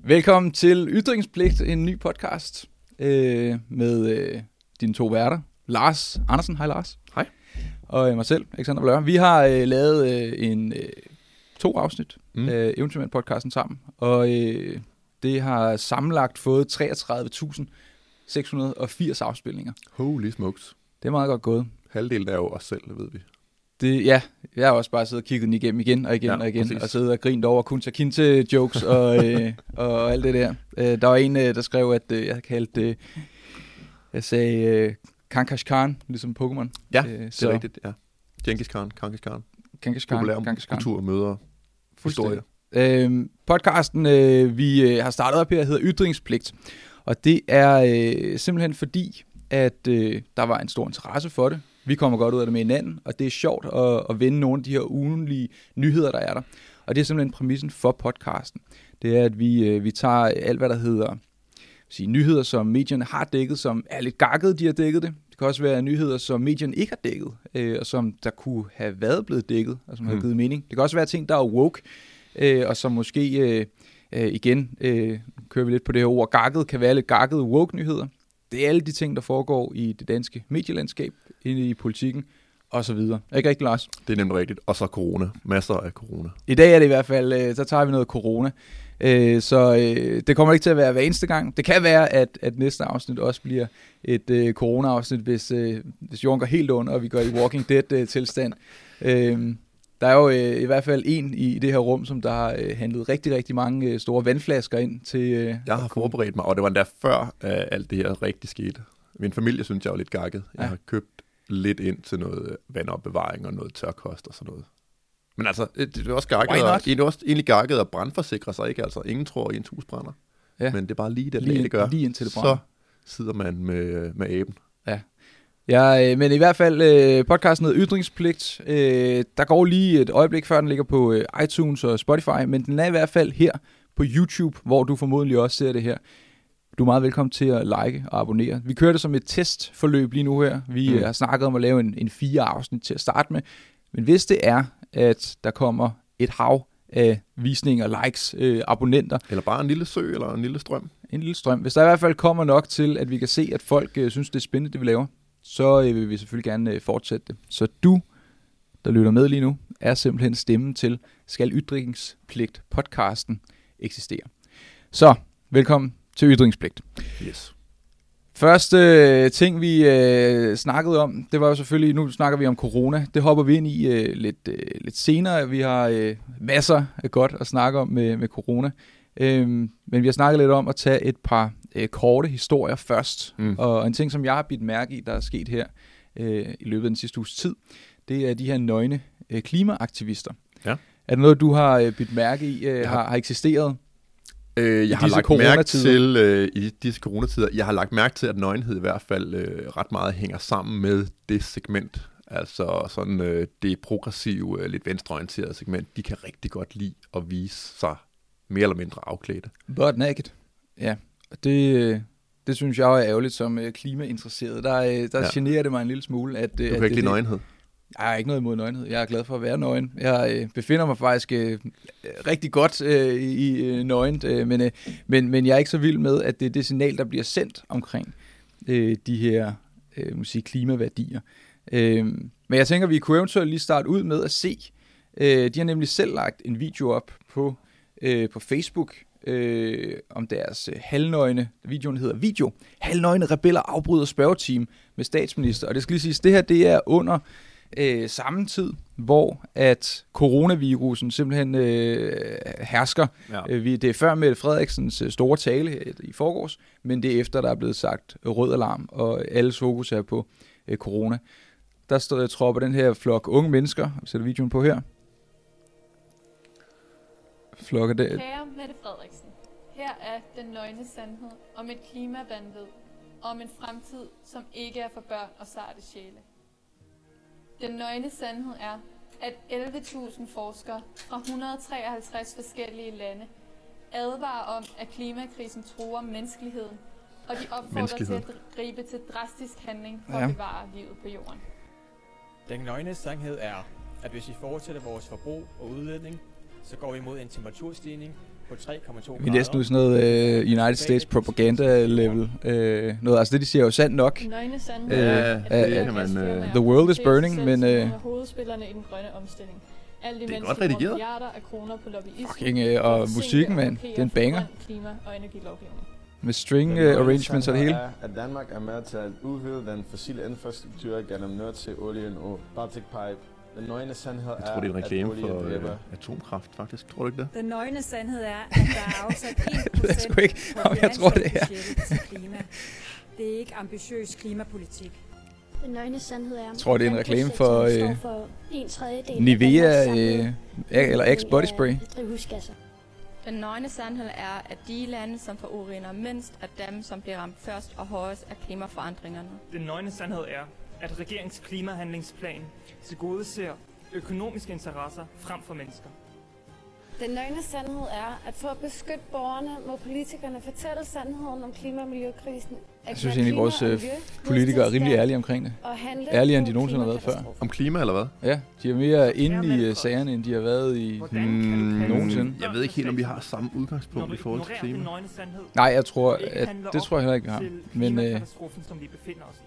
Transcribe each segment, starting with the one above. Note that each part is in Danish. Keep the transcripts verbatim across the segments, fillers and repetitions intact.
Velkommen til Ytringspligt, en ny podcast øh, med øh, dine to værter. Lars Andersen, hej Lars. Hej. Og øh, mig selv, Alexander Blør. Vi har øh, lavet øh, en øh, to afsnit mm. af Eventyrmand-podcasten sammen, og øh, det har sammenlagt fået treogtredive tusind seks hundrede og firs afspilninger. Holy smokes. Det er meget godt gået. Halvdelen er jo os selv, det ved vi. Det, ja, jeg har også bare siddet og kigget den igennem igen og igen ja, og igen, præcis. Og siddet og grint over Kunta Kinte jokes og, øh, og alt det der. Øh, der var en, der skrev, at øh, jeg kaldte, øh, jeg sagde øh, Kangaskhan Khan, ligesom Pokémon. Ja, øh, det er rigtigt, ja. Genghis Khan, Kangaskhan Khan. Kangaskhan Khan, Kangaskhan. Kultur møder historie. Øh, podcasten, øh, vi øh, har startet op her, hedder Ytringspligt. Og det er øh, simpelthen fordi, at øh, der var en stor interesse for det. Vi kommer godt ud af det med hinanden, og det er sjovt at, at vende nogle af de her ugenlige nyheder, der er der. Og det er simpelthen præmissen for podcasten. Det er, at vi, øh, vi tager alt, hvad der hedder sige, nyheder, som medierne har dækket, som er lidt gakket, de har dækket det. Det kan også være nyheder, som medierne ikke har dækket, øh, og som der kunne have været blevet dækket, og som mm. har givet mening. Det kan også være ting, der er woke, øh, og som måske øh, øh, igen, øh, kører vi lidt på det her ord, gakket, kan være lidt gakkede woke-nyheder. Det er alle de ting, der foregår i det danske medielandskab, inde i politikken, og så videre. Er ikke rigtigt, Lars? Det er nemlig rigtigt. Og så corona. Masser af corona. I dag er det i hvert fald, øh, så tager vi noget corona. Øh, så øh, det kommer ikke til at være hver eneste gang. Det kan være, at, at næste afsnit også bliver et øh, corona-afsnit, hvis, øh, hvis jorden går helt under, og vi går i Walking Dead-tilstand. Øh, der er jo øh, i hvert fald en i det her rum, som der har øh, handlet rigtig, rigtig mange øh, store vandflasker ind til... Øh, jeg har forberedt mig, og det var endda før øh, alt det her rigtig skete. Min familie synes jeg var lidt gakket. Jeg ja. har købt lidt ind til noget vandopbevaring og noget tørkost og sådan noget. Men altså, det er også gakket, og, det er også egentlig gakket at brandforsikre sig, ikke? Altså, ingen tror, at ens hus brænder. Ja. Men det er bare lige det, lige, det gør. Lige indtil det brænder. Så sidder man med, med aben. Ja. Ja, øh, men i hvert fald øh, podcasten hedder Ytringspligt. Øh, der går lige et øjeblik, før den ligger på øh, iTunes og Spotify, men den er i hvert fald her på YouTube, hvor du formodentlig også ser det her. Du er meget velkommen til at like og abonnere. Vi kører det som et testforløb lige nu her. Vi mm. har snakket om at lave en, en fire afsnit til at starte med. Men hvis det er, at der kommer et hav af visninger, likes, øh, abonnenter. Eller bare en lille sø eller en lille strøm. En lille strøm. Hvis der i hvert fald kommer nok til, at vi kan se, at folk øh, synes, det er spændende, det vi laver, så øh, vil vi selvfølgelig gerne øh, fortsætte det. Så du, der lytter med lige nu, er simpelthen stemmen til Skal Ytringspligt podcasten eksistere. Så, velkommen til Ytringspligt. Yes. Første øh, ting, vi øh, snakkede om, det var jo selvfølgelig, nu snakker vi om corona. Det hopper vi ind i øh, lidt, øh, lidt senere. Vi har øh, masser af godt at snakke om med, med corona. Øhm, men vi har snakket lidt om at tage et par øh, korte historier først. Mm. Og en ting, som jeg har bidt mærke i, der er sket her øh, i løbet af den sidste uges tid, det er de her nøgne øh, klimaaktivister. Ja. Er det noget, du har øh, bidt mærke i, øh, har, har eksisteret? Øh, jeg har lagt mærke til øh, i disse coronatider, jeg har lagt mærke til, at nøgenhed i hvert fald øh, ret meget hænger sammen med det segment. Altså sådan øh, det progressive, øh, lidt venstreorienterede segment, de kan rigtig godt lide at vise sig mere eller mindre afklædte. Butt naked. Ja, det, det synes jeg er ærgerligt som øh, klimainteresseret. Der, øh, der ja. generer det mig en lille smule. At, du øh, kan at ikke det, lide nøgenhed? Jeg har ikke noget imod nøgenhed. Jeg er glad for at være nøgen. Jeg øh, befinder mig faktisk øh, rigtig godt øh, i øh, nøgent, øh, men, øh, men, men jeg er ikke så vild med, at det er det signal, der bliver sendt omkring øh, de her øh, sige, klimaværdier. Øh, men jeg tænker, vi kunne eventuelt lige starte ud med at se. Øh, de har nemlig selv lagt en video op på, øh, på Facebook øh, om deres øh, halvnøgne. Videoen hedder Video. Halvnøgne rebeller afbryder spørgeteam med statsminister. Og det skal lige siges, det her det er under Øh, samme tid, hvor at coronavirusen simpelthen øh, hersker. Ja. Øh, vi, det er før Mette Frederiksens øh, store tale i forgårs, men det er efter, der er blevet sagt rød alarm, og alles fokus er på øh, corona. Der står jeg tror på den her flok unge mennesker. Vi sætter videoen på her. Flok af det. Kære Mette Frederiksen, her er den nøgne sandhed om et klimavanvid, og om en fremtid, som ikke er for børn og sarte sjæle. Den nøgne sandhed er, at elleve tusind forskere fra et hundrede og treoghalvtreds forskellige lande advarer om, at klimakrisen truer menneskeligheden, og de opfordrer til at gribe til drastisk handling for ja. at bevare livet på jorden. Den nøgne sandhed er, at hvis vi fortsætter vores forbrug og udledning, så går vi mod en temperaturstigning på tre komma to Vi er næsten sådan noget uh, United States propaganda level. Uh, noget, altså det, de siger jo sandt nok. Den nøgne sandhed Øh, er, at det uh, kan man, øh, the world is burning, men, øh, er hovedspillerne i den grønne omstilling. Alt Det er imens godt de bruger redigeret. milliarder af kroner på lobbyisme. Fucking, øh, for at og forsinke musikken, mand. og Det er en blokere banger. for grøn klima- og energilovgivning. Med string uh, Den nøgne arrangements og det hele. sandhed er, at Danmark er med til at udvide den fossile infrastruktur gennem Nordsøolien og Baltic Pipe. Den nøgne sandhed Jeg tror, det er en at reklame olie for dræber. øh, atomkraft, faktisk. Tror du ikke det? Den nøgne sandhed er, at der er afsat en Det ved jeg sgu ikke, procent om jeg tror, det er. til klima. Det er ikke ambitiøs klimapolitik. Den nøgne sandhed er, Jeg tror, det er en at reklame for, landbrugssektoren øh, står for en tredjedel af Nivea Danmarks samlede øh, eller Axe body spray. udledning af drivhusgasser. Den nøgne sandhed er, at de lande, som forurener mindst, er dem, som bliver ramt først og hårdest af klimaforandringerne. Den nøgne sandhed er, at regeringens klimahandlingsplan tilgodeser økonomiske interesser frem for mennesker. Den nøgne sandhed er, at for at beskytte borgerne, må politikerne fortælle sandheden om klima- og miljøkrisen. Jeg synes egentlig, at vores øh, politikere er rimelig ærlige omkring det. Ærligere, end de nogensinde har været før. Om klima, eller hvad? Ja, de er mere inde i uh, sagerne, end de har været i Hmm, nogensinde. Jeg ved ikke helt, om vi har samme udgangspunkt i forhold til klima. Nej, jeg tror, at det tror jeg heller ikke, vi har. Men øh, som vi befinder os i.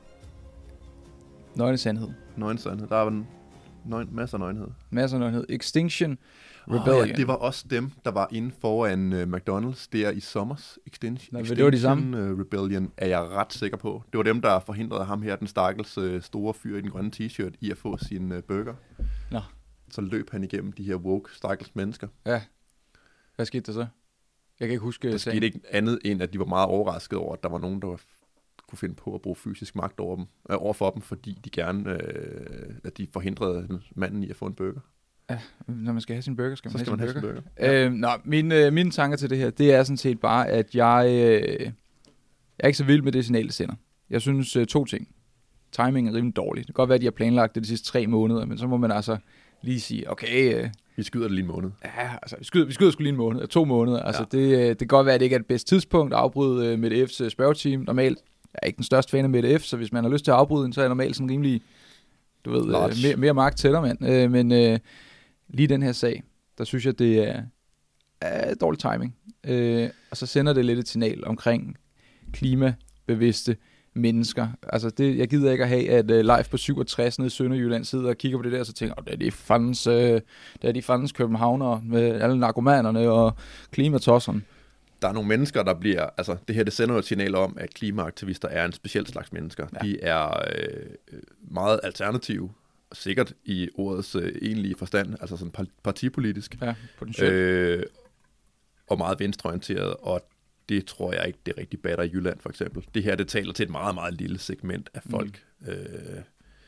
nøgne sandhed. Nøgen sandhed. Der er en nøgen, masser af nøgenhed. Masser af nøgenhed. Extinction Rebellion. Rebellion. Oh, ja, det var også dem, der var inde foran uh, McDonald's der i sommers. Extinction, Nå, det var de samme. uh, Rebellion er jeg ret sikker på. Det var dem, der forhindrede ham her, den stakkels uh, store fyr i den grønne t-shirt, i at få sin uh, burger. Nå. Så løb han igennem de her woke, stakkels mennesker. Ja. Hvad skete der så? Jeg kan ikke huske Der sagen. skete ikke andet, end at de var meget overrasket over, at der var nogen, der var kunne finde på at bruge fysisk magt over dem, øh, over for dem, fordi de gerne, øh, at de forhindrede manden i at få en burger. Ja, når man skal have sin burger, skal man, Så skal have, man sin have burger. sin burger. Øh, nå, mine, øh, mine tanker til det her, det er sådan set bare, at jeg, øh, jeg er ikke så vild med det signal, det sender. Jeg synes øh, to ting. Timing er rimelig dårlig. Det kan godt være, at de har planlagt det de sidste tre måneder, men så må man altså lige sige, okay... Øh, vi skyder det lige en måned. Ja, altså, vi skyder, vi skyder sgu lige en måned, to måneder. Altså, ja. det, det kan godt være, at det ikke er det bedste tidspunkt at afbryde øh, Mette F's spørgeteam. Normalt jeg er ikke den største fan af Mette F, så hvis man har lyst til at afbryde den, så er jeg normalt sådan rimelig, du ved, øh, mere, mere magt til dig, mand. Øh, men øh, lige den her sag, der synes jeg, det er, er dårlig timing. Øh, og så sender det lidt et signal omkring klimabevidste mennesker. Altså, det, jeg gider ikke at have, at uh, live på syvogtres nede i Sønderjylland sidder og kigger på det der, og så tænker jeg, oh, det er de fandens, øh, det er de fandens københavnere med alle narkomanerne og klimatosserne. Der er nogle mennesker, der bliver... Altså, det her, det sender jo et signal om, at klimaaktivister er en speciel slags mennesker. Ja. De er øh, meget alternative, sikkert i ordets øh, egentlige forstand, altså sådan partipolitisk. Ja, potentielt. Øh, og meget venstreorienteret, og det tror jeg ikke, det rigtig batter i Jylland, for eksempel. Det her, det taler til et meget, meget lille segment af folk, mm. øh,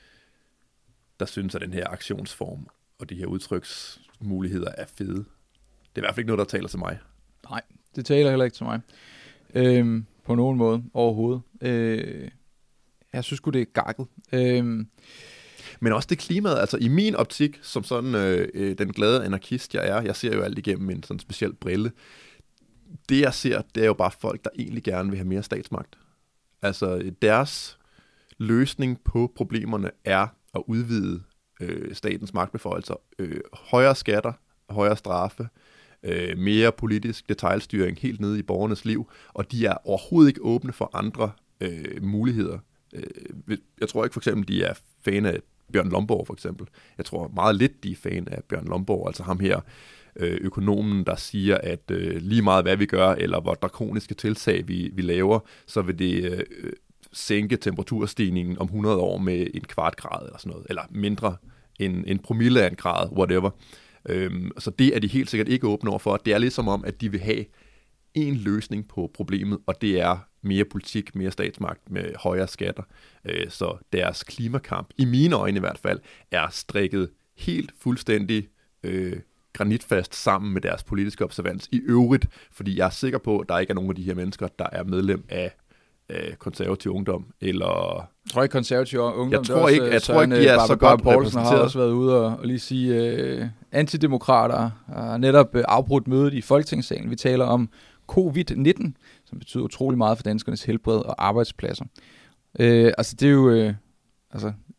der synes, at den her aktionsform og de her udtryksmuligheder er fede. Det er i hvert fald ikke noget, der taler til mig. Nej, det taler heller ikke til mig. Øhm, på nogen måde overhovedet. Øh, jeg synes sgu, det er gakket. Øhm, Men også det klimaet, altså i min optik, som sådan øh, den glade anarkist, jeg er, jeg ser jo alt igennem en sådan speciel brille. Det jeg ser, det er jo bare folk, der egentlig gerne vil have mere statsmagt. Altså deres løsning på problemerne er at udvide øh, statens magtbeføjelser. Øh, højere skatter, højere straffe, øh, mere politisk detailstyring helt nede i borgernes liv, og de er overhovedet ikke åbne for andre øh, muligheder. Øh, jeg tror ikke for eksempel, de er fan af Bjørn Lomborg for eksempel. Jeg tror meget lidt, de er fan af Bjørn Lomborg, altså ham her økonomen, der siger, at øh, lige meget hvad vi gør, eller hvor drakoniske tiltag vi, vi laver, så vil det øh, sænke temperaturstigningen om hundrede år med en kvart grad eller sådan noget, eller mindre en, en promille af en grad, whatever. Øhm, så det er de helt sikkert ikke åbne over for. Det er ligesom om, at de vil have en løsning på problemet, og det er mere politik, mere statsmagt med højere skatter. Øh, så deres klimakamp, i mine øjne i hvert fald, er strikket helt fuldstændig øh, granitfast sammen med deres politiske observans i øvrigt, fordi jeg er sikker på, at der ikke er nogen af de her mennesker, der er medlem af øh, konservativ ungdom, eller... Jeg tror ikke konservativ ungdom, jeg tror ikke, jeg tror ikke, de er Barbara, så godt Poulsen har repræsenteret. også været ude og, og lige sige, øh, antidemokrater har netop øh, afbrudt mødet i Folketingssalen. Vi taler om covid nitten, som betyder utrolig meget for danskernes helbred og arbejdspladser. Øh, altså det er jo, øh, altså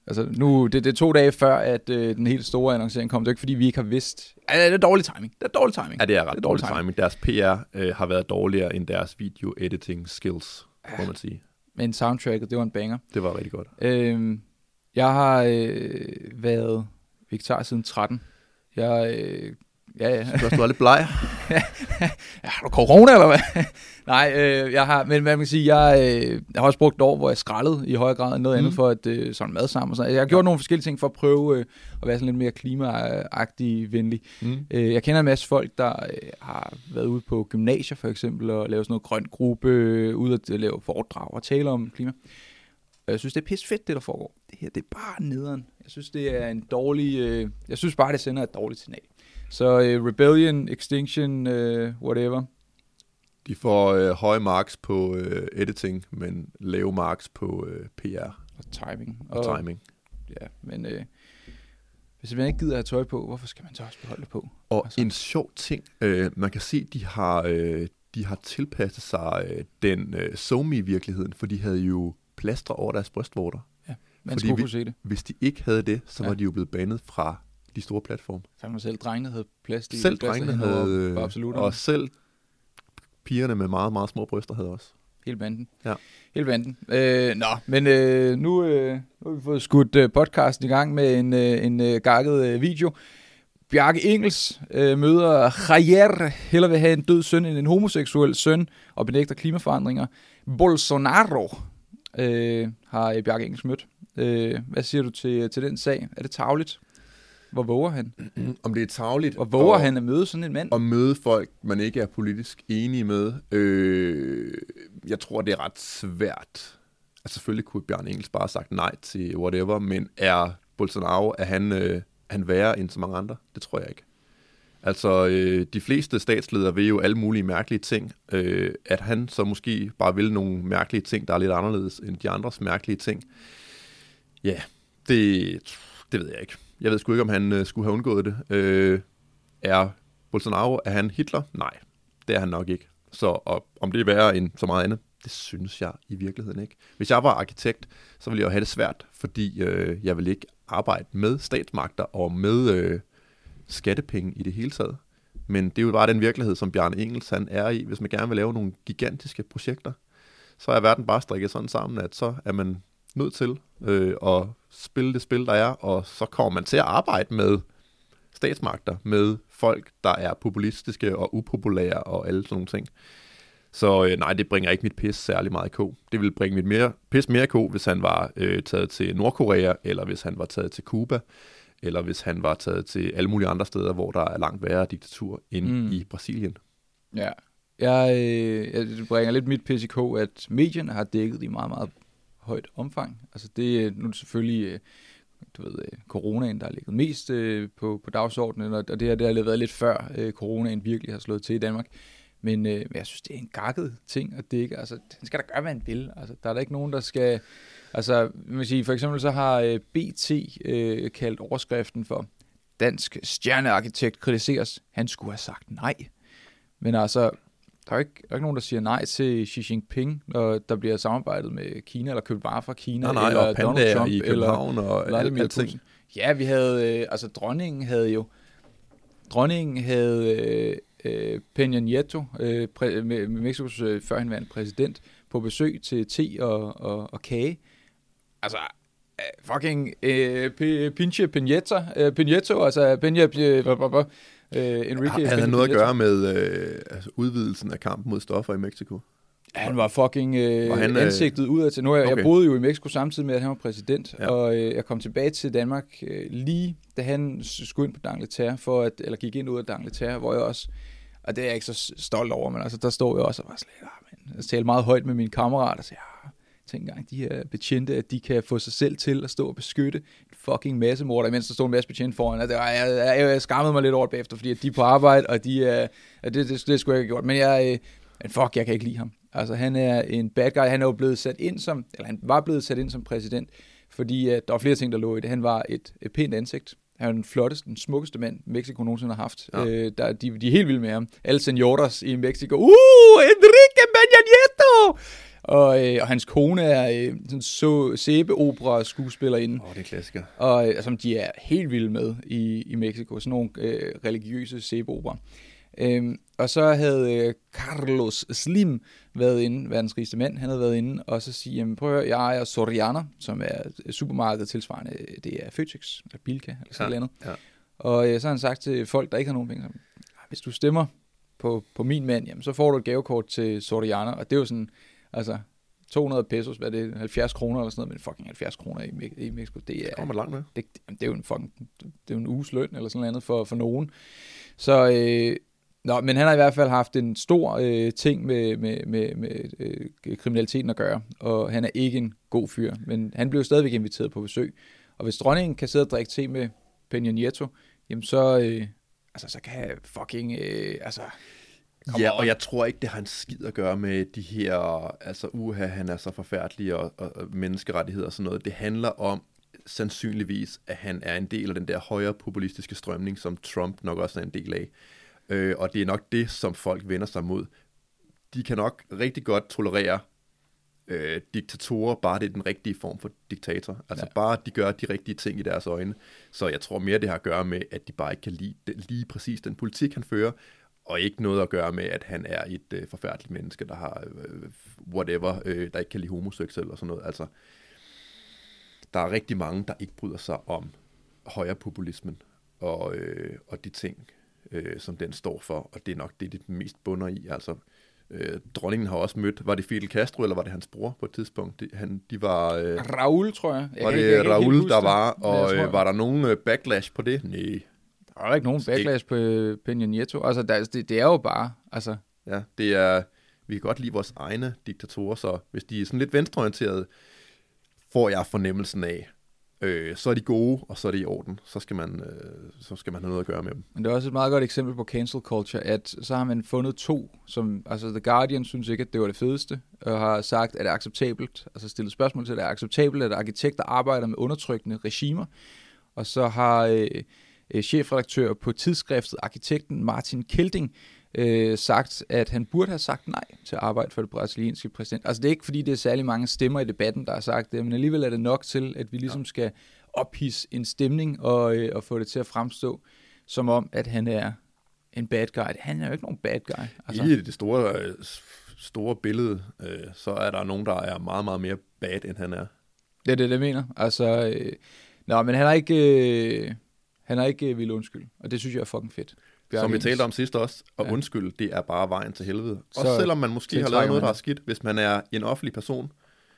Altså nu, det, det er to dage før, at øh, den helt store annoncering kom. Det er ikke, fordi vi ikke har vidst. Ja, det er dårlig timing. Det er dårlig timing. Ja, det er ret det er dårlig timing. timing. Deres P R øh, har været dårligere end deres video-editing skills, ja. Må man sige. Men soundtracket, det var en banger. Det var rigtig godt. Øhm, jeg har øh, været vegetar siden tretten. Jeg... Øh, Ja, ja. Så du er lidt bleg. Ja, har du corona, eller hvad? Nej, øh, jeg har, men hvad man kan sige, jeg, øh, jeg har også brugt et år, hvor jeg skrællede i højere grad end noget mm. andet for at øh, sådan mad sammen og sådan. Jeg har gjort nogle forskellige ting for at prøve øh, at være sådan lidt mere klimaagtig venlig. Mm. Øh, jeg kender en masse folk, der øh, har været ude på gymnasier for eksempel og lavet sådan noget grønt gruppe, øh, ude at lave foredrag og tale om klima. Jeg synes, det er pisse fedt, det der foregår. Det her, det er bare nederen. Jeg synes, det er en dårlig... Øh, jeg synes bare, det sender et dårligt signal. Så uh, Rebellion, Extinction, uh, whatever. De får uh, høje marks på uh, editing, men lave marks på uh, P R. Og timing. Og, og timing. Ja, men uh, hvis man ikke gider at have tøj på, hvorfor skal man så også beholde det på? Og altså. En sjov ting, uh, man kan se, de har, uh, de har tilpasset sig uh, den uh, SoMe-virkeligheden, for de havde jo plastre over deres brystvorter. Ja, man fordi skulle vi, kunne se det. Hvis de ikke havde det, så ja. var de jo blevet banet fra de store platforme. Fandt man selv, drengene havde plads i. Selv drengene havde, og, absolut, og selv pigerne med meget, meget små bryster havde også. Hele banden. Ja. Hele banden. Øh, nå, men øh, nu, øh, nu har vi fået skudt øh, podcasten i gang med en, øh, en øh, gakket øh, video. Bjarke Ingels øh, møder Jair, hellere vil have en død søn end en homoseksuel søn, og benægter klimaforandringer. Bolsonaro øh, har Bjarke Ingels mødt. Øh, hvad siger du til, til den sag? Er det tarveligt? Hvor våger han? Om det er tarveligt. Hvor våger han at møde sådan en mand? At møde folk, man ikke er politisk enige med. Øh, jeg tror, det er ret svært. Altså selvfølgelig kunne Bjarne Ingels bare have sagt nej til whatever, men er Bolsonaro, er han, øh, han værre end så mange andre? Det tror jeg ikke. Altså, øh, de fleste statsledere vil jo alle mulige mærkelige ting. Øh, at han så måske bare vil nogle mærkelige ting, der er lidt anderledes end de andres mærkelige ting. Ja, det, det ved jeg ikke. Jeg ved sgu ikke, om han øh, skulle have undgået det. Øh, er Bolsonaro, er han Hitler? Nej, det er han nok ikke. Så og, om det er værre end så meget andet, det synes jeg i virkeligheden ikke. Hvis jeg var arkitekt, så ville jeg jo have det svært, fordi øh, jeg vil ikke arbejde med statsmagter og med øh, skattepenge i det hele taget. Men det er jo bare den virkelighed, som Bjarne Ingels han er i. Hvis man gerne vil lave nogle gigantiske projekter, så er verden bare strikket sådan sammen, at så er man nødt til øh, at spille det spil, der er, og så kommer man til at arbejde med statsmagter, med folk, der er populistiske og upopulære og alle sådan nogle ting. Så øh, nej, det bringer ikke mit pis særlig meget i ko. Det ville bringe mit mere, pis mere i ko, hvis han var øh, taget til Nordkorea, eller hvis han var taget til Cuba, eller hvis han var taget til alle mulige andre steder, hvor der er langt værre diktatur end mm. i Brasilien. Ja, jeg, øh, det bringer lidt mit pis i ko, at medierne har dækket i meget, meget højt omfang. Altså det, nu er det selvfølgelig du ved, coronaen, der har ligget mest øh, på, på dagsordenen, og det her det har været lidt før øh, coronaen virkelig har slået til i Danmark. Men øh, jeg synes, det er en gakket ting at dække. Altså, den skal da gøre, hvad han vil. Altså, der er der ikke nogen, der skal... Altså, man sige, for eksempel så har øh, B T øh, kaldt overskriften for dansk stjernearkitekt kritiseres. Han skulle have sagt nej. Men altså, der er ikke, der er ikke nogen, der siger nej til Xi Jinping, når der bliver samarbejdet med Kina, eller købt varer fra Kina, nej, nej, eller og Donald Trump, i København, eller og alting. Ja, vi havde... Øh, altså, dronningen havde jo... Dronningen havde... Øh, Øh, Peña Nieto, øh, præ- med, med Mexikos øh, førhenværende præsident, på besøg til te og, og, og kage. Altså, øh, fucking øh, p- pinche Peñeta, øh, Peñeto, altså Peña, øh, øh, Enrique. Havde han noget at gøre med øh, altså udvidelsen af kampen mod stoffer i Mexico? Han var fucking øh, var han, ansigtet udad til. Nu, jeg, okay. jeg boede jo i Mexico samtidig med, at han var præsident, ja. og øh, jeg kom tilbage til Danmark øh, lige, da han skulle ind på D'Angleterre, for at, eller gik ind ud af D'Angleterre, hvor jeg også, og det er jeg ikke så stolt over, men altså, der stod jeg også og var slet, ah, men, jeg talte meget højt med mine kammerater, og sagde, ah, tænk engang, de her betjente, at de kan få sig selv til at stå og beskytte en fucking massemorder, imens der stod en masse betjente foran, og det var, jeg, jeg, jeg, jeg skammede mig lidt over det bagefter, fordi at de er på arbejde, og de er, det, det, det, det skulle jeg ikke have gjort, men jeg, men fuck, jeg kan ikke lide ham. Altså, han er en bad guy. Han er jo blevet sat ind som, eller han var blevet sat ind som præsident, fordi uh, der var flere ting, der lå i det. Han var et, et pænt ansigt. Han var den flotteste, den smukkeste mand, Mexico nogensinde har haft. Ja. Uh, der, de, de er helt vilde med ham. Alle senores i Mexico. Uh, Enrique Peña Nieto! og, øh, og hans kone er øh, sådan så sæbeopera-skuespillerinde. Åh, oh, det er klassiker. Og øh, som de er helt vilde med i, i Mexico. Sådan nogle øh, religiøse sæbeopera. Øhm, og så havde øh, Carlos Slim været inde, verdens rigeste mand, han havde været inde, og så sige, jamen prøv at høre, jeg ejer Soriana, som er supermarkedet tilsvarende, det er Føtex, eller Bilka, eller sådan ja, noget. Ja. Og øh, så har han sagt til folk, der ikke har nogen penge, hvis du stemmer på, på min mand, jamen, så får du et gavekort til Soriana, og det er jo sådan, altså to hundrede pesos, hvad er det, halvfjerds kroner eller sådan noget, men fucking halvfjerds kroner i, i Mexico, det er, det kommer langt med. Det, det er jo en fucking, det er jo en uges løn, eller sådan noget andet for, for nogen. Så, øh, Nå, men han har i hvert fald haft en stor øh, ting med, med, med, med øh, kriminaliteten at gøre, og han er ikke en god fyr, men han blev stadigvæk inviteret på besøg. Og hvis dronningen kan sidde og drikke te med Peña Nieto, jamen så, øh, altså, så kan jeg fucking, øh, altså... Ja, og jeg tror ikke, det har en skid at gøre med de her, altså uha, han er så forfærdelig, og, og, og menneskerettigheder og sådan noget. Det handler om sandsynligvis, at han er en del af den der højre populistiske strømning, som Trump nok også er en del af. Øh, og det er nok det, som folk vender sig mod. De kan nok rigtig godt tolerere øh, diktatorer, bare det er den rigtige form for diktator. Altså ja. Bare de gør de rigtige ting i deres øjne. Så jeg tror mere, det har at gøre med, at de bare ikke kan lide det, lige præcis den politik, han fører, og ikke noget at gøre med, at han er et øh, forfærdeligt menneske, der har øh, whatever, øh, der ikke kan lide homoseksuel og sådan noget. Altså, der er rigtig mange, der ikke bryder sig om højrepopulismen og, øh, og de ting, Øh, som den står for, og det er nok det, det mest bunder i. Altså, øh, dronningen har også mødt, var det Fidel Castro, eller var det hans bror på et tidspunkt? De, han, de var... Øh, Raúl, tror jeg. jeg var kan, det jeg Raúl, der var, og øh, var der nogen øh, backlash på det? Nej. Der var ikke nogen backlash på øh, Peña Nieto. Altså, der, det, det er jo bare, altså... Ja, det er... Vi kan godt lide vores egne diktatorer, så hvis de er sådan lidt venstreorienterede, får jeg fornemmelsen af, Øh, så er de gode, og så er de i orden. Så skal man, øh, så skal man have noget at gøre med dem. Men det er også et meget godt eksempel på cancel culture, at så har man fundet to, som, altså The Guardian synes ikke, at det var det fedeste, og har sagt, at det er acceptabelt, altså stillet spørgsmål til, at det er acceptabelt, at arkitekter arbejder med undertrykkende regimer, og så har øh, øh, chefredaktør på tidsskriftet, arkitekten Martin Kelding, øh, sagt, at han burde have sagt nej til at arbejde for det brasilianske præsident. Altså det er ikke, fordi det er særlig mange stemmer i debatten, der har sagt det, men alligevel er det nok til, at vi ligesom ja. skal ophisse en stemning og, øh, og få det til at fremstå, som om, at han er en bad guy. Han er jo ikke nogen bad guy. Altså. I det store, store billede, øh, så er der nogen, der er meget, meget mere bad, end han er. Det er det, jeg mener. Altså, øh, nå, men han har ikke, øh, han har ikke øh, ville undskylde, og det synes jeg er fucking fedt. Som vi talte om sidst også, og ja. undskyld, det er bare vejen til helvede. Også så selvom man måske har lavet noget, der er skidt. Hvis man er en offentlig person,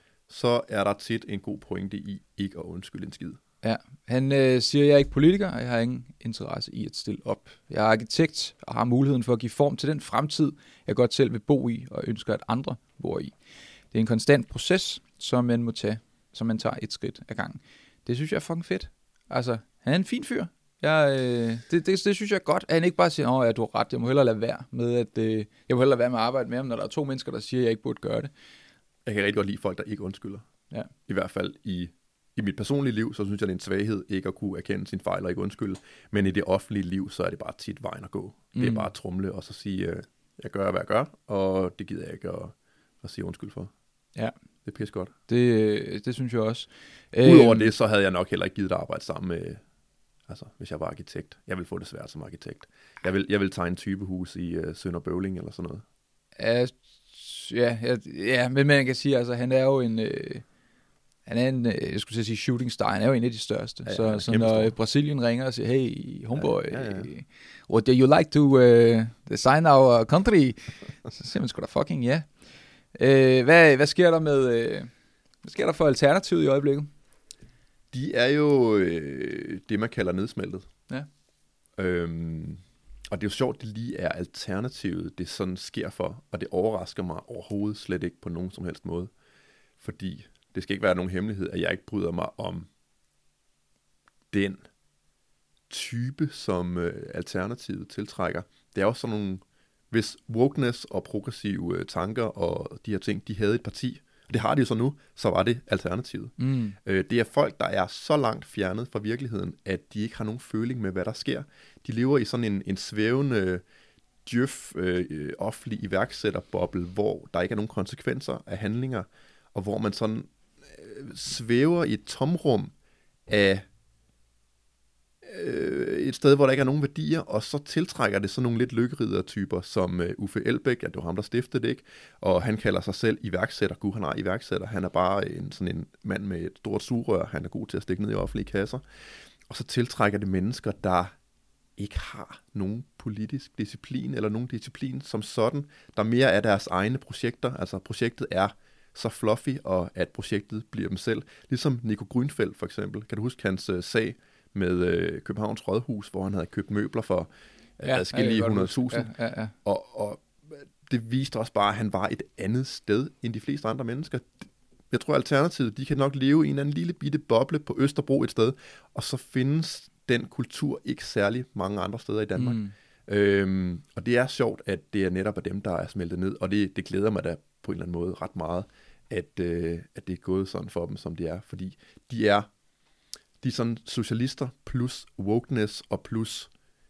så er der tit en god pointe i ikke at undskylde en skid. Ja, han øh, siger, at jeg er ikke politiker, og jeg har ingen interesse i at stille op. Jeg er arkitekt og har muligheden for at give form til den fremtid, jeg godt selv vil bo i, og ønsker, at andre bor i. Det er en konstant proces, som man må tage, som man tager et skridt ad gangen. Det synes jeg er fucking fedt. Altså, han er en fin fyr. Jeg, øh, det, det, det synes jeg er godt, at han ikke bare siger, åh, ja, du har ret, jeg må hellere lade være med at, øh, jeg må hellere lade være med at arbejde med ham, når der er to mennesker, der siger, at jeg ikke burde gøre det. Jeg kan rigtig godt lide folk, der ikke undskylder. Ja. I hvert fald i, i mit personlige liv, så synes jeg, det er en svaghed ikke at kunne erkende sine fejl og ikke undskylde. Men i det offentlige liv, så er det bare tit vejen at gå. Mm. Det er bare at trumle og så sige, øh, jeg gør, hvad jeg gør, og det gider jeg ikke at, at sige undskyld for. Ja. Det er pisse godt. Det, det synes jeg også. Udover det, så havde jeg nok heller ikke givet at arbejde sammen med... Altså, hvis jeg var arkitekt. Jeg vil få det svært som arkitekt. Jeg vil, jeg vil tegne en typehus i uh, Sønder Bøvling eller sådan noget. Ja, ja, ja, men man kan sige, altså, han er jo en... Øh, han er en, øh, jeg skulle sige shooting star. Han er jo en af de største. Ja, så, så når Brasilien ringer og siger, hey, homeboy, ja, ja, ja. What do you like to uh, design our country? Så siger man sgu da fucking ja. Øh, hvad, hvad sker der med... Øh, hvad sker der for alternativet i øjeblikket? De er jo øh, det, man kalder nedsmeltet. Ja. Øhm, og det er jo sjovt, det lige er alternativet, det sådan sker for, og det overrasker mig overhovedet slet ikke på nogen som helst måde. Fordi det skal ikke være nogen hemmelighed, at jeg ikke bryder mig om den type, som øh, alternativet tiltrækker. Det er også sådan nogle, hvis wokeness og progressive øh, tanker og de her ting, de havde et parti, det har de jo så nu, så var det alternativet. Mm. Øh, det er folk, der er så langt fjernet fra virkeligheden, at de ikke har nogen føling med, hvad der sker. De lever i sådan en, en svævende djøf, øh, offentlig iværksætterboble, hvor der ikke er nogen konsekvenser af handlinger, og hvor man sådan øh, svæver i et tomrum af øh, et sted, hvor der ikke er nogen værdier, og så tiltrækker det sådan nogle lidt lykkerider-typer, som øh, Uffe Elbæk, ja, det var ham, der stiftede det, ikke? Og han kalder sig selv iværksætter. Gud, han er iværksætter. Han er bare en, sådan en mand med et stort sugerør. Han er god til at stikke ned i offentlige kasser. Og så tiltrækker det mennesker, der ikke har nogen politisk disciplin, eller nogen disciplin som sådan, der mere er deres egne projekter. Altså projektet er så fluffy, og at projektet bliver dem selv. Ligesom Nico Grünfeldt for eksempel. Kan du huske hans uh, sag med uh, Københavns Rådhus, hvor han havde købt møbler for ja, adskillige hundrede tusind. Ja, ja, ja. Og, og det viste også bare, at han var et andet sted end de fleste andre mennesker. Jeg tror, Alternativet, de kan nok leve i en eller anden lille bitte boble på Østerbro et sted, og så findes den kultur ikke særlig mange andre steder i Danmark. Mm. Øhm, og det er sjovt, at det er netop af dem, der er smeltet ned, og det, det glæder mig da på en eller anden måde ret meget, at, øh, at det er gået sådan for dem, som det er, fordi de er, de er sådan socialister plus wokeness og plus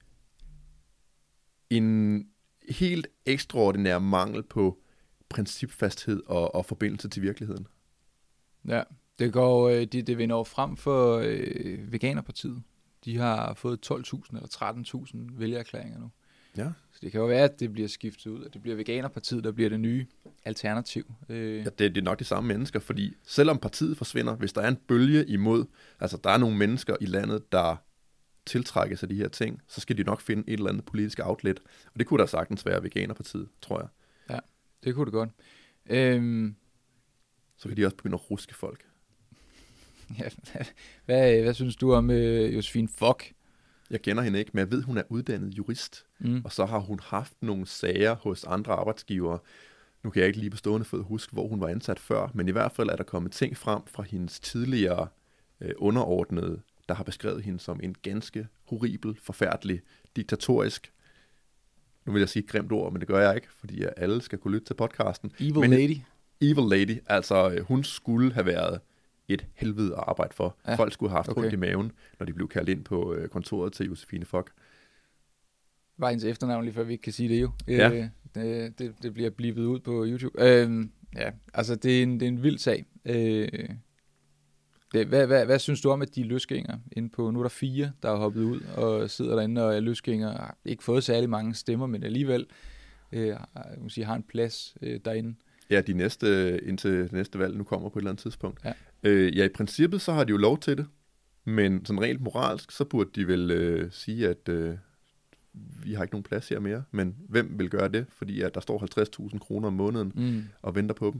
en helt ekstraordinær mangel på principfasthed og, og forbindelse til virkeligheden. Ja, det går, det, det vinder over frem for øh, Veganerpartiet. De har fået tolv tusind eller tretten tusind vælgererklæringer nu. Ja. Så det kan jo være, at det bliver skiftet ud, at det bliver Veganerpartiet, der bliver det nye alternativ. Øh. Ja, det, det er nok de samme mennesker, fordi selvom partiet forsvinder, hvis der er en bølge imod, altså der er nogle mennesker i landet, der tiltrækkes af de her ting, så skal de nok finde et eller andet politisk outlet. Og det kunne da sagtens være Veganerpartiet, tror jeg. Ja, det kunne det godt. Øhm. Så kan de også begynde at ruske folk. Ja, hvad, hvad synes du om øh, Josefine Fock? Jeg kender hende ikke, men jeg ved, hun er uddannet jurist. Mm. Og så har hun haft nogle sager hos andre arbejdsgivere. Nu kan jeg ikke lige på stående fod huske, hvor hun var ansat før, men i hvert fald er der kommet ting frem fra hendes tidligere øh, underordnede, der har beskrevet hende som en ganske horribel, forfærdelig, diktatorisk, nu vil jeg sige et grimt ord, men det gør jeg ikke, fordi alle skal kunne lytte til podcasten. Evil men, lady. Evil lady, altså hun skulle have været et helvede at arbejde for. Ja. Folk skulle have haft okay. rundt i maven, når de blev kaldt ind på kontoret til Josefine Fock. Var hendes efternavn lige før vi ikke kan sige det jo. Ja. Øh, det, det, det bliver blivet ud på YouTube. Øh, ja, altså det er en, det er en vild sag. Øh, det, hvad, hvad, hvad synes du om, at de løsgængere inde på, nu er der fire, der er hoppet ud og sidder derinde og er løsgængere, har ikke fået særlig mange stemmer, men alligevel øh, jeg må sige, har en plads øh, derinde. Ja, de næste, indtil det næste valg nu kommer på et eller andet tidspunkt. Ja. Øh, ja, i princippet så har de jo lov til det, men sådan rent moralsk, så burde de vel øh, sige, at øh, vi har ikke nogen plads her mere. Men hvem vil gøre det? Fordi at der står halvtreds tusind kroner om måneden mm. og venter på dem.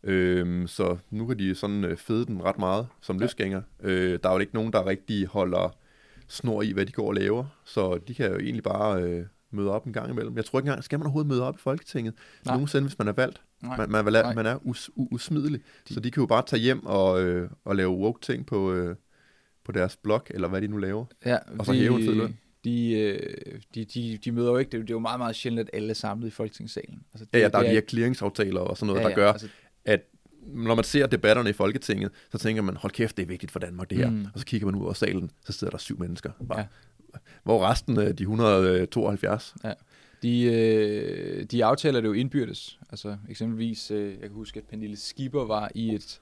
Øh, så nu kan de sådan øh, fede den ret meget som ja. løsgænger. Øh, der er jo ikke nogen, der rigtig holder snor i, hvad de går og laver. Så de kan jo egentlig bare øh, møde op en gang imellem. Jeg tror ikke engang, skal man overhovedet møde op i Folketinget? Nej. Nogensinde, hvis man er valgt. Man, man, man, man er us, u, usmidelig. De. Så de kan jo bare tage hjem og, øh, og lave woke-ting på, øh, på deres blog, eller hvad de nu laver. Ja, og så hæve en fed løn. De, øh, de, de, de møder jo ikke, det, det er jo meget, meget sjældent, at alle er samlet i Folketingssalen. Altså, det, ja, ja, der det er de her clearingsaftaler og sådan noget, ja, ja, der gør, altså, at når man ser debatterne i Folketinget, så tænker man, hold kæft, det er vigtigt for Danmark det her. Mm. Og så kigger man ud over salen, så sidder der syv mennesker. Bare, ja. Hvor resten af de et hundrede og tooghalvfjerds? Ja. De, øh, de aftaler det jo indbyrdes. Altså eksempelvis, øh, jeg kan huske, at Pernille Skipper var i et,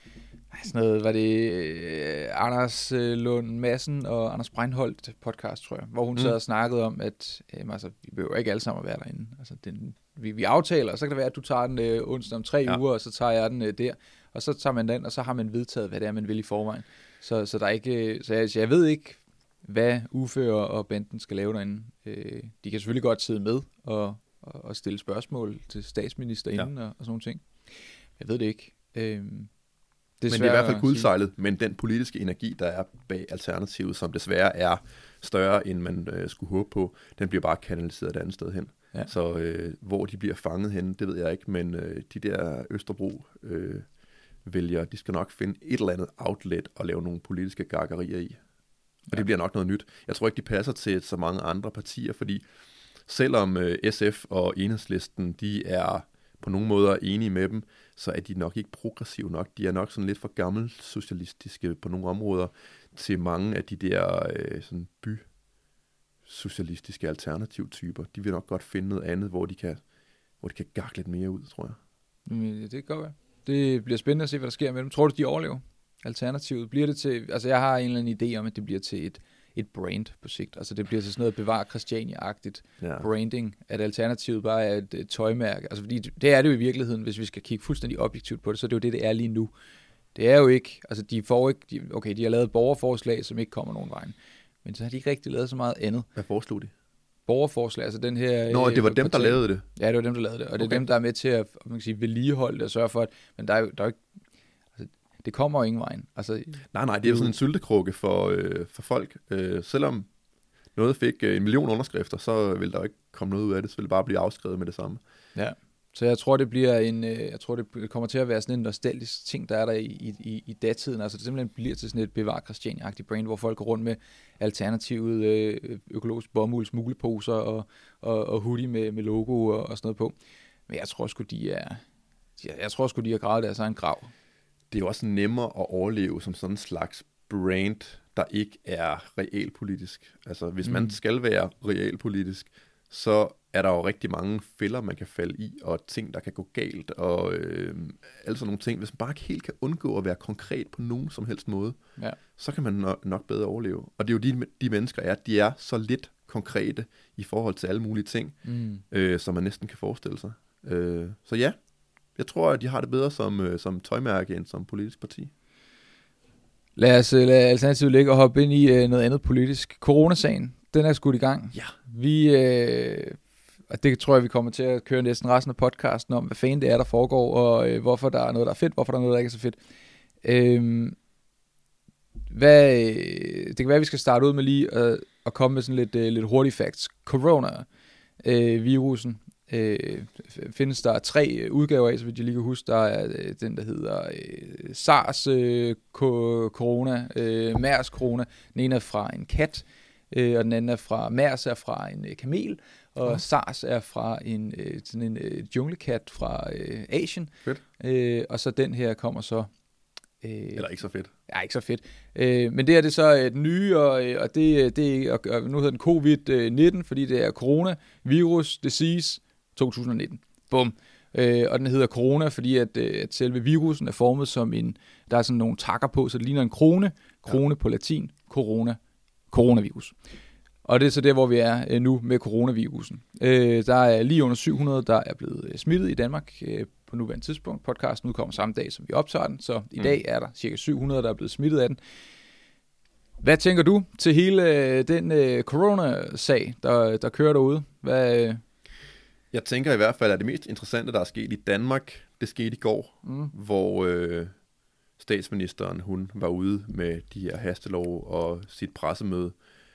sådan noget, var det øh, Anders Lund Madsen og Anders Breinholt podcast, tror jeg, hvor hun mm. sad og snakkede om, at øh, altså, vi behøver ikke alle sammen at være derinde. Altså, den, vi, vi aftaler, og så kan det være, at du tager den øh, onsdag om tre ja. uger, og så tager jeg den øh, der, og så tager man den, og så har man vedtaget, hvad det er, man vil i forvejen. Så, så, der er ikke, så, jeg, så jeg ved ikke, hvad Uffe og banden skal lave derinde. Øh, de kan selvfølgelig godt sidde med og, og, og stille spørgsmål til statsministerinden ja. og, og sådan nogle ting. Jeg ved det ikke. Øh, det er men det er i hvert fald kudsejlet, men den politiske energi, der er bag Alternativet, som desværre er større, end man øh, skulle håbe på, den bliver bare kanaliseret et andet sted hen. Ja. Så øh, hvor de bliver fanget hen, det ved jeg ikke, men øh, de der Østerbro øh, vælgere, de skal nok finde et eller andet outlet og lave nogle politiske gakkerier i. Og det bliver nok noget nyt. Jeg tror ikke, de passer til så mange andre partier, fordi selvom øh, S F og Enhedslisten, de er på nogle måder enige med dem, så er de nok ikke progressive nok. De er nok sådan lidt for gammelsocialistiske på nogle områder til mange af de der øh, sådan by socialistiske alternativtyper. De vil nok godt finde noget andet, hvor de kan, hvor de kan gakke lidt mere ud, tror jeg. Mm, det kan godt være. Det bliver spændende at se, hvad der sker med dem. Tror du, de overlever? Alternativet. Bliver det til... Altså, jeg har en eller anden idé om, at det bliver til et, et brand på sigt. Altså, det bliver til sådan noget bevare Christiania-agtigt ja. branding, at Alternativet bare er et, et tøjmærke. Altså, fordi det er det jo i virkeligheden, hvis vi skal kigge fuldstændig objektivt på det, så er det jo det, det er lige nu. Det er jo ikke... Altså, de får ikke... De, okay, de har lavet borgerforslag, som ikke kommer nogen vejen. Men så har de ikke rigtig lavet så meget andet. Hvad foreslog de? Borgerforslag, altså den her... Nå, det var dem, parti. der lavede det? Ja, det var dem, der lavede det. Og det er okay. dem, der er med til at man kan sige, vedligeholde det og sørge for, at... Men der er jo, der er jo ikke... Altså, det kommer jo ingen vejen. Altså, nej, nej, det er jo sådan en syltekrukke for, øh, for folk. Øh, selvom noget fik øh, en million underskrifter, så vil der jo ikke komme noget ud af det. Så vil det bare blive afskrevet med det samme. Ja, så jeg tror, det bliver en... Øh, jeg tror, det kommer til at være sådan en nostalgisk ting, der er der i, i, i datiden. Altså, det simpelthen bliver til sådan et bevar Christiania-agtigt brand, hvor folk går rundt med alternativet øh, økologisk bomuld, smugleposer og, og, og hoodie med, med logo og, og sådan noget på. Men jeg tror sgu, de er... Jeg, jeg tror sgu, de har gravet deres egen grav. Det er jo også nemmere at overleve som sådan en slags brand, der ikke er realpolitisk. Altså, hvis mm. man skal være realpolitisk, så er der jo rigtig mange fælder, man kan falde i, og ting, der kan gå galt, og øh, altså nogle ting. Hvis man bare ikke helt kan undgå at være konkret på nogen som helst måde, ja. så kan man nok, nok bedre overleve. Og det er jo de, de mennesker er, de er så lidt konkrete i forhold til alle mulige ting, mm. øh, som man næsten kan forestille sig. Øh, så ja, jeg tror, at de har det bedre som, øh, som tøjmærke end som politisk parti. Lad os lade Alternativet ligge og hoppe ind i øh, noget andet politisk. Coronasagen, den er skudt i gang. Ja. Vi, øh, og det tror jeg, vi kommer til at køre næsten resten af podcasten om, hvad fanden det er, der foregår, og øh, hvorfor der er noget, der er fedt, hvorfor der er noget, der ikke er så fedt. Øh, hvad, øh, det kan være, at vi skal starte ud med lige at, at komme med sådan lidt, øh, lidt hurtige facts. Corona-virusen. Øh, findes der tre udgaver af, så vidt jeg lige kan huske. Der er øh, den, der hedder øh, SARS øh, corona, øh, MERS corona. Den ene er fra en kat, øh, og den anden er fra MERS er fra en øh, kamel, og ja. SARS er fra en øh, sådan en øh, junglekat fra øh, Asien. Fedt. Øh, og så den her kommer så... Øh, Eller ikke så fedt. Ja, ikke så fedt. Øh, men det her det er så øh, den nye, og, og, det, det, og, og nu hedder den covid nitten, fordi det er coronavirus disease to tusind nitten. Bum. Øh, og den hedder corona, fordi at, at selve virusen er formet som en, der er sådan nogle takker på, så det ligner en krone. Krone ja. På latin. Corona. Coronavirus. Og det er så der, hvor vi er øh, nu med coronavirusen. Øh, der er lige under syv hundrede, der er blevet smittet i Danmark øh, på nuværende tidspunkt. Podcasten udkommer samme dag, som vi optager den, så i mm. dag er der cirka syv hundrede, der er blevet smittet af den. Hvad tænker du til hele øh, den øh, coronasag, der, der kører derude? Hvad... Øh, Jeg tænker i hvert fald, at det mest interessante, der er sket i Danmark, det skete i går, mm. hvor øh, statsministeren hun var ude med de her hastelov og sit pressemøde,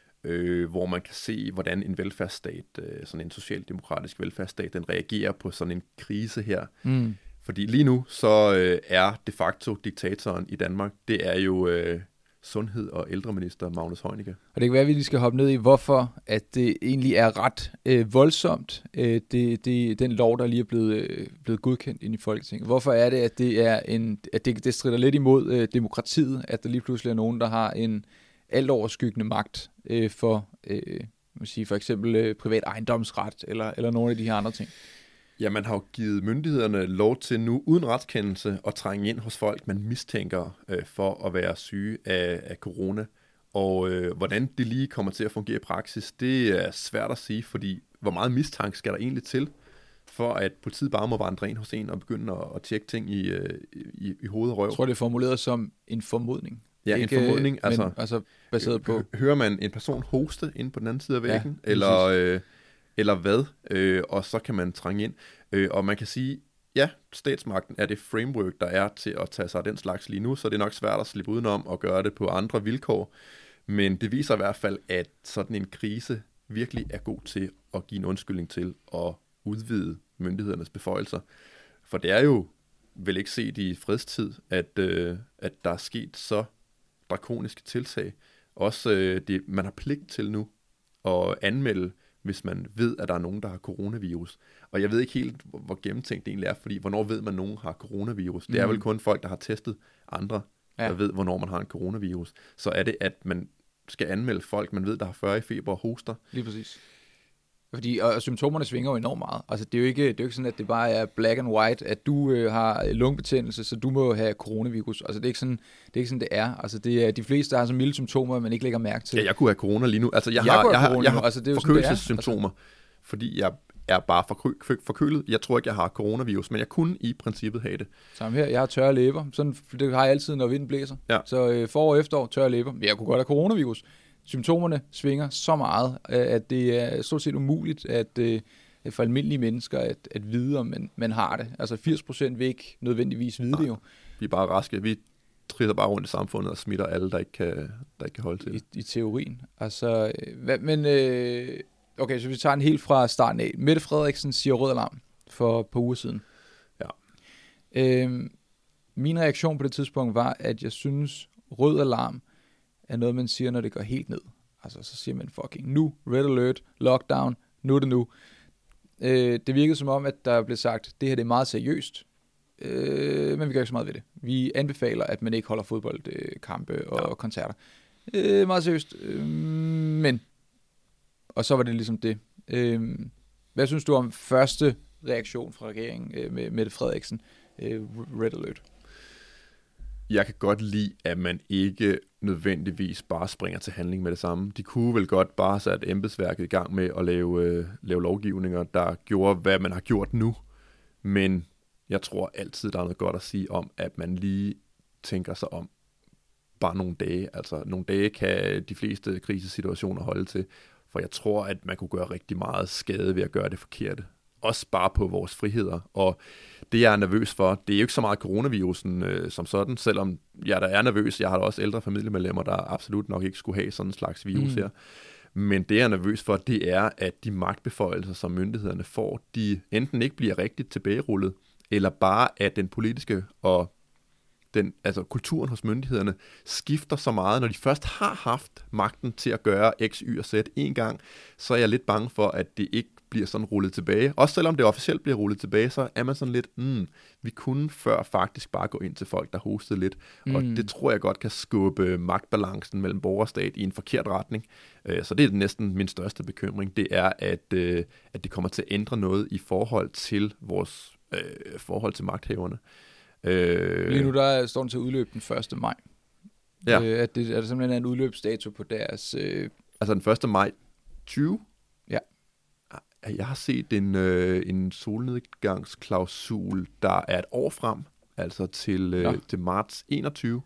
øh, hvor man kan se, hvordan en velfærdsstat, øh, sådan en socialdemokratisk velfærdsstat, den reagerer på sådan en krise her. Mm. Fordi lige nu, så øh, er de facto diktatoren i Danmark, det er jo... Øh, sundhed- og ældreminister Magnus Heunicke. Og det kan være, at vi lige skal hoppe ned i, hvorfor at det egentlig er ret øh, voldsomt, øh, det, det, den lov, der lige er blevet, øh, blevet godkendt ind i Folketinget. Hvorfor er det, at det er en, at det, det strider lidt imod øh, demokratiet, at der lige pludselig er nogen, der har en altoverskyggende magt øh, for, øh, man sige, for eksempel øh, privat ejendomsret, eller, eller nogle af de her andre ting? Ja, man har jo givet myndighederne lov til nu, uden retskendelse, at trænge ind hos folk, man mistænker øh, for at være syge af, af corona. Og øh, hvordan det lige kommer til at fungere i praksis, det er svært at sige, fordi hvor meget mistanke skal der egentlig til, for at politiet bare må vandre ind hos en og begynde at, at tjekke ting i, øh, i, i hoved og røv. Jeg tror, det er formuleret som en formodning. Ja, ikke, en formodning. Men, altså, altså baseret på... Hører man en person hoste inde på den anden side af væggen, ja, eller... Øh, eller hvad, øh, og så kan man trænge ind. Øh, og man kan sige, ja, statsmagten er det framework, der er til at tage sig af den slags lige nu, så det er nok svært at slippe udenom og gøre det på andre vilkår. Men det viser i hvert fald, at sådan en krise virkelig er god til at give en undskyldning til at udvide myndighedernes beføjelser. For det er jo vel ikke set i fredstid, at, øh, at der er sket så drakoniske tiltag. Også øh, det, man har pligt til nu at anmelde, hvis man ved, at der er nogen, der har coronavirus. Og jeg ved ikke helt, hvor gennemtænkt det egentlig er, fordi hvornår ved man, at nogen har coronavirus? Det er mm. vel kun folk, der har testet andre, ja. der ved, hvornår man har en coronavirus. Så er det, at man skal anmelde folk, man ved, der har fyrre i feber og hoster. Lige præcis. Fordi og symptomerne svinger jo enormt meget. Altså, det er jo ikke, det er jo ikke sådan, at det bare er black and white, at du øh, har lungebetændelse, så du må have coronavirus. Altså, det er ikke sådan, det er, ikke sådan, det er. Altså, det er de fleste, der har så milde symptomer, man ikke lægger mærke til. Ja, jeg kunne have corona lige nu. Altså, jeg, jeg har, jeg har, har, jeg har altså, forkølelsessymptomer, altså, fordi jeg er bare forkø- forkølet. Jeg tror ikke, jeg har coronavirus, men jeg kunne i princippet have det. Samme her. Jeg har tørre læber. Sådan, det har jeg altid, når vinden blæser. Ja. Så øh, forår og efterår, tørre læber. Men jeg kunne godt have coronavirus. Symptomerne svinger så meget, at det er stort set umuligt at, for almindelige mennesker at, at vide, om man, man har det. Altså firs procent vil ikke nødvendigvis vide Nej, det jo. Vi er bare raske. Vi triller bare rundt i samfundet og smitter alle, der ikke kan, der ikke kan holde til. I, i teorien. Altså, hvad, men øh, okay, så vi tager en helt fra starten af. Mette Frederiksen siger rød alarm for et par uger siden. Ja. Øh, min reaktion på det tidspunkt var, at jeg synes, rød alarm er noget, man siger, når det går helt ned. Altså, så siger man fucking nu, red alert, lockdown, nu er det nu. Øh, det virkede som om, at der blev sagt, det her det er meget seriøst, øh, men vi gør ikke så meget ved det. Vi anbefaler, at man ikke holder fodboldkampe og ja. koncerter. Øh, meget seriøst, øh, men, og så var det ligesom det. Øh, hvad synes du om første reaktion fra regeringen øh, med Mette Frederiksen, øh, red alert? Jeg kan godt lide, at man ikke nødvendigvis bare springer til handling med det samme. De kunne vel godt bare sætte embedsværket i gang med at lave, øh, lave lovgivninger, der gjorde, hvad man har gjort nu. Men jeg tror altid, der er noget godt at sige om, at man lige tænker sig om bare nogle dage. Altså nogle dage kan de fleste krisesituationer holde til, for jeg tror, at man kunne gøre rigtig meget skade ved at gøre det forkerte. Også bare på vores friheder, og det jeg er nervøs for, det er jo ikke så meget coronavirusen øh, som sådan, selvom jeg der er nervøs, jeg har da også ældre familiemedlemmer, der absolut nok ikke skulle have sådan en slags virus mm. her, men det jeg er nervøs for, det er, at de magtbeføjelser, som myndighederne får, de enten ikke bliver rigtigt tilbagerullet, eller bare at den politiske og den, altså kulturen hos myndighederne skifter så meget, når de først har haft magten til at gøre X, Y og Z en gang, så er jeg lidt bange for, at det ikke bliver sådan rullet tilbage. Også selvom det officielt bliver rullet tilbage, så er man sådan lidt, mm, vi kunne før faktisk bare gå ind til folk, der hostede lidt. Mm. Og det tror jeg godt kan skubbe magtbalancen mellem borger og stat i en forkert retning. Så det er næsten min største bekymring, det er, at, at det kommer til at ændre noget i forhold til vores øh, forhold til magthaverne. Lige nu der står den til at udløbe den første maj. Ja. Øh, at det, er der simpelthen en udløbsdato på deres... Øh... Altså den første maj tyve? Ja. Jeg har set en, øh, en solnedgangsklausul, der er et år frem, altså til, øh, til marts enogtyve.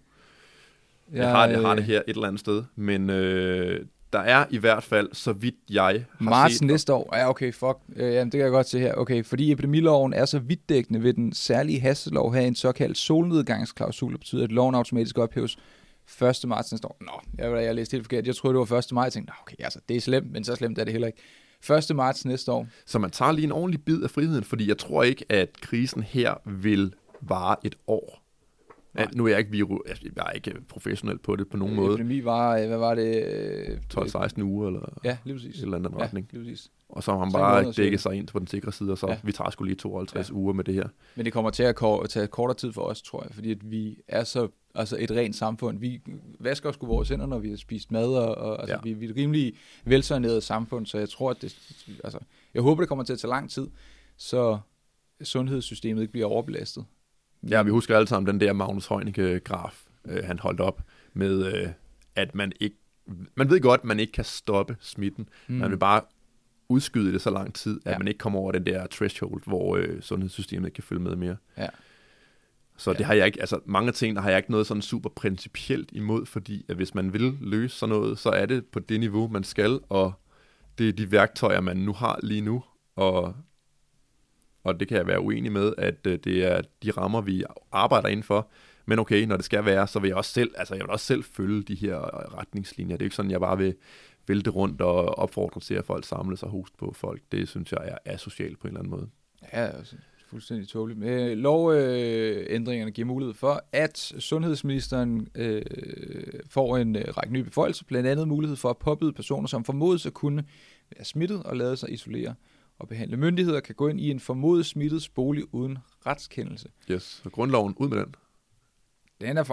Ja, jeg, har, jeg har det her et eller andet sted, men øh, der er i hvert fald, så vidt jeg har marts set... næste år? Ja, okay, fuck. Øh, jamen, det kan jeg godt se her. Okay, fordi epidemiloven er så vidtdækkende, ved den særlige hastelov have en såkaldt solnedgangsklausul, der betyder, at loven automatisk ophæves første marts næste år. Nå, jeg, jeg læste helt forkert. Jeg troede, det var første maj. Jeg tænkte, okay, altså, det er slemt, men så slemt er det heller ikke. første marts næste år. Så man tager lige en ordentlig bid af friheden, fordi jeg tror ikke, at krisen her vil vare et år. Ja, nu er jeg ikke viru, jeg er ikke professionel på det på nogen måde. Epidemi var, hvad var det? tolv seksten uger, eller ja, lige præcis. Et eller andet ja, retning. Lige præcis. Og så har man bare dækket sig ind på den sikre side, og så ja. vi tager sgu lige tooghalvtreds ja. uger med det her. Men det kommer til at tage kortere tid for os, tror jeg, fordi at vi er så altså et rent samfund. Vi vasker sgu vores hænder, når vi har spist mad, og, og altså, ja. vi, vi er et rimelig velsorneret samfund, så jeg tror, at det, altså, jeg håber, det kommer til at tage lang tid, så sundhedssystemet ikke bliver overbelastet. Ja, vi husker alle sammen den der Magnus Heunicke-graf, øh, han holdt op med, øh, at man ikke, man ved godt, at man ikke kan stoppe smitten, mm. man vil bare udskyde det så lang tid, at ja. man ikke kommer over den der threshold, hvor øh, sundhedssystemet ikke kan følge med mere. Ja. Så det har jeg ikke, altså mange ting, der har jeg ikke noget sådan super principielt imod, fordi at hvis man vil løse sådan noget, så er det på det niveau, man skal, og det er de værktøjer, man nu har lige nu, og, og det kan jeg være uenig med, at det er de rammer, vi arbejder indenfor. Men okay, når det skal være, så vil jeg også selv, altså jeg vil også selv følge de her retningslinjer. Det er ikke sådan, jeg bare vil vælte rundt og opfordre til, at folk samles og hoste på folk. Det synes jeg er asocialt på en eller anden måde. Ja, altså fuldstændig tåbeligt. Øh, lovændringerne giver mulighed for, at sundhedsministeren øh, får en øh, række nye beføjelser, blandt andet mulighed for at påbyde personer, som formodes at kunne være smittet og lade sig isolere og behandle. Myndigheder kan gå ind i en formodet smittet bolig uden retskendelse. Yes, så grundloven ud med den. Den er farlig.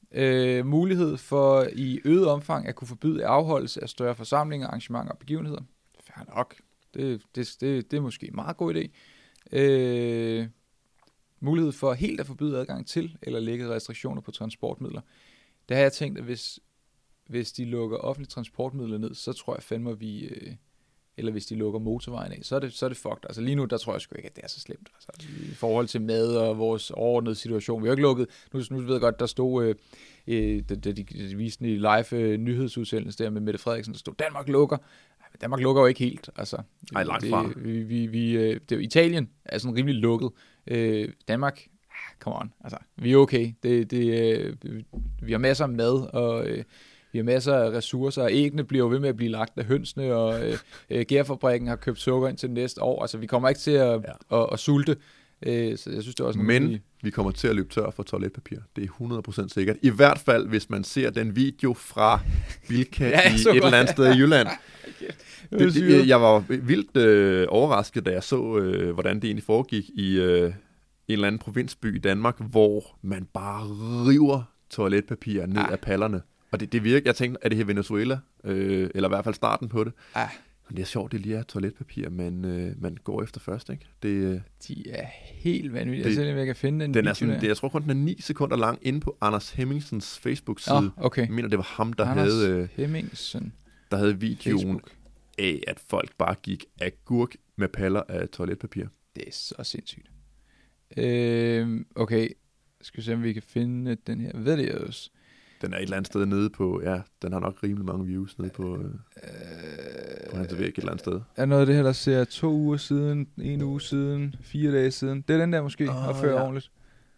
Øh, mulighed for i øget omfang at kunne forbyde afholdelse af større forsamlinger, arrangementer og begivenheder. Fair nok. Det, det, det, det er måske en meget god idé. Øh, mulighed for helt at forbyde adgang til eller lægge restriktioner på transportmidler. Det har jeg tænkt, at hvis, hvis de lukker offentlige transportmidler ned, så tror jeg fandme, at vi... Øh, eller hvis de lukker motorvejen af, så er det, så er det fucked. Altså lige nu, der tror jeg sgu ikke, at det er så slemt. Altså, i forhold til mad og vores overordnede situation. Vi har ikke lukket, nu, nu ved jeg godt, der stod, øh, øh, da, da de, de viste en live øh, nyhedsudsendelse der med Mette Frederiksen, der stod, Danmark lukker. Danmark lukker jo ikke helt. Altså, Ej, langt fra. Det, vi, vi, vi, øh, det er jo Italien, er sådan rimelig lukket. Øh, Danmark, come on, altså, vi er okay. Det, det, øh, vi har masser af mad, og... Øh, vi har masser af ressourcer, og æggene bliver jo ved med at blive lagt af hønsene, og øh, øh, gærfabrikken har købt sukker ind til næste år. Altså, vi kommer ikke til at, ja. at, at sulte. Øh, så jeg synes, det er også Men rigtig... vi kommer til at løbe tør for toiletpapir. Det er hundrede procent sikkert. I hvert fald, hvis man ser den video fra Bilka ja, i et godt. eller andet sted i Jylland. det, det, jeg var vildt øh, overrasket, da jeg så, øh, hvordan det egentlig foregik i øh, en eller anden provinsby i Danmark, hvor man bare river toiletpapir ned ja. af pallerne. Og det, det virker, jeg tænkte, er det her Venezuela? Øh, eller i hvert fald starten på det. Ah. Men det er sjovt, det lige er toiletpapir, man, øh, man går efter først, ikke? Det, øh, De er helt vanvittige. Jeg ser, jeg kan finde en den video er sådan, det, jeg tror kun, den er ni sekunder lang inde på Anders Hemmingsens Facebook-side. Oh, okay. Jeg mener, det var ham, der Anders havde, øh, Hemmingsen. der havde videoen Facebook. af, at folk bare gik agurk med paller af toiletpapir. Det er så sindssygt. Øh, okay, skal vi se, om vi kan finde den her videos. Den er et eller andet sted nede på, ja, den har nok rimelig mange views nede på, øh, på hans væg et eller andet sted. Er noget af det her, der ser to uger siden, en uge siden, fire dage siden? Det er den der måske, oh, opfører ja. ordentligt.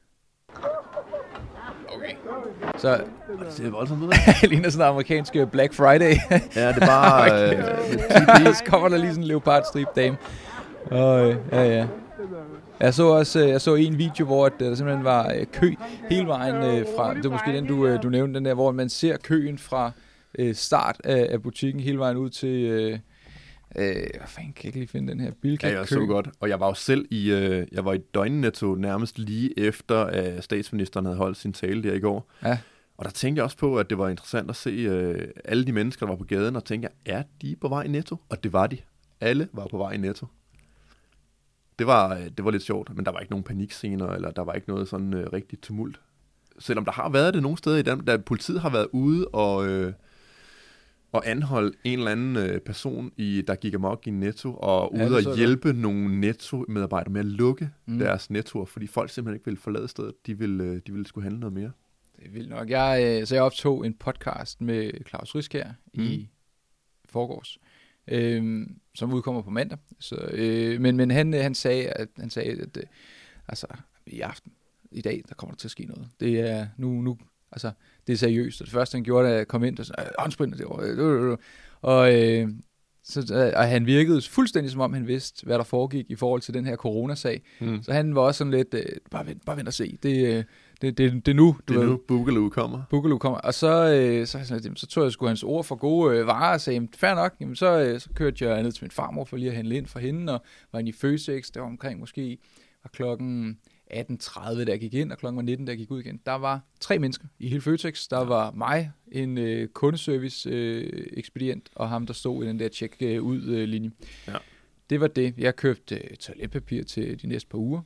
Okay. Så det ser voldsomt ud. Det ligner sådan en amerikansk Black Friday. Ja, det er bare... okay. øh, så kommer der lige sådan en leopardstrip dame. Og, ja, ja. Jeg så også jeg så en video, hvor der simpelthen var kø hele vejen fra, det var måske den, du, du nævnte, den der, hvor man ser køen fra start af butikken hele vejen ud til, øh, hvad fanden, kan jeg ikke lige finde den her Bilka kø? Ja, jeg så godt, og jeg var jo selv i, øh, jeg var i Døgnnetto nærmest lige efter, at statsministeren havde holdt sin tale der i går. Ja. Og der tænkte jeg også på, at det var interessant at se øh, alle de mennesker, der var på gaden, og tænkte jeg, er de på vej i Netto? Og det var de. Alle var på vej i Netto. Det var, det var lidt sjovt, men der var ikke nogen panikscener, eller der var ikke noget sådan øh, rigtig tumult. Selvom der har været det nogle steder i Danmark, da politiet har været ude og, øh, og anholde en eller anden øh, person, i, der gik amok i Netto, og ude ja, og hjælpe det. nogle Netto-medarbejdere med at lukke mm. deres Nettoer, fordi folk simpelthen ikke ville forlade stedet. De ville, øh, de ville skulle handle noget mere. Det er vildt nok. Jeg, øh, så jeg optog en podcast med Claus Riskær mm. i forgårs. Øhm, som udkommer på mandag. Så, øh, men men han, han sagde, at, han sagde, at øh, altså, i aften, i dag, der kommer der til at ske noget. Det er nu, nu altså, det er seriøst. Og det første, han gjorde, da jeg kom ind, og sagde, håndsprinter derovre. Og, øh, så, og han virkede fuldstændig, som om han vidste, hvad der foregik i forhold til den her coronasag. Mm. Så han var også sådan lidt, øh, bare, vent, bare vent og se. Det, øh, det, det, det er nu. Du det er ved, nu, Boogaloo kommer. Boogaloo kommer. Og så, øh, så, så, så tog jeg sgu hans ord for gode øh, varer, og sagde, fair nok, jamen, så, øh, så kørte jeg ned til min farmor for lige at handle ind for hende, og var inde i Føtex, det var omkring måske var klokken atten tredive, da jeg gik ind, og klokken var nitten, da jeg gik ud igen. Der var tre mennesker i hele Føtex. Der var mig, en øh, kundeservice-ekspedient, øh, og ham, der stod i den der check-ud-linje. Ja. Det var det. Jeg købte øh, toiletpapir til de næste par uger.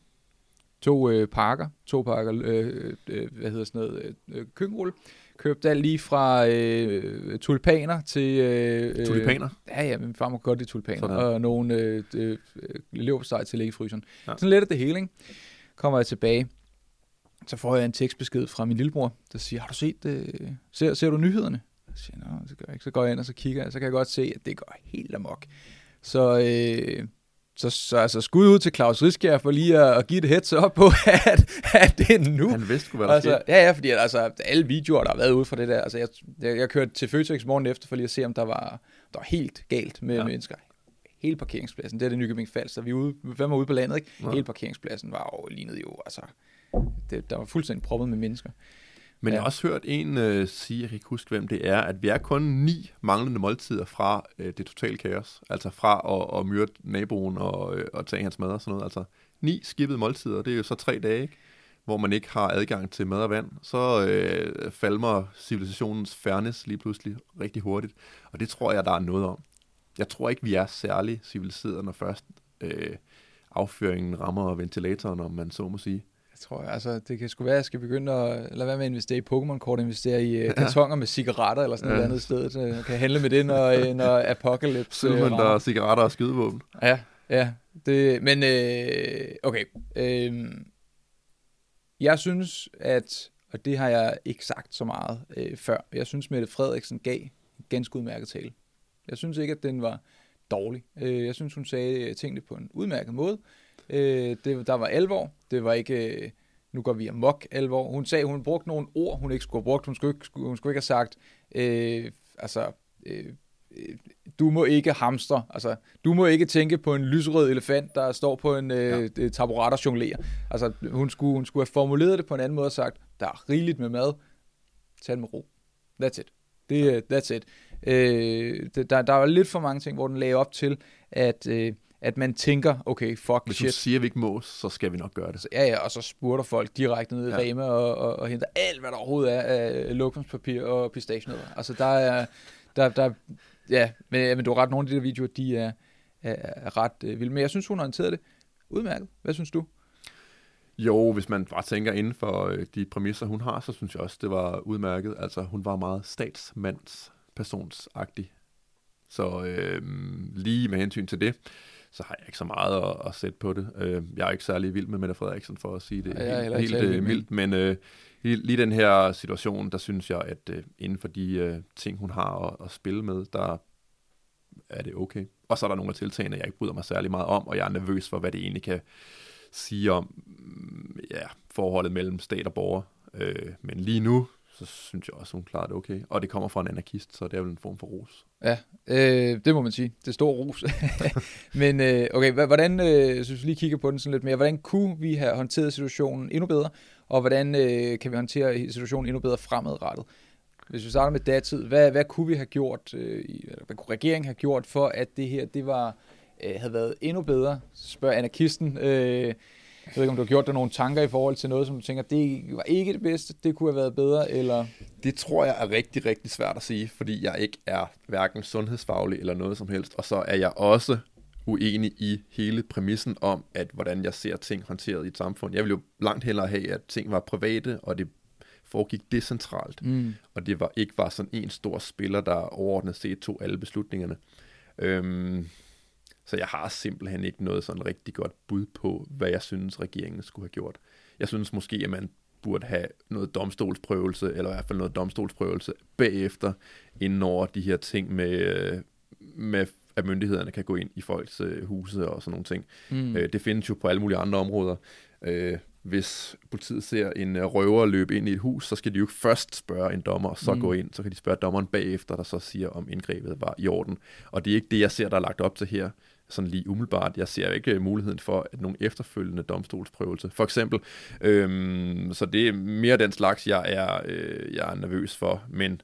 To øh, pakker, to pakker, øh, øh, hvad hedder sådan noget, øh, køkkenrulle. Købte alt lige fra øh, tulipaner til... Øh, tulipaner? Øh, ja, ja, min far må godt lide tulipaner. Sådan. Og nogle øh, øh, leverpostej til at lægge i fryseren. Ja. Sådan lidt af det hele, ikke? Kommer jeg tilbage, så får jeg en tekstbesked fra min lillebror, der siger, har du set det? Ser, ser du nyhederne? Jeg siger, nå, det gør jeg ikke. Så går jeg ind, og så kigger jeg, så kan jeg godt se, at det går helt amok. Så... Øh, Så, så altså skud ud til Claus Riskær for lige at, at give et heads up på, at, at det er nu. Han vidste, hvad der altså, ja, ja, fordi altså, alle videoer, der har været ude fra det der, altså jeg, jeg, jeg kørte til Føtex morgen efter, for lige at se, om der var, der var helt galt med ja. mennesker. Hele parkeringspladsen, det er det Nykøbing Falster, vi er ude, hvem er ude på landet, ikke? Ja. Hele parkeringspladsen var jo lignet jo, altså, det, der var fuldstændig proppet med mennesker. Men ja. jeg har også hørt en øh, sige, jeg kan ikke huske, hvem det er, at vi er kun ni manglende måltider fra øh, det totale kaos. Altså fra at, at myrde naboen og, øh, og tage hans mad og sådan noget. Altså ni skippede måltider, det er jo så tre dage, ikke? hvor man ikke har adgang til mad og vand, så øh, falmer civilisationens fairness lige pludselig rigtig hurtigt. Og det tror jeg, der er noget om. Jeg tror ikke, vi er særlig civiliserede, når først øh, afføringen rammer ventilatoren, om man så må sige. Jeg tror, altså, det kan sgu være, at jeg skal begynde at lade være med at investere i Pokémon-kort, investere i uh, kartoner med cigaretter eller sådan ja. noget andet sted. Så jeg kan handle med det, når, når Apocalypse Sydmønter, uh, cigaretter og skydevåben. Ja, ja. Det, men øh, okay. Øh, jeg synes, at, og det har jeg ikke sagt så meget øh, før, jeg synes, Mette Frederiksen gav en ganske udmærket tale. Jeg synes ikke, at den var dårlig. Øh, jeg synes, hun sagde tingene på en udmærket måde. Øh, det, der var alvor. Det var ikke, øh, nu går vi amok alvor. Hun sagde, hun brugte nogle ord, hun ikke skulle have brugt. Hun skulle ikke, skulle, hun skulle ikke have sagt, øh, altså, øh, du må ikke hamstre. Altså, du må ikke tænke på en lysrød elefant, der står på en øh, ja. taburet og jonglerer. Altså, hun skulle, hun skulle have formuleret det på en anden måde og sagt, der er rigeligt med mad. Tag det med ro. That's it. Det, that's it. Øh, det, der, der var lidt for mange ting, hvor den lagde op til, at, øh, at man tænker, okay, fuck Hvis shit. Hvis du siger, at vi ikke må, så skal vi nok gøre det. Så, ja, ja, og så spurter folk direkte ned i ja. Rema og, og, og henter alt, hvad der overhovedet er af lokumspapir og pistachienødder. Altså, der er, der, der, ja, men, men du har ret, nogle af de der videoer, de er, er, er ret øh, vilde. Men jeg synes, hun har håndteret det udmærket. Hvad synes du? Jo, hvis man bare tænker inden for de præmisser, hun har, så synes jeg også, det var udmærket. Altså, hun var meget statsmandspersonsagtig. Så øh, lige med hensyn til det, så har jeg ikke så meget at, at sætte på det. Øh, jeg er ikke særlig vild med Mette Frederiksen, for at sige det ja, helt, helt øh, mildt. Men øh, lige den her situation, der synes jeg, at øh, inden for de øh, ting, hun har at, at spille med, der er det okay. Og så er der nogle af tiltagene, jeg ikke bryder mig særlig meget om, og jeg er nervøs for, hvad det egentlig kan sige om ja, forholdet mellem stat og borger. Øh, men lige nu, så synes jeg også, hun klarer det okay. Og det kommer fra en anarkist, så det er vel en form for ros. Ja, øh, det må man sige. Det er stor ros. Men øh, okay, hvordan, øh, synes vi lige kigger på den sådan lidt mere, hvordan kunne vi have håndteret situationen endnu bedre, og hvordan øh, kan vi håndtere situationen endnu bedre fremadrettet? Hvis vi starter med datid, hvad, hvad kunne vi have gjort, øh, hvad kunne regeringen have gjort, for at det her, det var, øh, havde været endnu bedre? Spørger anarkisten. Øh, Jeg ved ikke, om du har gjort dig nogle tanker i forhold til noget, som du tænker, det var ikke det bedste, det kunne have været bedre, eller? Det tror jeg er rigtig, rigtig svært at sige, fordi jeg ikke er hverken sundhedsfaglig eller noget som helst, og så er jeg også uenig i hele præmissen om, at hvordan jeg ser ting håndteret i et samfund. Jeg vil jo langt hellere have, at ting var private, og det foregik decentralt, mm. og det var ikke var sådan en stor spiller, der overordnet set tog alle beslutningerne. Øhm, Så jeg har simpelthen ikke noget sådan rigtig godt bud på, hvad jeg synes, regeringen skulle have gjort. Jeg synes måske, at man burde have noget domstolsprøvelse, eller i hvert fald noget domstolsprøvelse bagefter, inden over de her ting med, med at myndighederne kan gå ind i folks huse og sådan nogle ting. Mm. Det findes jo på alle mulige andre områder. Hvis politiet ser en røver løbe ind i et hus, så skal de jo ikke først spørge en dommer, og så mm. gå ind. Så kan de spørge dommeren bagefter, der så siger, om indgrebet var i orden. Og det er ikke det, jeg ser, der er lagt op til her, sådan lige umiddelbart. Jeg ser ikke muligheden for at nogle efterfølgende domstolsprøvelse, for eksempel. Øhm, så det er mere den slags, jeg er, øh, jeg er nervøs for, men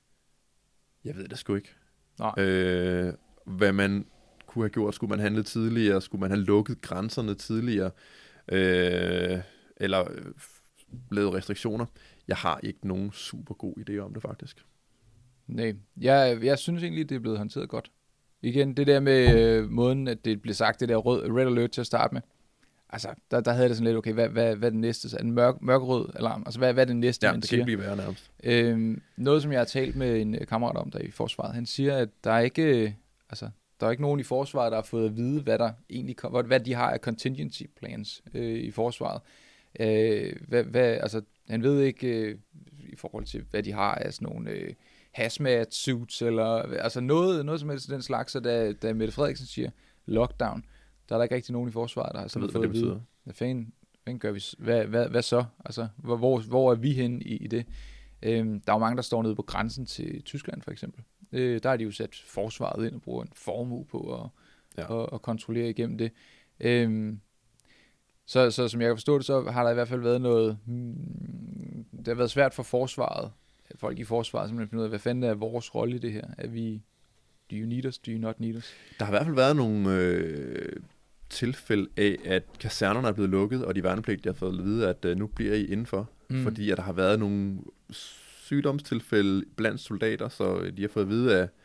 jeg ved det sgu ikke. Øh, hvad man kunne have gjort, skulle man handle tidligere, skulle man have lukket grænserne tidligere, øh, eller øh, lavet restriktioner. Jeg har ikke nogen super god idé om det, faktisk. Nej, jeg, jeg synes egentlig, det er blevet håndteret godt. Igen, det der med øh, måden, at det blev sagt, det der rød, red alert til at starte med. Altså, der, der havde det sådan lidt, okay, hvad, hvad, hvad er det næste? Så er den mørk, mørkerød alarm? Altså, hvad, hvad er det næste, ja, man det siger? Ja, det kan ikke blive værre nærmest. Øhm, noget, som jeg har talt med en kammerat om der i forsvaret, han siger, at der er ikke, altså, der er ikke nogen i forsvaret, der har fået at vide, hvad der egentlig, hvad de har af contingency plans øh, i forsvaret. Øh, hvad, hvad, altså, han ved ikke øh, i forhold til, hvad de har af sådan nogle øh, hazmat suits, eller altså noget, noget som helst den slags, så da, da Mette Frederiksen siger lockdown, der er der ikke rigtig nogen i forsvaret, der har sådan fået at vide. Hvad fanden, hvad gør vi, hvad, hvad, hvad så? Altså, hvor, hvor er vi henne i, i det? Øhm, der er jo mange, der står nede på grænsen til Tyskland, for eksempel. Øh, der har de jo sat forsvaret ind og bruger en formue på at, ja. og, og kontrollere igennem det. Øhm, så, så som jeg kan forstå det, så har der i hvert fald været noget, hmm, det har været svært for forsvaret, folk i forsvaret, simpelthen finde ud af, hvad fanden er vores rolle i det her? Er vi, do you need us, do you not need us? Der har i hvert fald været nogle øh, tilfælde af, at kasernerne er blevet lukket, og de værnepligtige har fået at vide, at øh, nu bliver I indenfor, mm. fordi at der har været nogle sygdomstilfælde blandt soldater, så de har fået at vide af,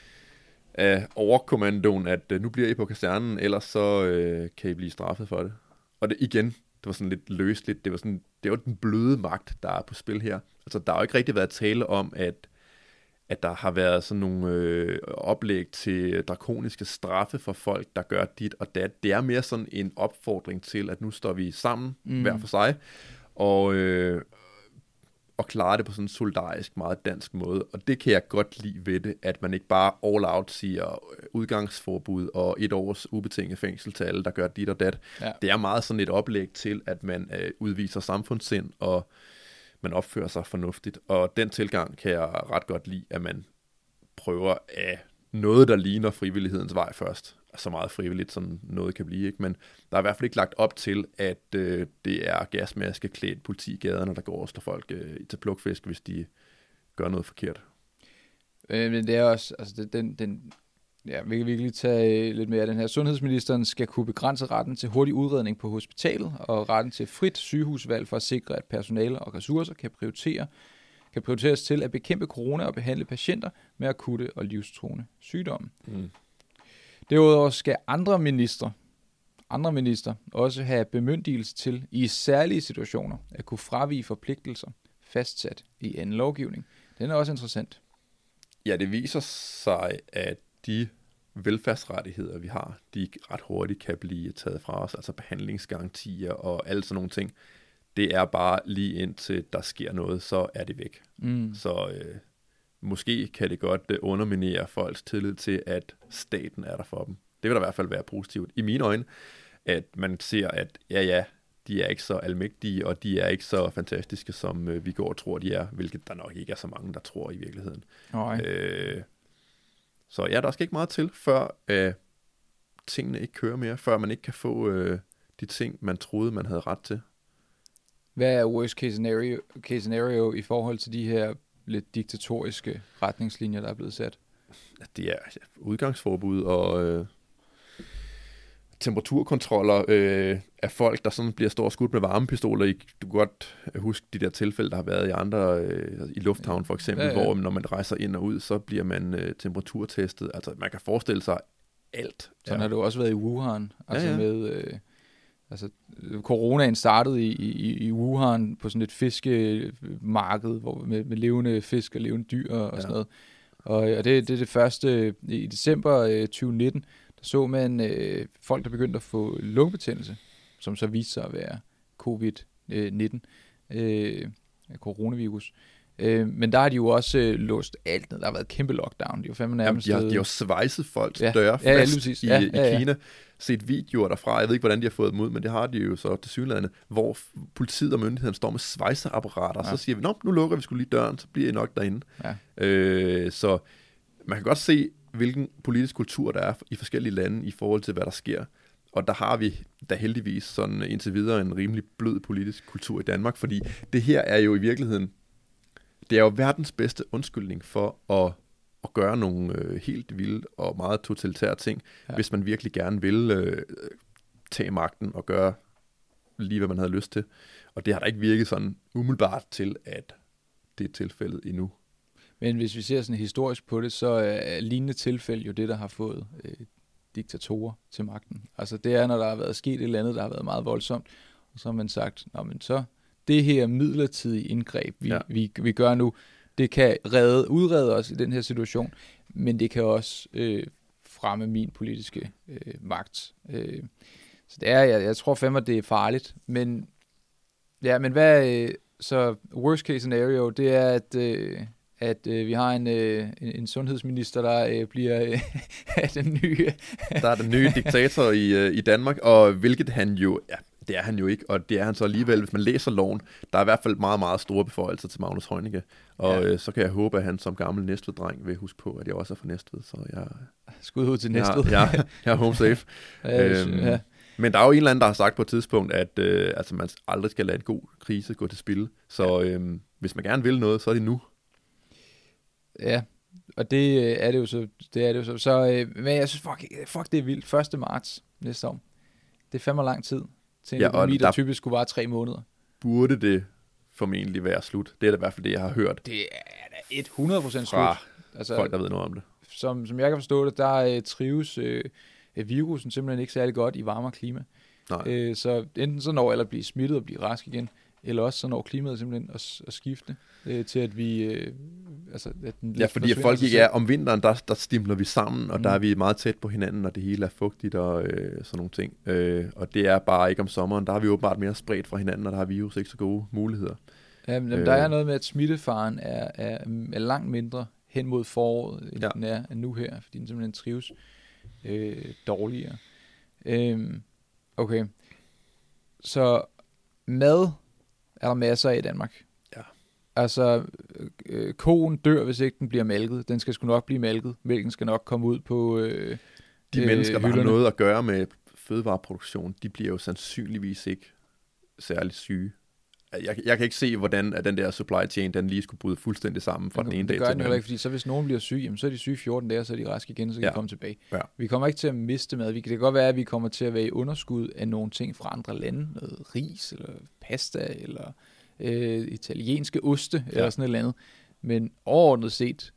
af overkommandoen, at øh, nu bliver I på kasernen, ellers så øh, kan I blive straffet for det. Og det igen, det var sådan lidt løsligt, det var sådan, det var den bløde magt, der er på spil her. Altså, der har jo ikke rigtig været tale om, at at der har været sådan nogle øh, oplæg til drakoniske straffe for folk, der gør dit og dat. Det er mere sådan en opfordring til, at nu står vi sammen, mm. hver for sig, og, øh, og klarer det på sådan en solidarisk, meget dansk måde. Og det kan jeg godt lide ved det, at man ikke bare all out siger udgangsforbud og et års ubetinget fængsel til alle, der gør dit og dat. Ja. Det er meget sådan et oplæg til, at man øh, udviser samfundssind og man opfører sig fornuftigt, og den tilgang kan jeg ret godt lide, at man prøver af noget, der ligner frivillighedens vej først. Så meget frivilligt, som noget kan blive, ikke? Men der er i hvert fald ikke lagt op til, at øh, det er gasmaskeklædt politi i gaderne, der går og slår folk øh, til plukfisk, hvis de gør noget forkert. Øh, men det er også, altså den, den ja, vi kan virkelig tage lidt mere af den her. Sundhedsministeren skal kunne begrænse retten til hurtig udredning på hospitalet og retten til frit sygehusvalg for at sikre, at personale og ressourcer kan prioritere kan prioriteres til at bekæmpe corona og behandle patienter med akutte og livstruende sygdomme. Mm. Derudover skal andre ministre, andre minister også have bemyndigelse til i særlige situationer at kunne fravige forpligtelser fastsat i anden lovgivning. Den er også interessant. Ja, det viser sig, at de velfærdsrettigheder, vi har, de ret hurtigt kan blive taget fra os, altså behandlingsgarantier og alle sådan nogle ting. Det er bare lige indtil der sker noget, så er det væk. Mm. Så øh, måske kan det godt øh, underminere folks tillid til, at staten er der for dem. Det vil da i hvert fald være positivt. I mine øjne, at man ser, at ja, ja, de er ikke så almægtige, og de er ikke så fantastiske, som øh, vi går og tror, de er, hvilket der nok ikke er så mange, der tror i virkeligheden. Øh, så ja, der skal ikke meget til, før øh, tingene ikke kører mere, før man ikke kan få øh, de ting, man troede, man havde ret til. Hvad er worst case scenario, case scenario i forhold til de her lidt diktatoriske retningslinjer, der er blevet sat? Det er ja, udgangsforbud og øh, temperaturkontroller øh, af folk, der sådan bliver stået skudt med varmepistoler. I, du kan godt huske de der tilfælde, der har været i andre, øh, i lufthavn for eksempel, ja, ja. Hvor når man rejser ind og ud, så bliver man øh, temperaturtestet. Altså man kan forestille sig alt. Sådan ja. Har det jo også været i Wuhan, altså ja, ja. med... Øh, Altså, coronaen startede i, i, i Wuhan på sådan et fiskemarked hvor, med, med levende fisk og levende dyr og ja. Sådan noget. Og, og det, det er det første, i december øh, tyve nitten, der så man øh, folk, der begyndte at få lungebetændelse, som så viste sig at være covid nitten, øh, coronavirus. Øh, men der har de jo også øh, låst alt ned. Der har været kæmpe lockdown. De har fandme nærmest... Jamen, de, har, de har jo svejset folks ja. døre ja, fast ja, i, ja, i ja, ja. Kina. Set videoer derfra. Jeg ved ikke, hvordan de har fået dem ud, men det har de jo så til synligheden, hvor politiet og myndighederne står med svejseapparater, ja. Så siger vi, nå, nu lukker vi sgu lige døren, så bliver I nok derinde. Ja. Øh, så man kan godt se, hvilken politisk kultur der er i forskellige lande i forhold til, hvad der sker. Og der har vi da heldigvis sådan indtil videre en rimelig blød politisk kultur i Danmark, fordi det her er jo i virkeligheden det er jo verdens bedste undskyldning for at, at gøre nogle øh, helt vilde og meget totalitære ting, ja. Hvis man virkelig gerne vil øh, tage magten og gøre lige, hvad man havde lyst til. Og det har da ikke virket sådan umiddelbart til, at det er tilfældet endnu. Men hvis vi ser sådan historisk på det, så er lignende tilfælde jo det, der har fået øh, diktatorer til magten. Altså det er, når der har været sket et eller andet, der har været meget voldsomt, og så har man sagt, nå men så... det her midlertidige indgreb, vi, ja. vi, vi gør nu, det kan redde, udrede os i den her situation, men det kan også øh, fremme min politiske øh, magt. Øh, så det er, jeg, jeg tror fandme, det er farligt. Men, ja, men hvad øh, så worst case scenario, det er, at, øh, at øh, vi har en, øh, en sundhedsminister, der øh, bliver øh, den nye... der er den nye diktator i, øh, i Danmark, og hvilket han jo... Ja, det er han jo ikke, og det er han så alligevel, hvis man læser loven. Der er i hvert fald meget, meget store beføjelser til Magnus Heunicke, og ja. øh, så kan jeg håbe, at han som gammel Næstved-dreng vil huske på, at jeg også er fra Næstved, så jeg... Skud ud til Næstved. Ja, ja, jeg er home safe. ja, øhm, ja. Men der er jo en eller anden, der har sagt på et tidspunkt, at øh, altså, man aldrig skal lade en god krise gå til spil, så øh, hvis man gerne vil noget, så er det nu. Ja, og det er det jo så. Det er det jo så. så øh, men jeg synes, fuck, fuck, det er vildt. første marts næste år. det er fandme lang tid til en Ja, ja, og økonomi, der, der- typisk skulle vare tre måneder. Burde det formentlig være slut. Det er da i hvert fald det, jeg har hørt Det er da hundrede procent fra slut. Altså, folk, der ved noget om det. som, som jeg kan forstå det, der øh, trives øh, virusen simpelthen ikke særlig godt i varmere klima. Nej. Øh, så enten så når eller blive smittet og blive rask igen, eller også så når klimaet simpelthen at, at skifte øh, til, at vi... Øh, altså, at den Ja, fordi at folk ikke er om vinteren, der, der stimler vi sammen, og mm. der er vi meget tæt på hinanden, og det hele er fugtigt og øh, sådan nogle ting. Øh, og det er bare ikke om sommeren. Der er vi åbenbart mere spredt fra hinanden, og der har virus ikke så gode muligheder. Ja, men, øh, der er noget med, at smittefaren er, er, er langt mindre hen mod foråret, end ja. den er nu her, fordi den simpelthen trives øh, dårligere. Øh, okay. Så mad er der masser af i Danmark. Ja. Altså, øh, koen dør, hvis ikke den bliver malket. Den skal sgu nok blive malket. Mælken skal nok komme ud på øh, De øh, mennesker, der har hylderne. noget at gøre med fødevareproduktion, de bliver jo sandsynligvis ikke særlig syge. Jeg, jeg kan ikke se, hvordan at den der supply chain, den lige skulle bryde fuldstændig sammen fra den ene det dag gør til den den heller anden. ikke, fordi så hvis nogen bliver syg, jamen, så er de syge fjorten dage, så er de raske igen, så kan Ja. de komme tilbage. Ja. Vi kommer ikke til at miste mad. Vi kan, det kan godt være, at vi kommer til at være i underskud af nogle ting fra andre lande. Noget ris, eller pasta, eller øh, italienske oste, ja. eller sådan et eller andet. Men overordnet set,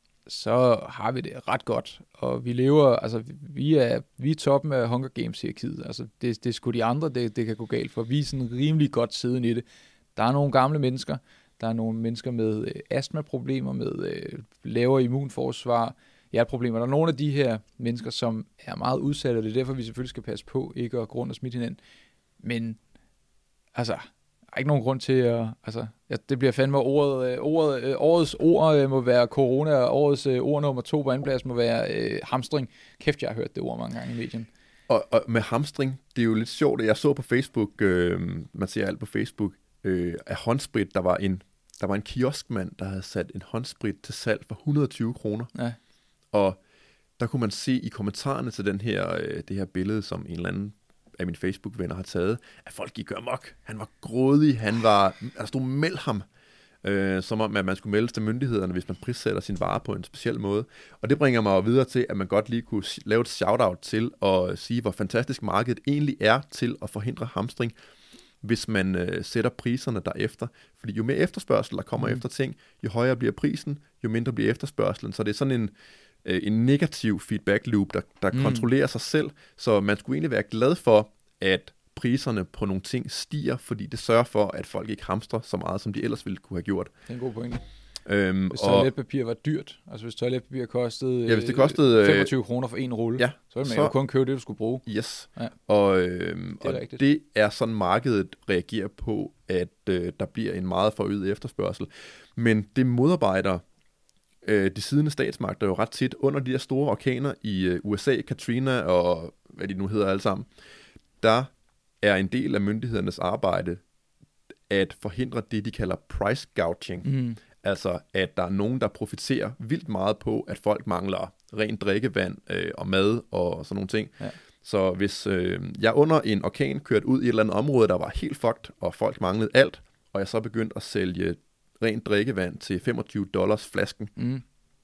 så har vi det ret godt. Og vi lever, altså vi er, vi er toppen af Hunger Games-hierarkiet. Altså det, det er sgu de andre, det, det kan gå galt for. Vi er sådan rimelig godt siden i det. Der er nogle gamle mennesker, der er nogle mennesker med øh, astmaproblemer, med øh, lavere immunforsvar, hjerteproblemer. Der er nogle af de her mennesker, som er meget udsatte, og det er derfor, vi selvfølgelig skal passe på, ikke at gå rundt og smitte hinanden. Men, altså, der er ikke nogen grund til at, altså, ja, det bliver fandme ordet, øh, ordet øh, årets ord øh, må være corona, og årets øh, ord nummer to på anden plads må være øh, hamstring. Kæft, jeg har hørt det ord mange gange i medien. Og, og med hamstring, det er jo lidt sjovt, at jeg så på Facebook, øh, man ser alt på Facebook, øh, af håndsprit, der var en der var en kioskmand, der havde sat en håndsprit til salg for et hundrede og tyve kroner. Ja. Og der kunne man se i kommentarerne til den her, øh, det her billede, som en eller anden af mine Facebook-venner har taget, at folk gik amok. Han var grådig, han var, der stod meld ham, øh, som om at man skulle meldes til myndighederne, hvis man prissætter sin vare på en speciel måde. Og det bringer mig jo videre til, at man godt lige kunne lave et shout-out til at sige, hvor fantastisk markedet egentlig er til at forhindre hamstring, hvis man øh, sætter priserne derefter. Fordi jo mere efterspørgsel der kommer mm. efter ting, jo højere bliver prisen, jo mindre bliver efterspørgselen. Så det er sådan en, øh, en negativ feedback loop, der, der mm. kontrollerer sig selv. Så man skulle egentlig være glad for, at priserne på nogle ting stiger, fordi det sørger for, at folk ikke hamstrer så meget, som de ellers ville kunne have gjort. Det er en god pointe. Øhm, hvis og, toiletpapir var dyrt, altså hvis toiletpapir kostede, ja, hvis det kostede femogtyve kroner for en rulle, ja, så ville man så, jo kun købe det, du skulle bruge. Yes, ja. og, øhm, det, er og det er sådan, markedet reagerer på, at øh, der bliver en meget forøget efterspørgsel. Men det modarbejder øh, de siddende statsmagter jo ret tit under de der store orkaner i øh, U S A, Katrina og hvad de nu hedder alle sammen. Der er en del af myndighedernes arbejde at forhindre det, de kalder price gouging. Mm. Altså, at der er nogen, der profiterer vildt meget på, at folk mangler rent drikkevand øh, og mad og sådan nogle ting. Ja. Så hvis øh, jeg under en orkan kørte ud i et eller andet område, der var helt fucked, og folk manglede alt, og jeg så begyndte at sælge rent drikkevand til femogtyve dollars flasken, mm.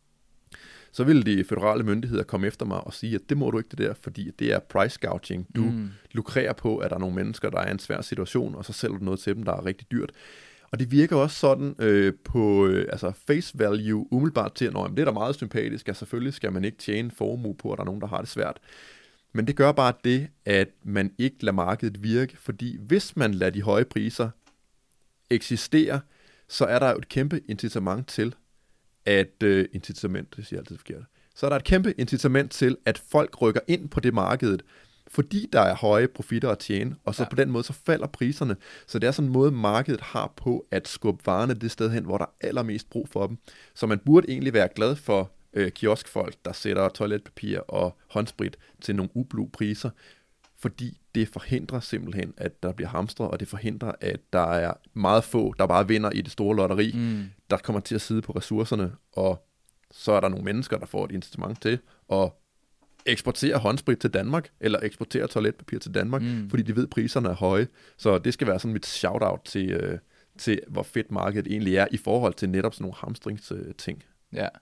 så ville de føderale myndigheder komme efter mig og sige, at det må du ikke det der, fordi det er price gouging. Du mm. lukrerer på, at der er nogle mennesker, der er i en svær situation, og så sælger du noget til dem, der er rigtig dyrt. Og det virker også sådan øh, på øh, altså face value umiddelbart til, at det er da meget sympatisk, at selvfølgelig skal man ikke tjene formue på, at der er nogen, der har det svært. Men det gør bare det, at man ikke lader markedet virke, fordi hvis man lader de høje priser eksistere, så er der jo et kæmpe incitament til, at øh, incitament, det siger jeg altid forkert, så er der et kæmpe incitament til, at folk rykker ind på det markedet, fordi der er høje profitter at tjene, og så ja. På den måde, så falder priserne. Så det er sådan en måde, markedet har på at skubbe varerne det sted hen, hvor der er allermest brug for dem. Så man burde egentlig være glad for øh, kioskfolk, der sætter toiletpapir og håndsprit til nogle ublu priser, fordi det forhindrer simpelthen, at der bliver hamstret, og det forhindrer, at der er meget få, der bare vinder i det store lotteri, mm. der kommer til at sidde på ressourcerne, og så er der nogle mennesker, der får et incitament til at eksportere håndsprit til Danmark, eller eksportere toiletpapir til Danmark, mm. fordi de ved, at priserne er høje. Så det skal være sådan mit shout-out til, øh, til hvor fedt markedet egentlig er, i forhold til netop sådan nogle hamstringsting. Ja,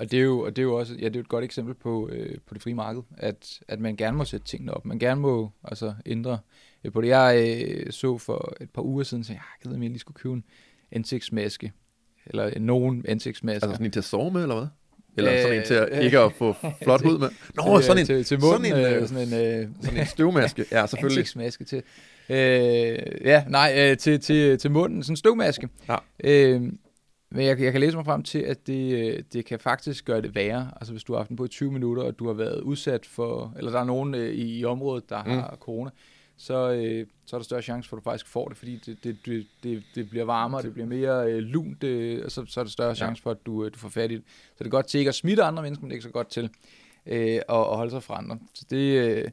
og det er jo, og det er jo også, ja, det er jo et godt eksempel på, øh, på det frie marked, at, at man gerne må sætte tingene op. Man gerne må altså ændre øh, på det. Jeg øh, så for et par uger siden, så jeg ved, om jeg lige skulle købe en ansigtsmaske, eller nogen ansigtsmasker. Altså sådan en til at sove med, eller hvad? Eller øh, sådan en til at ikke at få flot hud med? Nå, til, sådan en, til, til munden, sådan en, øh, sådan en, øh, sådan en støvmaske. Ja, selvfølgelig. Ansigtsmaske til. Øh, ja, nej, øh, til, til, til munden, sådan en støvmaske. Ja. Øh, men jeg, jeg kan læse mig frem til, at det, det kan faktisk gøre det værre. Altså hvis du har haft den på i tyve minutter, og du har været udsat for, eller der er nogen øh, i, i området, der mm. har corona, så, øh, så er der større chance for, at du faktisk får det, fordi det, det, det, det, det bliver varmere, det bliver mere øh, lunt, øh, og så, så er der større chance ja. for, at du, øh, du får fat i det. Så det er godt til ikke at smitte andre mennesker, men det er ikke så godt til øh, at, at holde sig fra andre. Så det, øh,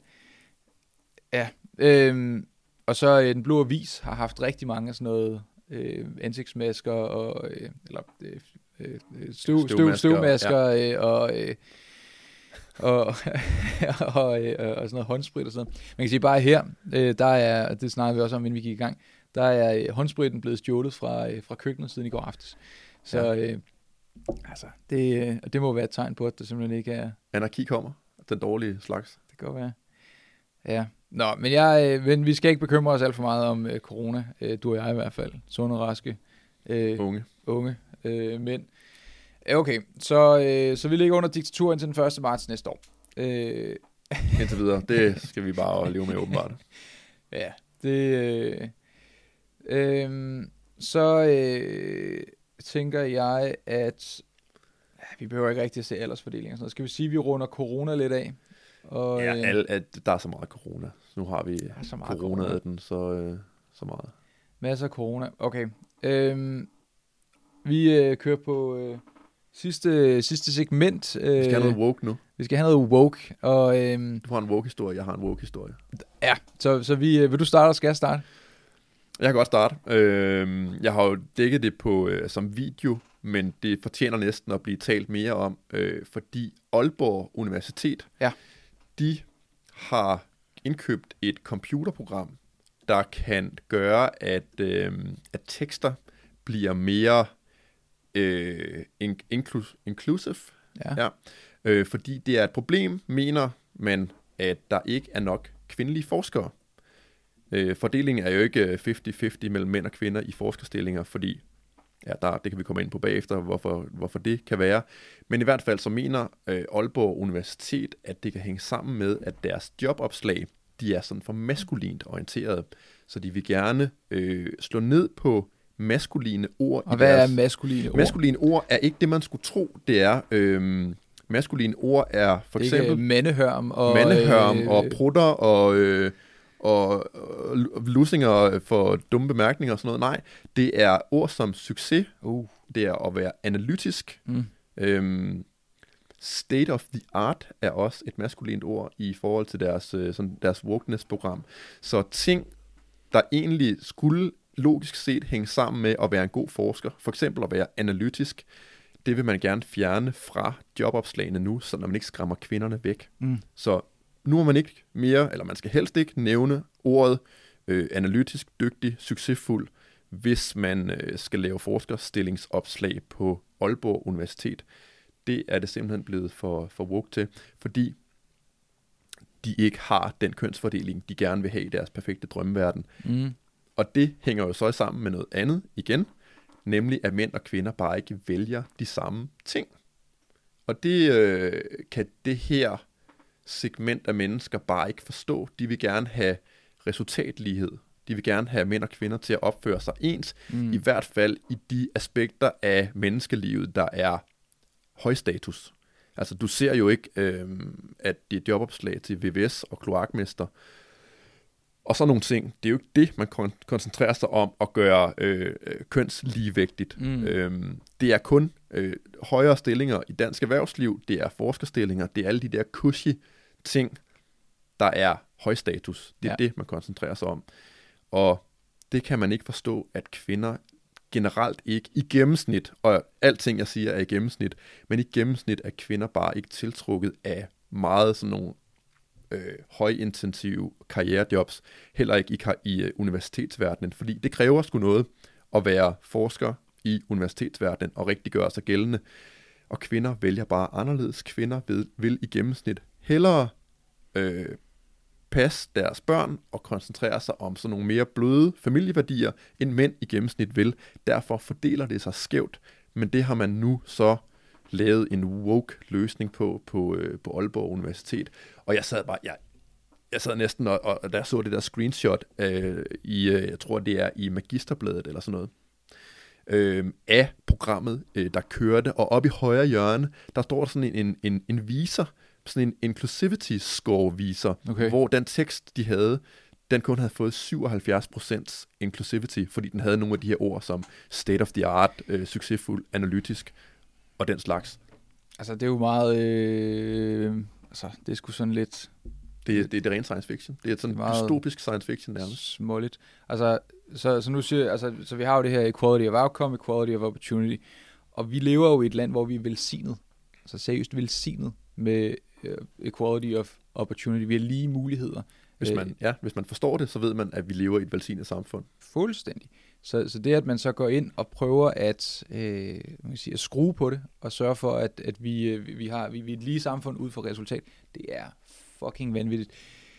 ja. Øh, og så øh, Den Blå Avis har haft rigtig mange af sådan noget øh, ansigtsmasker, og, øh, eller øh, øh, støv, støv, støvmasker, ja. øh, og... Øh, og, og, og, og sådan noget håndsprit og sådan noget. Man kan sige bare her, øh, der er, det snakker vi også om, inden vi gik i gang, der er øh, håndspritten blevet stjålet fra, øh, fra køkkenet siden i går aftes. Så ja. øh, altså, det, øh, det må være et tegn på, at det simpelthen ikke er... Anarki kommer, den dårlige slags. Det kan godt være. Ja, nå, men, jeg, øh, men vi skal ikke bekymre os alt for meget om øh, corona. Øh, du og jeg i hvert fald. Sunde og raske. Øh, unge. Unge øh, mænd. Okay, så, øh, så vi ligger under diktatur indtil den første marts næste år. Øh. Indtil videre, det skal vi bare leve med åbenbart. Ja, det... Øh, øh, så øh, tænker jeg, at ja, vi behøver ikke rigtig at se aldersfordeling og sådan noget. Skal vi sige, at vi runder corona lidt af? Og, ja, al, at der er så meget corona. Nu har vi corona af den, så, øh, så meget. Masser af corona, okay. Øh, vi øh, kører på... Øh, Sidste, sidste segment. Øh, vi skal have noget woke nu. Vi skal have noget woke. Og, øhm, du har en woke-historie, jeg har en woke-historie. Ja, så, så vi, vil du starte, eller skal jeg starte? Jeg kan godt starte. Øh, jeg har jo dækket det på øh, som video, men det fortjener næsten at blive talt mere om, øh, fordi Aalborg Universitet, ja. de har indkøbt et computerprogram, der kan gøre, at, øh, at tekster bliver mere... Uh, inclus- inclusive, ja. Ja. Uh, fordi det er et problem, mener man, at der ikke er nok kvindelige forskere. Uh, fordelingen er jo ikke halvtreds halvtreds mellem mænd og kvinder i forskerstillinger, fordi, ja, der, det kan vi komme ind på bagefter, hvorfor, hvorfor det kan være. Men i hvert fald så mener uh, Aalborg Universitet, at det kan hænge sammen med, at deres jobopslag, de er sådan for maskulint orienteret, så de vil gerne uh, slå ned på maskuline ord. Og hvad deres... er maskuline ord? Maskuline ord er ikke det, man skulle tro, det er. Øhm, maskuline ord er for det eksempel... mandehørm og... Mandehørm øh... og prutter og, øh, og, og lussinger for dumme bemærkninger og sådan noget. Nej, det er ord som succes. Uh. Det er at være analytisk. Mm. Øhm, state of the art er også et maskulint ord i forhold til deres, øh, sådan deres wokeness-program. Så ting, der egentlig skulle... logisk set hænge sammen med at være en god forsker, for eksempel at være analytisk, det vil man gerne fjerne fra jobopslagene nu, så man ikke skræmmer kvinderne væk. Mm. Så nu må man ikke mere, eller man skal helst ikke nævne ordet øh, analytisk, dygtig, succesfuld, hvis man øh, skal lave forskerstillingsopslag på Aalborg Universitet. Det er det simpelthen blevet for, for woke til, fordi de ikke har den kønsfordeling, de gerne vil have i deres perfekte drømmeverden. Mm. Og det hænger jo så sammen med noget andet igen, nemlig at mænd og kvinder bare ikke vælger de samme ting. Og det øh, kan det her segment af mennesker bare ikke forstå. De vil gerne have resultatlighed. De vil gerne have mænd og kvinder til at opføre sig ens, mm. i hvert fald i de aspekter af menneskelivet, der er højstatus. Altså du ser jo ikke, øh, at det er jobopslag til V V S og kloakmester, og så nogle ting, det er jo ikke det, man kon- koncentrerer sig om at gøre øh, kønsligevægtigt. Mm. Øhm, det er kun øh, højere stillinger i dansk erhvervsliv, det er forskerstillinger, det er alle de der cushy ting, der er højstatus. Det er ja. det, man koncentrerer sig om. Og det kan man ikke forstå, at kvinder generelt ikke i gennemsnit, og alting jeg siger er i gennemsnit, men i gennemsnit er kvinder bare ikke tiltrukket af meget sådan nogle Øh, højintensive karrierejobs, heller ikke i, i uh, universitetsverdenen, fordi det kræver sgu noget at være forsker i universitetsverdenen og rigtig gøre sig gældende. og kvinder vælger bare anderledes. Kvinder vil, vil i gennemsnit hellere øh, passe deres børn og koncentrere sig om sådan nogle mere bløde familieværdier, end mænd i gennemsnit vil. Derfor fordeler det sig skævt, men det har man nu så lavet en woke løsning på på, øh, på Aalborg Universitet. Og jeg sad bare, jeg, jeg sad næsten, og, og der så det der screenshot øh, i, øh, jeg tror det er i Magisterbladet eller sådan noget, øh, af programmet, øh, der kørte, og oppe i højre hjørne, der står der sådan en, en, en, en viser, sådan en inclusivity score viser, okay. hvor den tekst, de havde, den kun havde fået syvoghalvfjerds procent inclusivity, fordi den havde nogle af de her ord som state of the art, øh, succesfuld, analytisk og den slags. Altså, det er jo meget, øh, altså, det er sgu sådan lidt... Det er det, er det rene science fiction. Det er sådan meget dystopisk science fiction nærmest. Småligt. Altså, så, så nu siger altså, så vi har jo det her equality of outcome, equality of opportunity, og vi lever jo i et land, hvor vi er velsignet, altså seriøst velsignet med uh, equality of opportunity. Vi har lige muligheder. Hvis man, ja, hvis man forstår det, så ved man, at vi lever i et velsignet samfund. Fuldstændig. Så, så det, at man så går ind og prøver at, øh, man kan sige, at skrue på det, og sørge for, at, at vi, vi, har, vi, vi er et lige samfund ud for resultat, det er fucking vanvittigt.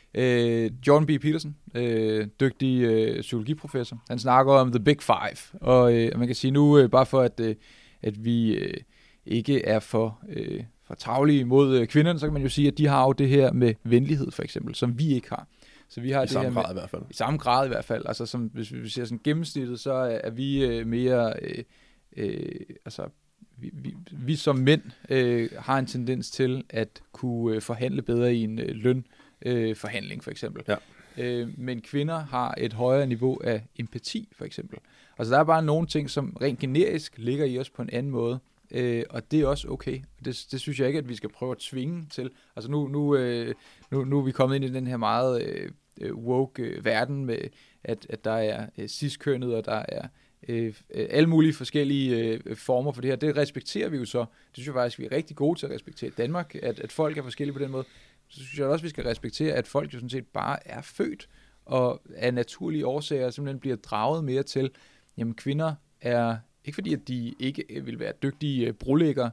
Øh, Jordan B. Peterson, øh, dygtig øh, psykologiprofessor, han snakker om The Big Five, og øh, man kan sige nu, øh, bare for at, øh, at vi øh, ikke er for, øh, for tavlige mod øh, kvinderne, så kan man jo sige, at de har jo det her med venlighed, for eksempel, som vi ikke har. Så vi har I det samme her med, grad i hvert fald. I samme grad i hvert fald. Altså som, hvis vi ser sådan gennemsnittet, så er vi øh, mere, øh, øh, altså vi, vi, vi som mænd øh, har en tendens til at kunne øh, forhandle bedre i en øh, lønforhandling øh, for eksempel. Ja. Øh, men kvinder har et højere niveau af empati for eksempel. Altså der er bare nogle ting, som rent generisk ligger i os på en anden måde. Øh, og det er også okay. Det, det synes jeg ikke, at vi skal prøve at tvinge til. Altså nu, nu, øh, nu, nu er vi kommet ind i den her meget øh, woke øh, verden med, at, at der er øh, cis-kønnet, og der er øh, alle mulige forskellige øh, former for det her. Det respekterer vi jo så. Det synes jeg faktisk, vi er rigtig gode til at respektere i Danmark, at, at folk er forskellige på den måde. Så synes jeg også, vi skal respektere, at folk jo sådan set bare er født, og af naturlige årsager simpelthen bliver draget mere til, jamen kvinder er... Ikke fordi, at de ikke vil være dygtige brolæggere.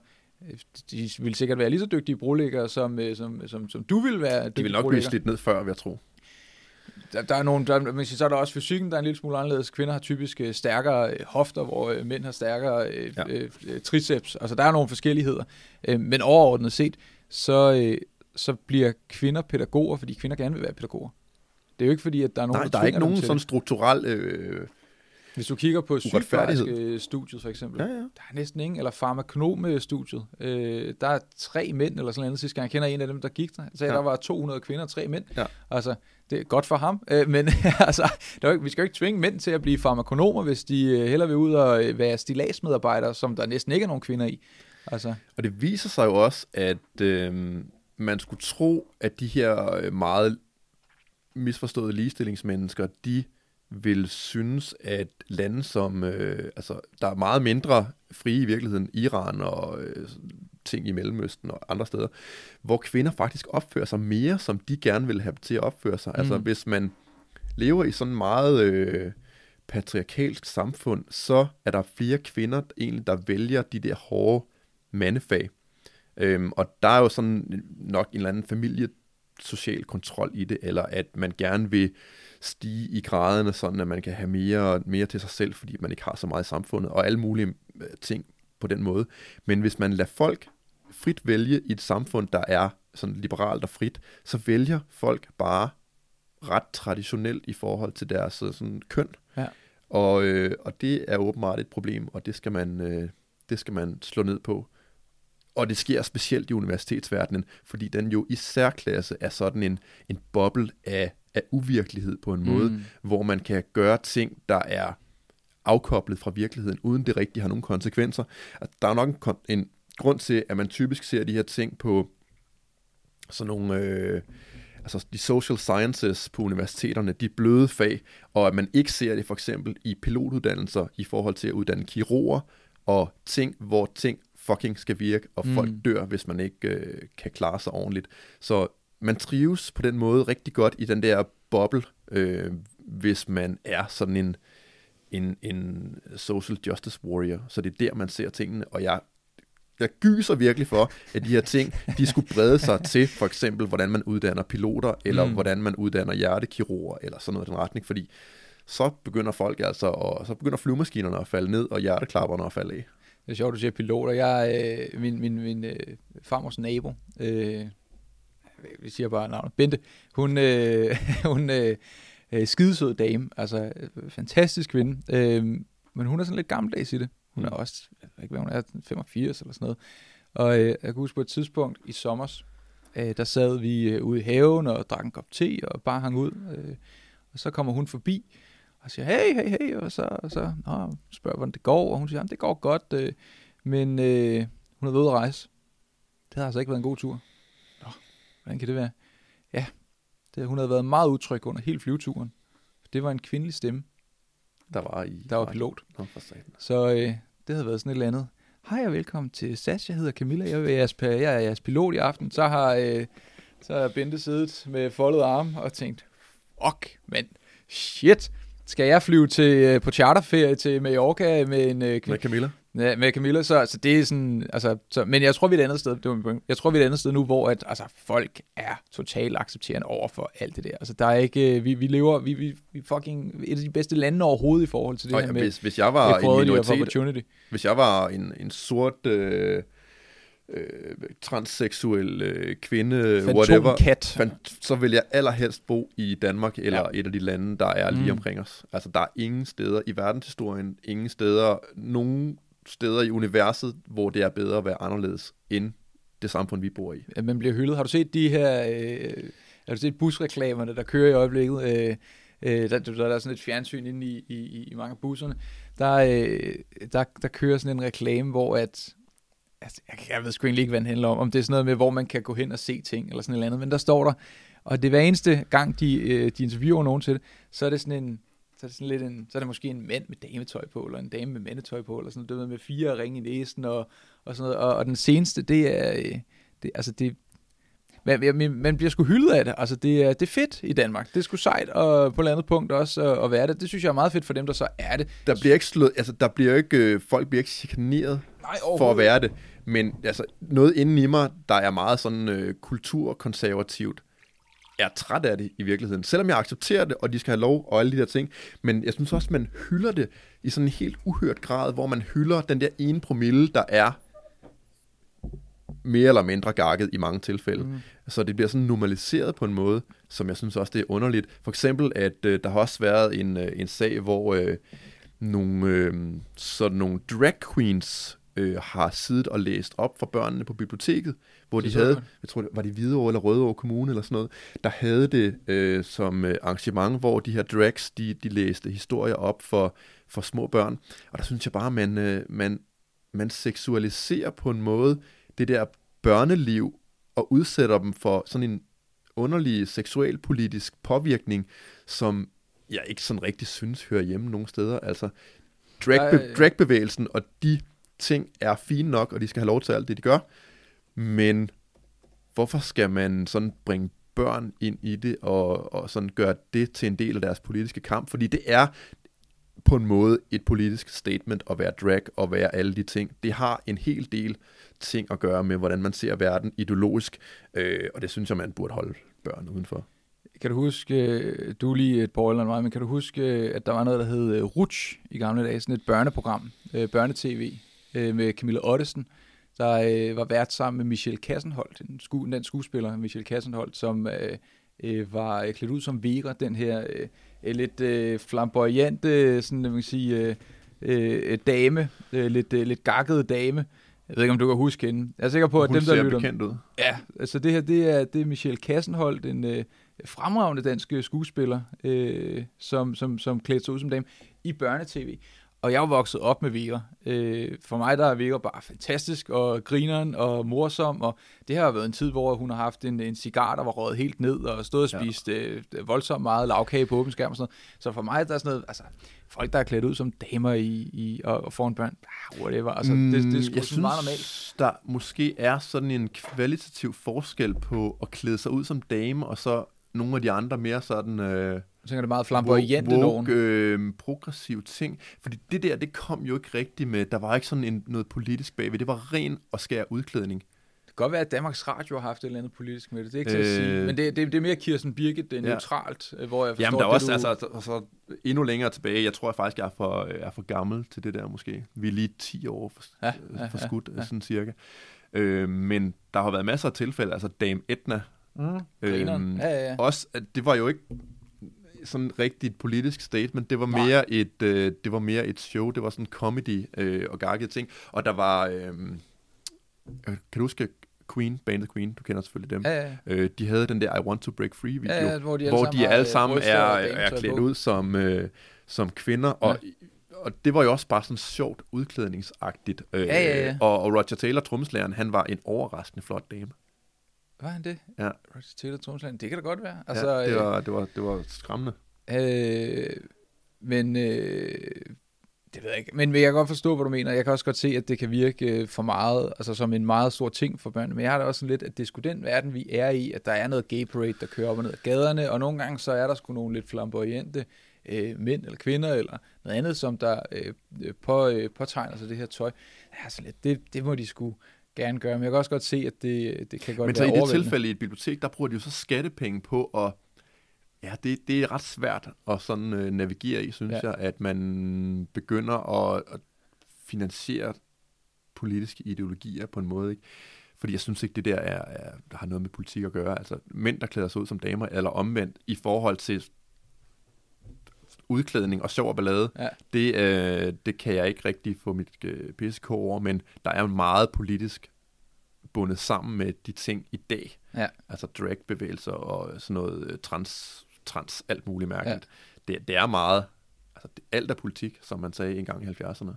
De vil sikkert være lige så dygtige brolæggere, som, som, som, som du vil være dygtig. De vil nok blive slidt ned før, vil jeg tro. Der, der er nogle, der, man siger, så er der også fysikken, der er en lille smule anderledes. Kvinder har typisk stærkere hofter, hvor mænd har stærkere ja. øh, triceps. Altså, der er nogle forskelligheder. Men overordnet set, så, så bliver kvinder pædagoger, fordi kvinder gerne vil være pædagoger. Det er jo ikke fordi, at der er nogen, Nej, der, der er ikke nogen sådan strukturel... Øh Hvis du kigger på sygeplejerskestudiet for eksempel, ja, ja. der er næsten ingen, eller farmakonomstudiet, øh, der er tre mænd eller sådan noget sidste gang. Jeg kender en af dem, der gik der. Jeg sagde, ja. Der var to hundrede kvinder og tre mænd. Ja. Altså, det er godt for ham, øh, men altså, der er jo, vi skal jo ikke tvinge mænd til at blive farmakonomer, hvis de øh, hellere vil ud og øh, være stilladsmedarbejdere, som der næsten ikke er nogen kvinder i. Altså. Og det viser sig jo også, at øh, man skulle tro, at de her meget misforståede ligestillingsmennesker, de vil synes, at lande som, øh, altså, der er meget mindre frie i virkeligheden, Iran og øh, ting i Mellemøsten og andre steder, hvor kvinder faktisk opfører sig mere, som de gerne vil have til at opføre sig. Mm. Altså, hvis man lever i sådan meget øh, patriarkalsk samfund, så er der flere kvinder, egentlig, der vælger de der hårde mandefag. Øhm, og der er jo sådan nok en eller anden familie social kontrol i det, eller at man gerne vil stige i graderne, sådan at man kan have mere, mere til sig selv, fordi man ikke har så meget i samfundet, og alle mulige ting på den måde. Men hvis man lader folk frit vælge i et samfund, der er sådan liberalt og frit, så vælger folk bare ret traditionelt i forhold til deres sådan køn. Ja. Og, øh, og det er åbenbart et problem, og det skal man, øh, det skal man slå ned på. Og det sker specielt i universitetsverdenen, fordi den jo i særklasse er sådan en, en boble af, af uvirkelighed på en måde, mm. hvor man kan gøre ting, der er afkoblet fra virkeligheden, uden det rigtigt har nogle konsekvenser. Der er nok en, en grund til, at man typisk ser de her ting på sådan nogle... Øh, altså de social sciences på universiteterne, de bløde fag, og at man ikke ser det for eksempel i pilotuddannelser i forhold til at uddanne kirurger, og ting, hvor ting fucking skal virke, og folk mm. dør, hvis man ikke øh, kan klare sig ordentligt. Så man trives på den måde rigtig godt i den der boble, øh, hvis man er sådan en, en, en social justice warrior. Så det er der, man ser tingene, og jeg jeg gyser virkelig for, at de her ting, de skulle brede sig til, for eksempel, hvordan man uddanner piloter, eller mm. hvordan man uddanner hjertekirurger, eller sådan noget i den retning, fordi så begynder folk altså, og så begynder flyvemaskinerne at falde ned, og hjerteklapperne at falde af. Det er sjovt, du siger piloter. Jeg, øh, min min, min øh, farmors nabo, øh, vi siger bare navnet, Bente, hun, øh, hun øh, skidesød dame, altså fantastisk kvinde, øh, men hun er sådan lidt gammeldags i det. Hun er også, jeg ved ikke hvad hun er, femogfirs eller sådan noget. Og øh, jeg kan huske på et tidspunkt i sommers, øh, der sad vi øh, ude i haven og drak en kop te og bare hang ud. Øh, og så kommer hun forbi og siger, hey, hey, hey, og så, og så nå, spørger, hvordan det går, og hun siger, det går godt, øh, men øh, hun er ved at rejse. Det har altså ikke været en god tur. Nå, hvordan kan det være? Ja, det, hun havde været meget utryg under hele flyveturen. Det var en kvindelig stemme, der var, i, der var pilot. Nå, så øh, det havde været sådan et eller andet. Hej og velkommen til S A S, jeg hedder Camilla, jeg er jeres, jeg er jeres pilot i aften. Så har, øh, så har Bente siddet med foldet arm og tænkt, fuck, men shit, skal jeg flyve til, på charterferie til Mallorca med en øh, med Camilla? Ja, med Camilla, så, så det er sådan, altså, så, men jeg tror vi er et andet sted, det var min point. Jeg tror vi er et andet sted nu, hvor at, altså, folk er totalt accepterende over for alt det der. Altså der er ikke, vi, vi lever, vi, vi, vi fucking et af de bedste lande overhovedet i forhold til det og her ja, med hvis, hvis jeg var en minoritet, hvis jeg var en, en sort øh, øh, transseksuel øh, kvinde, whatever, fan, så vil jeg allerhelst bo i Danmark eller ja. et af de lande, der er lige mm. omkring os. Altså der er ingen steder i verdenshistorien, ingen steder, nogen steder i universet, hvor det er bedre at være anderledes end det samfund, vi bor i. Ja, man bliver hyldet. Har du set de her, øh, har du set busreklamerne, der kører i øjeblikket? Øh, øh, der, der er sådan et fjernsyn inde i, i, i mange af busserne. Der, øh, der, der kører sådan en reklame, hvor at, altså, jeg, jeg ved sgu egentlig ikke, hvad den handler om, om det er sådan noget med, hvor man kan gå hen og se ting, eller sådan et eller andet, men der står der, og det er hver eneste gang, de, øh, de interviewer nogen til det, så er det sådan en, Så er, det sådan lidt en, så er det måske en mand med dametøj på, eller en dame med mandetøj på, eller sådan noget, med fire ringe i næsen, og, og sådan noget. Og, og den seneste, det er, det, altså det, man, man bliver sgu hyldet af det. Altså det er, det er fedt i Danmark. Det er sgu sejt, og på et eller andet punkt også at, at være det. Det synes jeg er meget fedt for dem, der så er det. Der bliver ikke slået, altså der bliver ikke, folk bliver ikke chikaneret Nej, for at være det. Men altså noget inden i mig, der er meget sådan øh, kulturkonservativt, jeg er træt af det i virkeligheden. Selvom jeg accepterer det, og de skal have lov og alle de der ting. Men jeg synes også, man hylder det i sådan en helt uhørt grad, hvor man hylder den der ene promille, der er mere eller mindre gakket i mange tilfælde. Mm. Så det bliver sådan normaliseret på en måde, som jeg synes også, det er underligt. For eksempel, at øh, der har også været en, øh, en sag, hvor øh, nogle, øh, sådan nogle drag queens øh, har siddet og læst op for børnene på biblioteket, hvor de havde, jeg tror, var det Hvidovre eller Rødovre Kommune eller sådan noget, der havde det øh, som øh, arrangement, hvor de her drags, de, de læste historier op for, for små børn. Og der synes jeg bare, man, øh, man, man seksualiserer på en måde det der børneliv, og udsætter dem for sådan en underlig seksualpolitisk påvirkning, som jeg ikke sådan rigtig synes hører hjemme nogen steder. Altså, dragbe- dragbevægelsen og de ting er fine nok, og de skal have lov til alt det, de gør. Men hvorfor skal man sådan bringe børn ind i det, og, og sådan gøre det til en del af deres politiske kamp? Fordi det er på en måde et politisk statement at være drag og være alle de ting. Det har en hel del ting at gøre med, hvordan man ser verden ideologisk, øh, og det synes jeg, man burde holde børn udenfor. Kan du huske, du er lige et par år eller mig, men kan du huske, at der var noget, der hed Rutsch i gamle dage, sådan et børneprogram, øh, børnetv, øh, med Camilla Ottesen, der øh, var vært sammen med Michelle Kassenholt, en sku, den skuespiller, Michelle Kassenholt, som øh, øh, var klædt ud som Vera, den her øh, lidt øh, flamboyante, sådan man kan sige, øh, øh, dame, øh, lidt, øh, lidt gakkede dame. Jeg ved ikke, om du kan huske hende. Jeg er sikker på, at Hun dem, der lytter... bekendt ud. Ja, altså det her, det er, det er Michelle Kassenholt, en øh, fremragende dansk skuespiller, øh, som, som, som klædte sig ud som dame i børnetv. Og jeg er vokset op med Vera. Øh, for mig der er Vera bare fantastisk, og grineren og morsom, og det har været en tid, hvor hun har haft en, en cigar, der var røget helt ned, og stået og spist ja. øh, voldsomt meget lavkage på åben skærm og sådan noget. Så for mig der er sådan noget, altså folk, der er klædt ud som damer i, i og, og foran børn, ah, whatever, altså det, det er sgu jeg synes, meget normalt. Der måske er sådan en kvalitativ forskel på at klæde sig ud som dame, og så nogle af de andre mere sådan... Øh Så er det meget flamboyante nogen. Øh, progressiv ting. Fordi det der, det kom jo ikke rigtigt med, der var ikke sådan en, noget politisk bagved. Det var ren og skær udklædning. Det kan godt være, at Danmarks Radio har haft et eller andet politisk med det. Det er ikke til øh, at sige. Men det, det, det er mere Kirsten Birgit, det er neutralt, ja. Hvor jeg forstår, jamen, der er også, du... altså, så endnu længere tilbage. Jeg tror jeg faktisk, jeg er for, er for gammel til det der måske. Vi er lige ti år for, ja, ja, for skudt, ja, ja. Sådan cirka. Øh, men der har været masser af tilfælde, altså Dame Edna. Mm, øh, ja, ja, ja. Også, det var jo ikke sådan rigtig et politisk statement. Det var mere et, øh, det var mere et show. Det var sådan comedy øh, og gakkede ting. Og der var, øh, kan du huske Queen, bandet Queen, du kender selvfølgelig dem. Ja, ja. Øh, de havde den der I Want to Break Free video, ja, ja, hvor de alle hvor sammen, de alle sammen er, er er klædt ud som, øh, som kvinder. Ja. Og, og det var jo også bare sådan sjovt udklædningsagtigt. Øh, ja, ja, ja. Og, og Roger Taylor, trommeslageren, han var en overraskende flot dame. Var han det? Ja. Roger Taylor, trommeslageren, det kan da godt være. Altså, ja, det var, det var, det var skræmmende. Øh, men øh, det ved jeg ikke. Men jeg kan godt forstå, hvad du mener. Jeg kan også godt se, at det kan virke for meget, altså som en meget stor ting for børn. Men jeg har da også sådan lidt, at det er sgu den verden, vi er i, at der er noget gay parade, der kører op og ned ad gaderne, og nogle gange så er der sgu nogle lidt flamboyante øh, mænd eller kvinder, eller noget andet, som der øh, på, øh, påtegner sig det her tøj. Altså lidt, det, det må de sgu gerne gøre, men jeg kan også godt se, at det, det kan godt men være Men så i det tilfælde i et bibliotek, der bruger de jo så skattepenge på at ja, det, det er ret svært at sådan øh, navigere i, synes ja. jeg, at man begynder at, at finansiere politiske ideologier på en måde, ikke? Fordi jeg synes ikke, det der er, er, der har noget med politik at gøre. Altså mænd, der klæder sig ud som damer, eller omvendt, i forhold til udklædning og sjov og ballade, ja. det, øh, det kan jeg ikke rigtig få mit øh, P S K over, men der er meget politisk bundet sammen med de ting i dag. Ja. Altså drag-bevægelser og sådan noget trans, trans alt muligt mærkeligt. Ja. Det, det er meget, altså det, alt er politik, som man sagde engang i halvfjerdserne.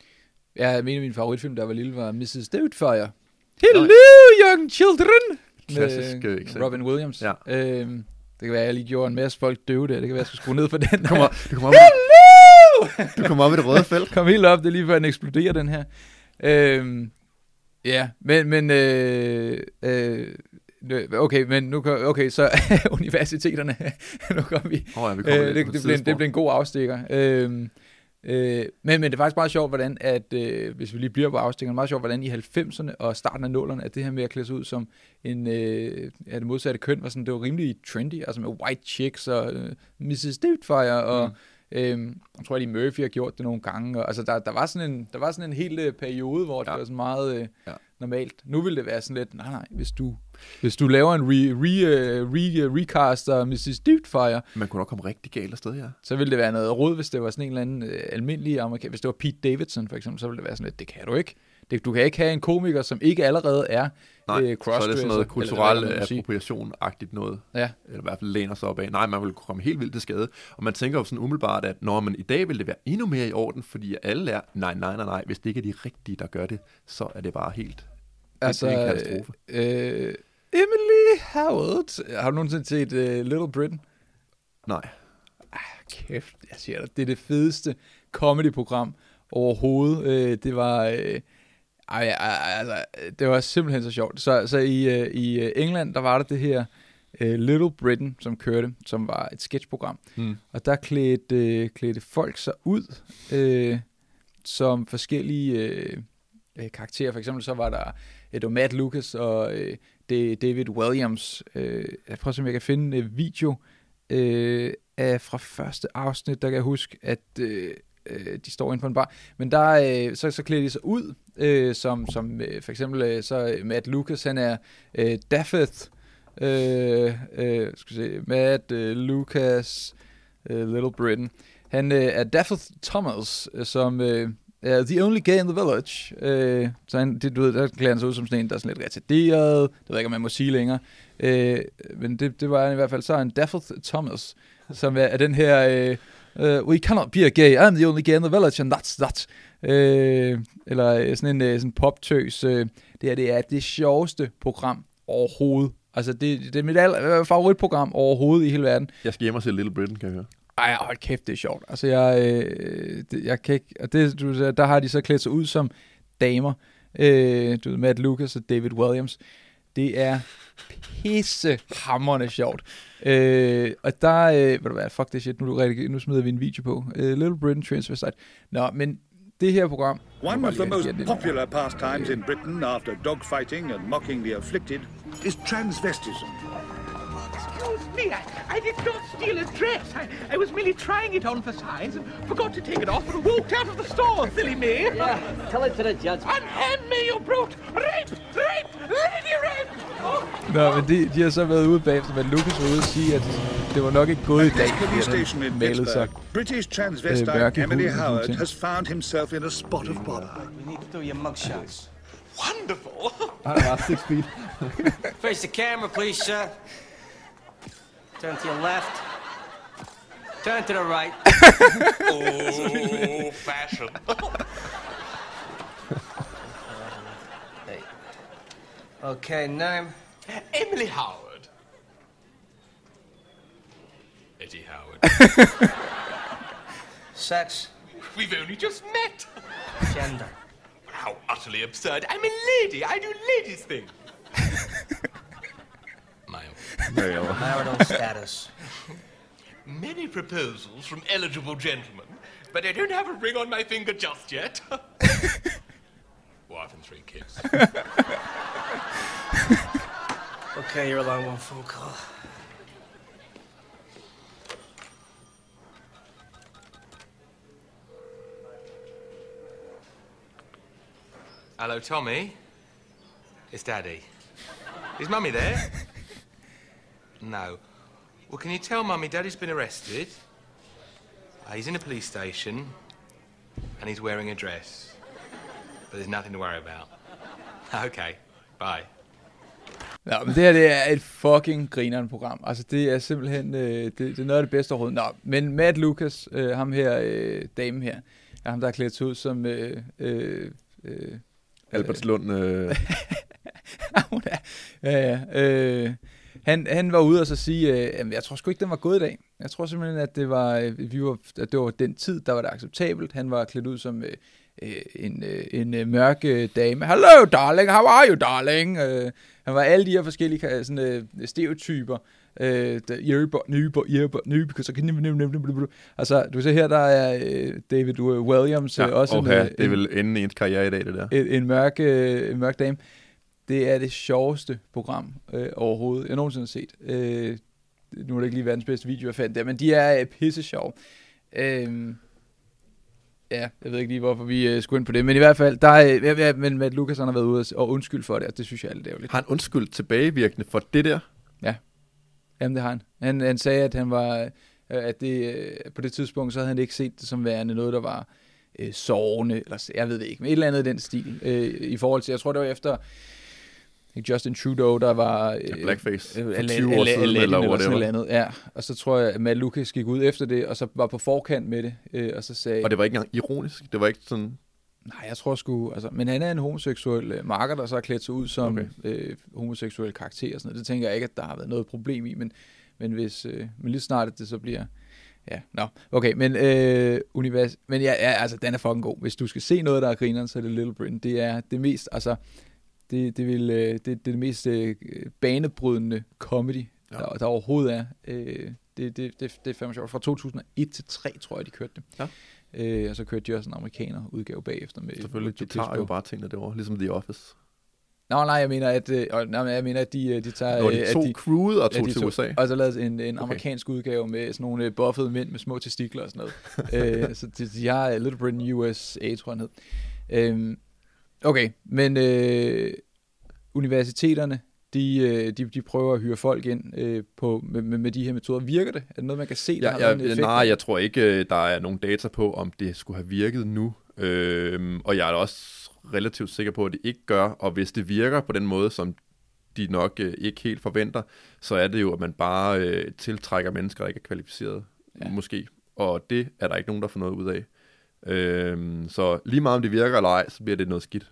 Ja, jeg mener, min favoritfilm, der var lille, var missus Doubtfire. Hello, young children! Klassisk øh, eksempel. Robin Williams. Ja. Øhm, det kan være, jeg lige gjorde en masse folk døve der. Det kan være, jeg skal skrue ned for den. Du kommer, du kommer op, Hello! Du kommer op i det røde felt. Kom helt op, det er lige før den eksploderer, den her. Øhm, ja, men, men øh, øh, okay, men nu okay, så universiteterne, nu kommer vi. Oh ja, vi kommer øh, det, det, blev, det blev en god afstikker. Øhm, øh, men, men det er faktisk meget sjovt, hvordan at, øh, hvis vi lige bliver på afstikkerne, meget sjovt, hvordan i halvfemserne og starten af nullerne, at det her med at klæde sig ud som en, øh, ja, det modsatte køn, var sådan, det var rimelig trendy, altså med white chicks og øh, missus Doubtfire og mm. Øhm, jeg tror, at Eddie Murphy har gjort det nogle gange. Og, altså, der, der, var sådan en, der var sådan en hel øh, periode, hvor ja. det var sådan meget øh, ja. normalt. Nu vil det være sådan lidt, nej nej, hvis du, hvis du laver en re, re, re, recaster missus Doubtfire. Man kunne nok komme rigtig galt afsted, ja. Så ville det være noget rod, hvis det var sådan en eller anden øh, almindelig amerikaner. Hvis det var Pete Davidson for eksempel, så ville det være sådan lidt, det kan du ikke. Det, du kan ikke have en komiker, som ikke allerede er nej, øh, crossdresser. Så er det sådan noget kulturel appropriation-agtigt noget. Ja. Eller i hvert fald læner sig op af. Nej, man vil komme helt vildt til skade. Og man tænker jo sådan umiddelbart, at når man i dag vil det være endnu mere i orden, fordi alle er, nej, nej, nej, nej, hvis det ikke er de rigtige, der gør det, så er det bare helt altså, det er en katastrofe. Øh, Emily Howard. Har du nogensinde set uh, Little Britain? Nej. Ah, kæft, jeg siger dig, det er det fedeste comedy-program overhovedet. Øh, det var... Øh, Ej, altså, det var simpelthen så sjovt. Så, så i, uh, i England, der var der det her uh, Little Britain, som kørte, som var et sketchprogram. Mm. Og der klædte, uh, klædte folk sig ud uh, som forskellige uh, karakterer. For eksempel så var der uh, det var Matt Lucas og uh, David Williams. Uh, jeg prøver at se, om jeg kan finde en video uh, af fra første afsnit, der kan jeg huske, at... Uh, de står inde på en bar, men der øh, så, så klæder de sig ud, øh, som, som øh, for eksempel øh, så Matt Lucas, han er øh, Daffeth, øh, øh, skal se, Matt øh, Lucas, øh, Little Britain, han øh, er Daffeth Thomas, øh, som øh, er the only gay in the village, øh, så han, det, du ved, der klæder han sig ud som sådan en, der er sådan lidt retarderet, det ved jeg ikke, om man må sige længere, øh, men det, det var han i hvert fald, så er han Daffeth Thomas, som er, er den her... Øh, Uh, we cannot be a gay. I'm the only gay in the village, and that's that. Uh, eller sådan en uh, sådan poptøs. Uh, det her, det er det sjoveste program overhovedet. Altså, det, det er mit aller, favoritprogram overhovedet i hele verden. Jeg skal hjem og se Little Britain, kan jeg høre. Ej, hold kæft, det er sjovt. Altså, jeg, øh, det, jeg kan ikke... Og det, du, der har de så klædt sig ud som damer. Øh, du ved, Matt Lucas og David Williams. Det er pissehamrende sjovt. Øh, og der, øh, ved du hvad, fuck det shit, nu, nu smider vi en video på. Uh, Little Britain Transvestite. Nå, men det her program... One of the most popular pastimes in Britain after dogfighting and mocking the afflicted is transvestism. Excuse me, I, I did not steal a dress. I, I was merely trying it on for size and forgot to take it off and walked out of the store, silly me. Yeah, tell it to the judge. Unhand me, you brute! Rape! Rape! Lady rape! Oh. Nå, men de, de har så været ude bagefter, men Lucas var ude og sige, at det var nok ikke gået i dag, fordi han malede sig British transvestite Emily Howard has found himself in a spot of bother. We need to do your mugshots. Wonderful! Ah, six feet. Face the camera, please, sir. Turn to your left. Turn to the right. Oh, fashion. Hey. Okay, name? Emily Howard. Eddie Howard. Sex? We've only just met. Gender? How utterly absurd. I'm a lady. I do ladies' things. Male. Marital status? Many proposals from eligible gentlemen, but I don't have a ring on my finger just yet. Wife and three kids. Okay, you're alone one phone call. Hello, Tommy. It's Daddy. Is Mummy there? No. Well, can you tell Mummy Daddy's been arrested? Uh, he's in a police station, and he's wearing a dress. But there's nothing to worry about. Okay, bye. Ja, men det her, det er et fucking grinerende program. Altså, det er simpelthen, øh, det, det er noget af det bedste overhovedet. Nå, men Matt Lucas, øh, ham her, øh, damen her, er ham, der er klædt sig ud som... Øh, øh, øh, Albertslund. Øh. ja, ja. Øh, han, han var ude og så sige, øh, jeg tror sgu ikke, den var gået i dag. Jeg tror simpelthen, at det var, øh, vi var, at det var den tid, der var det acceptabelt. Han var klædt ud som øh, en, øh, en øh, mørk øh, dame. Hello, darling. How are you, darling? Øh, han var alle de her forskellige sådan, øh, stereotyper. Øh, Jørber, Nyber, Jørber, Nyber, så kan altså, du ser her, der er øh, David Williams, ja, øh, også okay. en, det er vel enden i ens karriere i dag, det der. En, en, mørk, øh, en mørk dame. Det er det sjoveste program øh, overhovedet, jeg nogensinde har set. Øh, nu er det ikke lige verdens bedste video, jeg fandt der, men de er øh, pisse sjove. Øh, ja, jeg ved ikke lige, hvorfor vi øh, skulle ind på det, men i hvert fald, der er, øh, ja, men Matt Lucas han har været ude og undskyld for det, og det synes jeg, det er jo lidt. Har han undskyld tilbagevirkende for det der? Ja, jamen det har han. Han, han sagde, at han var, øh, at det, øh, på det tidspunkt, så havde han ikke set det som værende noget, der var øh, sårende, eller jeg ved det ikke, men et eller andet i den stil, øh, i forhold til, jeg tror, det var efter Justin Trudeau, der var ja, blackface øh, for tyve år siden, eller, eller eller andet, ja. Og så tror jeg, at Matt Lucas gik ud efter det, og så var på forkant med det, øh, og så sagde... Og det var ikke engang ironisk? Det var ikke sådan... Nej, jeg tror sgu... Altså, men han er en homoseksuel øh, marker, der så har klædt sig ud som okay. øh, homoseksuel karakter og sådan noget. Det tænker jeg ikke, at der har været noget problem i, men, men hvis... Øh, men lige snart, at det så bliver... Ja, nå, no. Okay, men øh, univers... Men ja, ja, altså, den er fucking god. Hvis du skal se noget, der er grineren, så er det Little Britain. Det er det mest, altså... Det, det, vil, det, det er det mest øh, banebrydende comedy, ja. der, der overhovedet er. Øh, det, det, det, det er fandme sjovt. Fra to tusind og et til tre, tror jeg, de kørte det. Ja. Øh, og så kørte de også en amerikaner udgave bagefter. Med, selvfølgelig, de tager jo bare tingene derovre, ligesom The Office. Nå, nej, jeg mener, at, øh, nej, jeg mener, at de, de tager... Nå, de tog de, crewet og tog de til tog, U S A. Og så lavede en, en amerikansk okay. udgave med sådan nogle buffede mænd med små testikler og sådan noget. øh, så de, de har Little Britain U S A, tror jeg, hed. Øh, okay, men... Øh, universiteterne, de, de, de prøver at hyre folk ind øh, på, med, med de her metoder. Virker det? Er det noget, man kan se? Der ja, jeg, nej, jeg tror ikke, der er nogen data på, om det skulle have virket nu. Øhm, og jeg er også relativt sikker på, at det ikke gør. Og hvis det virker på den måde, som de nok øh, ikke helt forventer, så er det jo, at man bare øh, tiltrækker mennesker, der ikke er kvalificerede. Ja. Måske. Og det er der ikke nogen, der får noget ud af. Øhm, så lige meget om det virker eller ej, så bliver det noget skidt.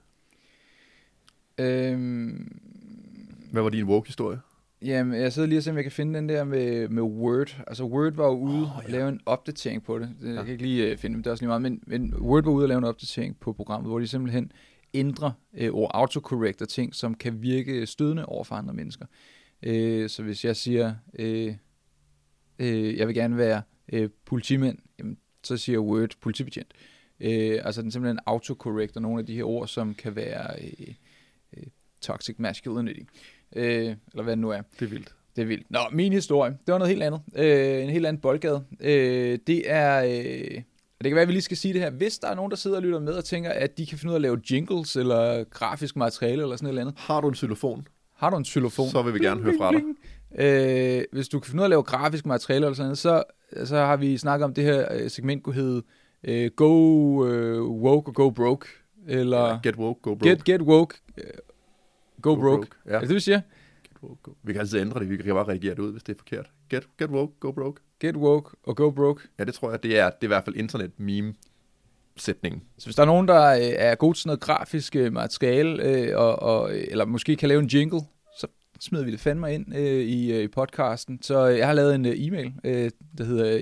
Øhm, Hvad var din woke-historie? Jamen, jeg sidder lige og ser, om jeg kan finde den der med, med Word. Altså, Word var jo ude oh, ja. og lave en opdatering på det. det ja. Jeg kan ikke lige uh, finde dem, det er også lige meget. Men, men Word var ude og lave en opdatering på programmet, hvor de simpelthen ændre øh, ord, autocorrect og ting, som kan virke stødende over for andre mennesker. Øh, så hvis jeg siger, øh, øh, jeg vil gerne være øh, politimand, jamen, så siger Word politibetjent. Øh, altså den simpelthen autocorrecter nogle af de her ord, som kan være øh, øh, toxic masculinity, øh, eller hvad det nu er. Det er vildt. Det er vildt. Nå, min historie, det var noget helt andet. Øh, en helt anden boldgade. Øh, det er... Øh, det kan være, at vi lige skal sige det her. Hvis der er nogen, der sidder og lytter med og tænker, at de kan finde ud af at lave jingles eller grafisk materiale eller sådan noget andet. Har du en xylofon? Har du en xylofon? Så vil vi gerne høre fra dig. Øh, hvis du kan finde ud af at lave grafisk materiale eller sådan noget, så, så har vi snakket om det her segment, kunne hedde uh, Go uh, Woke og Go Broke. Eller ja, Get Woke, Go Broke. Get, get Woke, uh, Go, go Broke. broke. Ja. Er det det, vi siger? Get woke, go. Vi kan altid ændre det. Vi kan bare reagere det ud, hvis det er forkert. Get, get Woke, Go Broke. Get Woke og Go Broke. Ja, det tror jeg, det er, det er i hvert fald internet-meme-sætningen. Så hvis der er nogen, der øh, er god til noget grafisk øh, materiale, øh, og, og, eller måske kan lave en jingle, så smider vi det fandme ind øh, i, øh, i podcasten. Så øh, jeg har lavet en øh, e-mail, øh, der hedder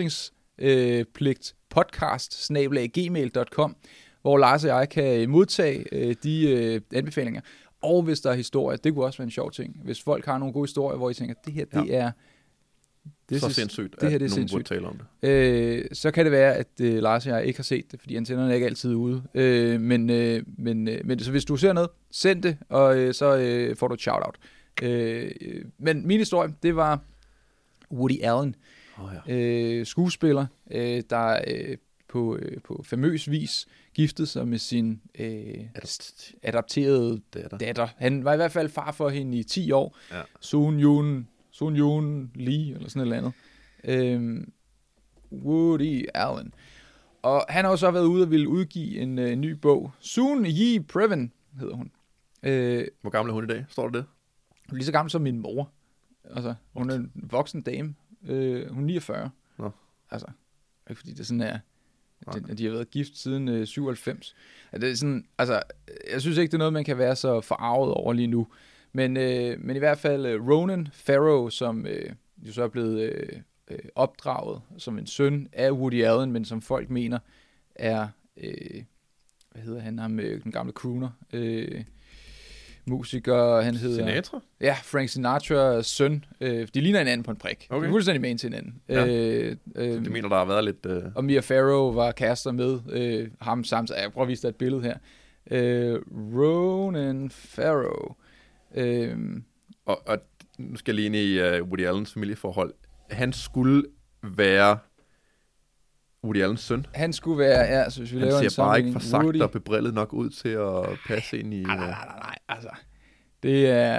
ytringspligt podcast snabel-a gmail punktum com, hvor Lars og jeg kan modtage øh, de øh, anbefalinger. Og hvis der er historier, det kunne også være en sjov ting. Hvis folk har nogle gode historier, hvor I tænker, det her, det ja. er... Det er så sindssygt, det her, det er at nogen burde sindssygt. tale om det. Øh, så kan det være, at øh, Lars og jeg ikke har set det, fordi antennerne er ikke altid ude. Øh, men, øh, men, øh, men så hvis du ser noget, send det, og øh, så øh, får du et shout-out. Øh, men min historie, det var Woody Allen, oh, ja. øh, skuespiller, øh, der øh, på, øh, på famøs vis giftede sig med sin øh, adopterede datter. datter. Han var i hvert fald far for hende i ti år. Ja. Soon Yoon Sun Yoon Lee, eller sådan et eller andet. Øhm, Woody Allen. Og han har jo så været ude og ville udgive en, en ny bog. Soon Yi Previn hedder hun. Øh, Hvor gammel er hun i dag? Står der det? Hun er lige så gammel som min mor. Altså, hun er en voksen dame. Øh, hun er niogfyrre. Nå. Altså, ikke fordi det sådan er, at de har været gift siden øh, syvoghalvfems. At det er sådan, altså, jeg synes ikke, det er noget, man kan være så forarvet over lige nu. Men, øh, men i hvert fald øh, Ronan Farrow, som øh, jo så er blevet øh, øh, opdraget som en søn af Woody Allen, men som folk mener er, øh, hvad hedder han, ham, øh, den gamle crooner, øh, musiker, han hedder... Sinatra? Ja, Frank Sinatras søn. Øh, de ligner hinanden på en prik. Okay. De er fuldstændig med til hinanden. Ja. Øh, øh, det mener, der har været lidt... Øh... Og Mia Farrow var kærester med øh, ham samtidig. Jeg prøver at vise dig et billede her. Øh, Ronan Farrow. Øhm. Og, og nu skal jeg lige ind i uh, Woody Allens familieforhold. Han skulle være Woody Allens søn. Han skulle være, ja, så hvis vi han laver en ser bare ikke for sagt Woody... og bebrillet nok ud til at passe ind i... Nej, nej, nej, nej, altså. Det er...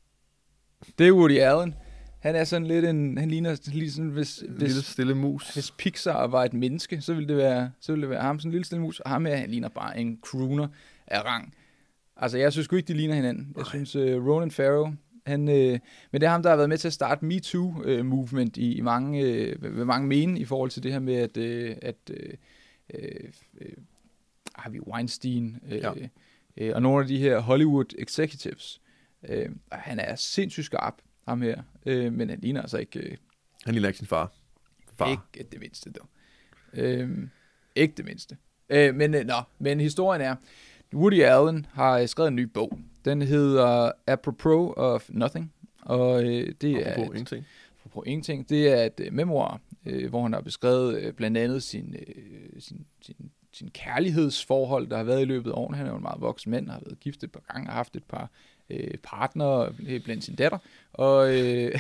Det er Woody Allen. Han er sådan lidt en... Han ligner lige sådan, hvis... En hvis lille stille mus. Hvis Pixar var et menneske, så ville det være, så ville det være ham, sådan en lille stille mus. Og ham her, han ligner bare en crooner af rang. Altså, jeg synes sgu ikke, de ligner hinanden. Jeg Nej. synes, uh, Ronan Farrow, han, uh, men det er ham, der har været med til at starte MeToo-movement uh, i, i mange, uh, ved mange mene i forhold til det her med, at, uh, at uh, uh, Harvey Weinstein uh, ja. uh, og nogle af de her Hollywood executives, uh, han er sindssygt skarp, ham her, uh, men han ligner altså ikke... Uh, han ligner ikke sin far. far. Ikke det mindste, dog. Uh, ikke det mindste. Uh, men, uh, nå, men historien er... Woody Allen har skrevet en ny bog. Den hedder Apropos of Nothing. Og øh, det apropos er... ingenting. Apropos ingenting. Det er et øh, memoir, øh, hvor han har beskrevet øh, blandt andet sin, øh, sin, sin, sin kærlighedsforhold, der har været i løbet af årene. Han er jo en meget voksen mand, har været gift et par gange, har haft et par øh, partnere blandt sin datter. Og, øh,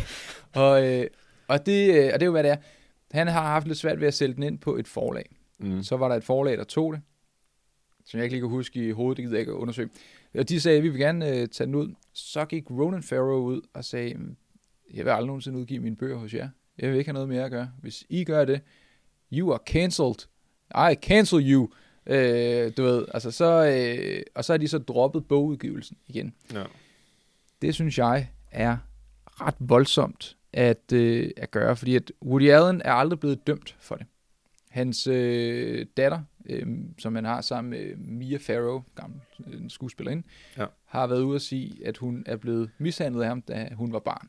og, øh, og, det, øh, og det er jo, hvad det er. Han har haft lidt svært ved at sælge den ind på et forlag. Mm. Så var der et forlag, der tog det, som jeg ikke lige kan huske i hovedet, det gider jeg ikke at undersøge. Og de sagde, at vi vil gerne uh, tage den ud. Så gik Ronan Farrow ud og sagde, jeg vil aldrig nogensinde udgive mine bøger hos jer. Jeg vil ikke have noget mere at gøre. Hvis I gør det, you are cancelled. I cancel you. Uh, du ved, altså så, uh, og så har de så droppet bogudgivelsen igen. Ja. Det synes jeg er ret voldsomt at, uh, at gøre, fordi at Woody Allen er aldrig blevet dømt for det. Hans øh, datter, øh, som han har sammen med Mia Farrow, gammel øh, skuespillerinde, ja. har været ude at sige, at hun er blevet mishandlet af ham, da hun var barn.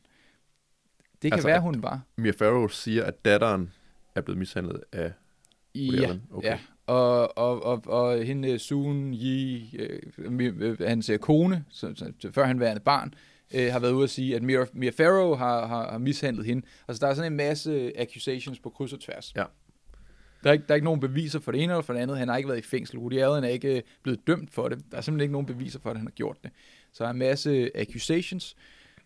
Det kan altså, være, hun var. Mia Farrow siger, at datteren er blevet mishandlet af Woody Ja, Allen. Okay. ja. Og, og, og, og hende, Soon Yi, øh, hans kone, så, så, før han værende barn, øh, har været ude at sige, at Mia, Mia Farrow har, har, har mishandlet hende. Altså, der er sådan en masse accusations på kryds og tværs. Ja. Der er, ikke, der er ikke nogen beviser for det ene eller for det andet. Han har ikke været i fængsel. Woody Allen er ikke blevet dømt for det. Der er simpelthen ikke nogen beviser for, at han har gjort det. Så der er en masse accusations,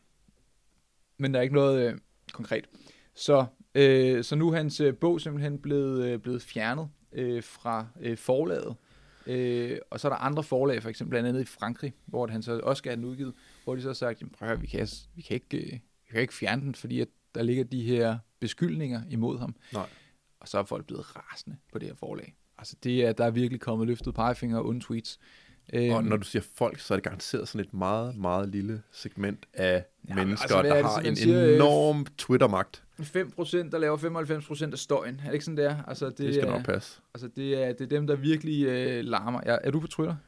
men der er ikke noget øh, konkret. Så, øh, så nu er hans øh, bog simpelthen blevet, øh, blevet fjernet øh, fra øh, forlaget. Øh, og så er der andre forlag, for eksempel blandt andet i Frankrig, hvor han så også skal have den udgivet, hvor de så har sagt, jamen, prøv at høre, vi kan, vi kan ikke, øh, vi kan ikke fjerne den, fordi at der ligger de her beskyldninger imod ham. Nej. Og så er folk blevet rasende på det her forlag. Altså, det er, der er virkelig kommet løftet pegefinger og onde tweets. Og når du siger folk, så er det garanteret sådan et meget, meget lille segment af ja, mennesker, altså, der det, har en siger, enorm Twitter-magt. fem procent, der laver femoghalvfems procent af støjen. Er det ikke sådan, det er? Altså, det, det skal er, nok passe. Altså, det er, det er dem, der virkelig øh, larmer. Ja, er du på Twitter?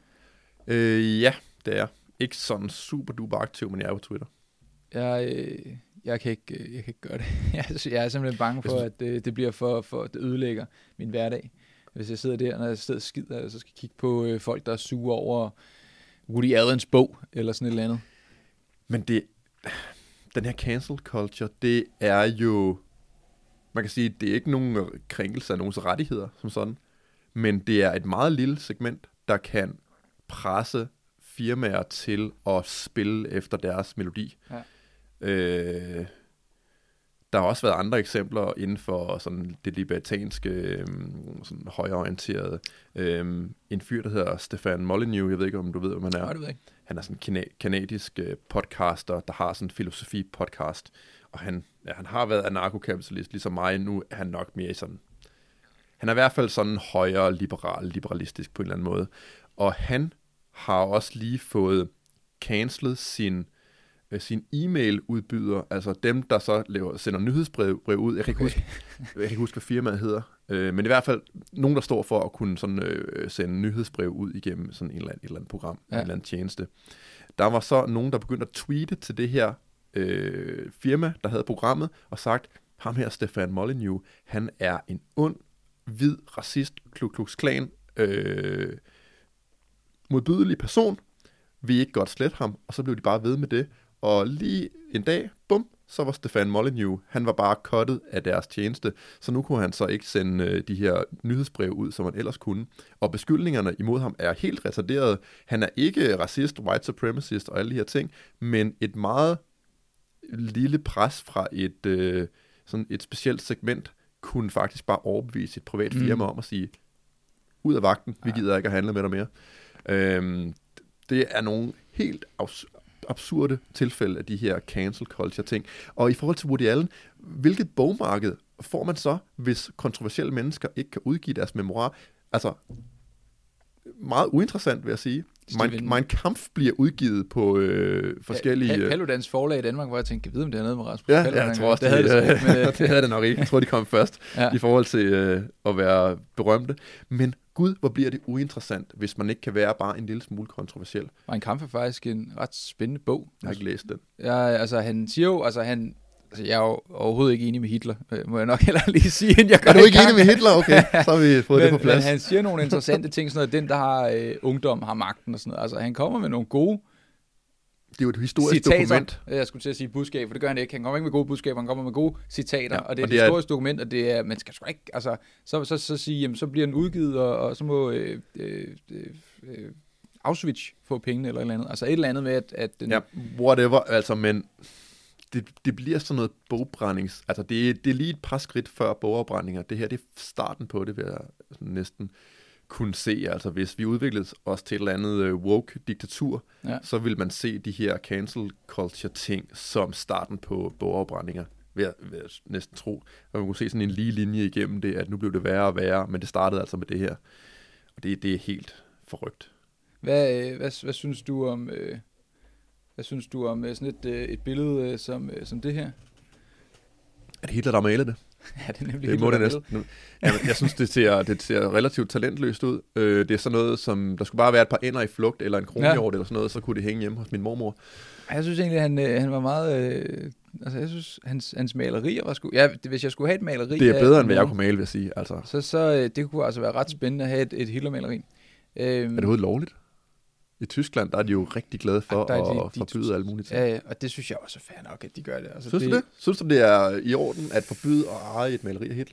Øh, ja, det er. Ikke sådan super duper aktiv, men jeg er på Twitter. Jeg, øh, jeg, kan, ikke, jeg kan ikke gøre det. Jeg, jeg er simpelthen bange for, at øh, det bliver for, for det ødelægger min hverdag. Hvis jeg sidder der, når jeg sidder og skider, så skal jeg kigge på øh, folk, der er sure over Woody Allens bog, eller sådan et eller andet. Men det, den her cancel culture, det er jo, man kan sige, det er ikke nogen krænkelse af nogens rettigheder, som sådan, men det er et meget lille segment, der kan presse firmaer til at spille efter deres melodi. Ja. Øh, Der har også været andre eksempler inden for sådan det libertanske, sådan højreorienterede. Øhm, en fyr, der hedder Stefan Molyneux, jeg ved ikke, om du ved, hvem han er. Nej, det ved jeg ikke. Han er sådan en kana- kanadisk podcaster, der har sådan en filosofi-podcast. Og han, ja, han har været anarkokapitalist, ligesom mig. Nu er han nok mere sådan... Han er i hvert fald sådan højere liberal, liberalistisk på en eller anden måde. Og han har også lige fået cancelet sin... sin e-mail-udbyder, altså dem, der så laver, sender nyhedsbrev brev ud. Jeg kan, ikke huske, jeg kan ikke huske, hvad firmaet hedder, øh, men i hvert fald nogen, der står for at kunne sådan, øh, sende nyhedsbrev ud igennem sådan en eller anden, et eller andet program, ja. En eller anden tjeneste. Der var så nogen, der begyndte at tweete til det her øh, firma, der havde programmet, og sagt, ham her, Stefan Molyneux, han er en ond, hvid, racist, Ku Klux Klan, øh, modbydelig person. Vi ikke godt slet ham, og så blev de bare ved med det. Og lige en dag, bum, så var Stefan Molyneux, han var bare cuttet af deres tjeneste, så nu kunne han så ikke sende øh, de her nyhedsbreve ud, som han ellers kunne. Og beskyldningerne imod ham er helt retarderede. Han er ikke racist, white supremacist og alle de her ting, men et meget lille pres fra et, øh, sådan et specielt segment kunne faktisk bare overbevise et privat firma mm. om at sige, ud af vagten, vi gider ikke at handle med dig mere. Øhm, det er nogle helt abs- absurde tilfælde af de her cancel culture ting. Og i forhold til Woody Allen, hvilket bogmarked får man så, hvis kontroversielle mennesker ikke kan udgive deres memoir? Altså, meget uinteressant, vil jeg sige. Mein, mein Kampf bliver udgivet på øh, forskellige... Pal- Paludans forlag i Danmark, hvor jeg tænkte, kan vide, om det er noget med Rasmus ja, Paludan. Ja, jeg tror også, det, det, det, det, det, det havde det nok ikke. Jeg tror, de kom først ja. I forhold til øh, at være berømte. Men gud, hvor bliver det uinteressant, hvis man ikke kan være bare en lille smule kontroversiel. Mein Kampf er faktisk en ret spændende bog. Jeg har ikke læst den. Ja, altså han siger jo, altså han... Altså, jeg er jo overhovedet ikke enig med Hitler, må jeg nok heller lige sige, inden jeg går. Er du ikke enig med Hitler? Okay, så har vi fået men, det på plads. Men han siger nogle interessante ting, sådan noget, den, der har øh, ungdom, har magten og sådan noget. Altså, han kommer med nogle gode det er jo et historisk citater. Dokument. Jeg skulle til at sige budskab, for det gør han ikke. Han kommer ikke med gode budskaber, han kommer med gode citater, ja, og det er og et det historisk er... dokument, og det er, man skal sgu ikke, altså, så, så, så sige, jamen, så bliver den udgivet, og, og så må øh, øh, øh, Auschwitz få pengene, eller et eller andet. Altså et eller andet med, at, at den... Ja, whatever, altså, men... Det, det bliver sådan noget bogbrændings... Altså, det, det er lige et par skridt før bogafbrændinger. Det her, det er starten på det, vil jeg næsten kunne se. Altså, hvis vi udviklede os til et eller andet woke-diktatur, ja. Så vil man se de her cancel culture-ting som starten på bogafbrændinger, vil jeg, vil jeg næsten tro. Og man kunne se sådan en lige linje igennem det, at nu blev det værre og værre, men det startede altså med det her. Og det, det er helt forrygt. Hvad, hvad, hvad synes du om... Øh Hvad synes du om sådan et, et billede som, som det her? Er det Hitler, der maler det? Ja, det er nemlig det Hitler, må det næsten. Ja, jeg synes, det ser, det ser relativt talentløst ud. Det er sådan noget, som der skulle bare være et par ender i flugt, eller en kronhjort, ja. Eller sådan noget, så kunne det hænge hjemme hos min mormor. Jeg synes egentlig, han, han var meget, altså jeg synes, hans, hans malerier var sgu... Ja, hvis jeg skulle have et maleri... Det er bedre, af, end hvad jeg kunne male, vil jeg sige. Altså. Så, så det kunne altså være ret spændende at have et, et Hitler-maleri. Øhm, er det overhovedet lovligt? I Tyskland, der er de jo rigtig glade for at de, de, forbyde alle mulige ting. Ja, og det synes jeg også er fair nok, at de gør det. Altså, synes det, du det? Synes du, det er i orden at forbyde at eje et maleri af Hitler?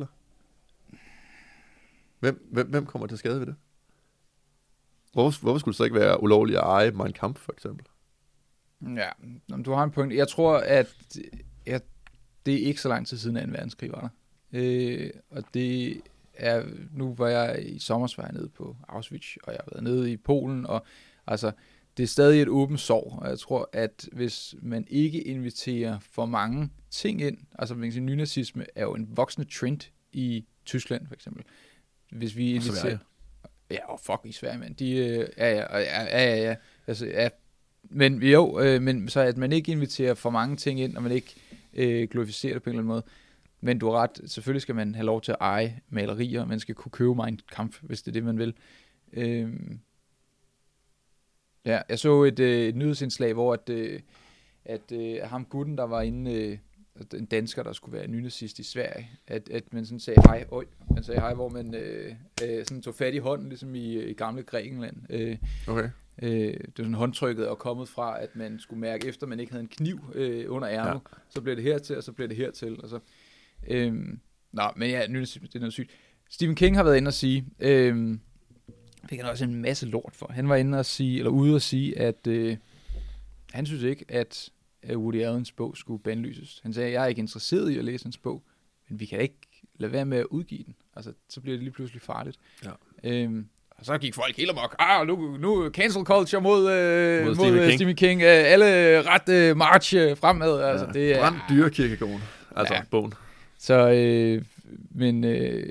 Hvem, hvem, hvem kommer til skade ved det? Hvorfor, hvorfor skulle det så ikke være ulovligt at eje Mein Kampf, for eksempel? Ja, du har en point. Jeg tror, at ja, det er ikke så lang tid siden anden verdenskrig var der. Øh, og det er, nu var jeg i sommersvær nede på Auschwitz, og jeg har været nede i Polen, og altså, det er stadig et åbent sår, og jeg tror, at hvis man ikke inviterer for mange ting ind, altså man kan sige, nynazisme er jo en voksende trend i Tyskland, for eksempel. Hvis vi inviterer... Ja, og fuck i Sverige, mand. De, øh, ja, ja, ja, ja, ja, altså, ja. Men jo, øh, men så at man ikke inviterer for mange ting ind, og man ikke øh, glorificerer det på en eller anden måde. Men du har ret, selvfølgelig skal man have lov til at eje malerier, man skal kunne købe Mein Kampf, hvis det er det, man vil. Øh, ja, jeg så et, øh, et nyhedsindslag, hvor at, øh, at øh, ham gutten, der var inde, øh, en dansker, der skulle være nynazist i Sverige, at, at man sådan sagde hej, øj, man sagde hej, hvor man øh, øh, sådan tog fat i hånden, ligesom i, i gamle Grækenland. Øh, okay. Øh, det var sådan håndtrykket og kommet fra, at man skulle mærke efter, man ikke havde en kniv øh, under ærmet, ja. Så blev det hertil, og så blev det hertil. Og så, øh, nå, men ja, det er noget sygt. Stephen King har været inde og sige, øh, fik han også en masse lort for. Han var inde og sige, eller ude og sige, at øh, han synes ikke, at Woody Allens bog skulle bandlyses. Han sagde, jeg er ikke interesseret i at læse hans bog, men vi kan ikke lade være med at udgive den. Altså, så bliver det lige pludselig farligt. Ja. Øh, Og så gik folk helt amok. Ah, nu, nu cancel culture mod, øh, mod, Stephen, mod King. Stephen King. Uh, alle ret uh, march uh, fremad. Altså, ja, det er brændt dyrekirkegården. Altså ja. Bogen. Så, øh, men, øh,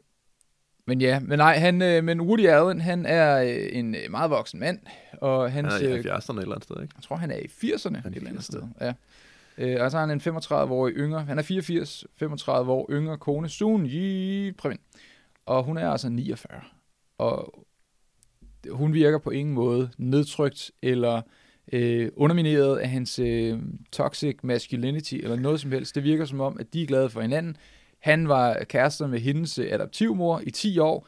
men ja, men nej, han, øh, men Woody Allen, han er øh, en meget voksen mand. Og hans, han er i halvfjerdserne et eller andet sted, ikke? Jeg tror, han er i firserne et eller andet sted. Ja. Øh, og så er han en femogtredive-årig yngre. Han er fireogfirs, femogtredive år yngre kone. Sun Yi Previn. Og hun er altså niogfyrre. Og hun virker på ingen måde nedtrykt eller øh, undermineret af hans øh, toxic masculinity eller noget som helst. Det virker som om, at de er glade for hinanden. Han var kærester med hendes adoptivmor i ti år.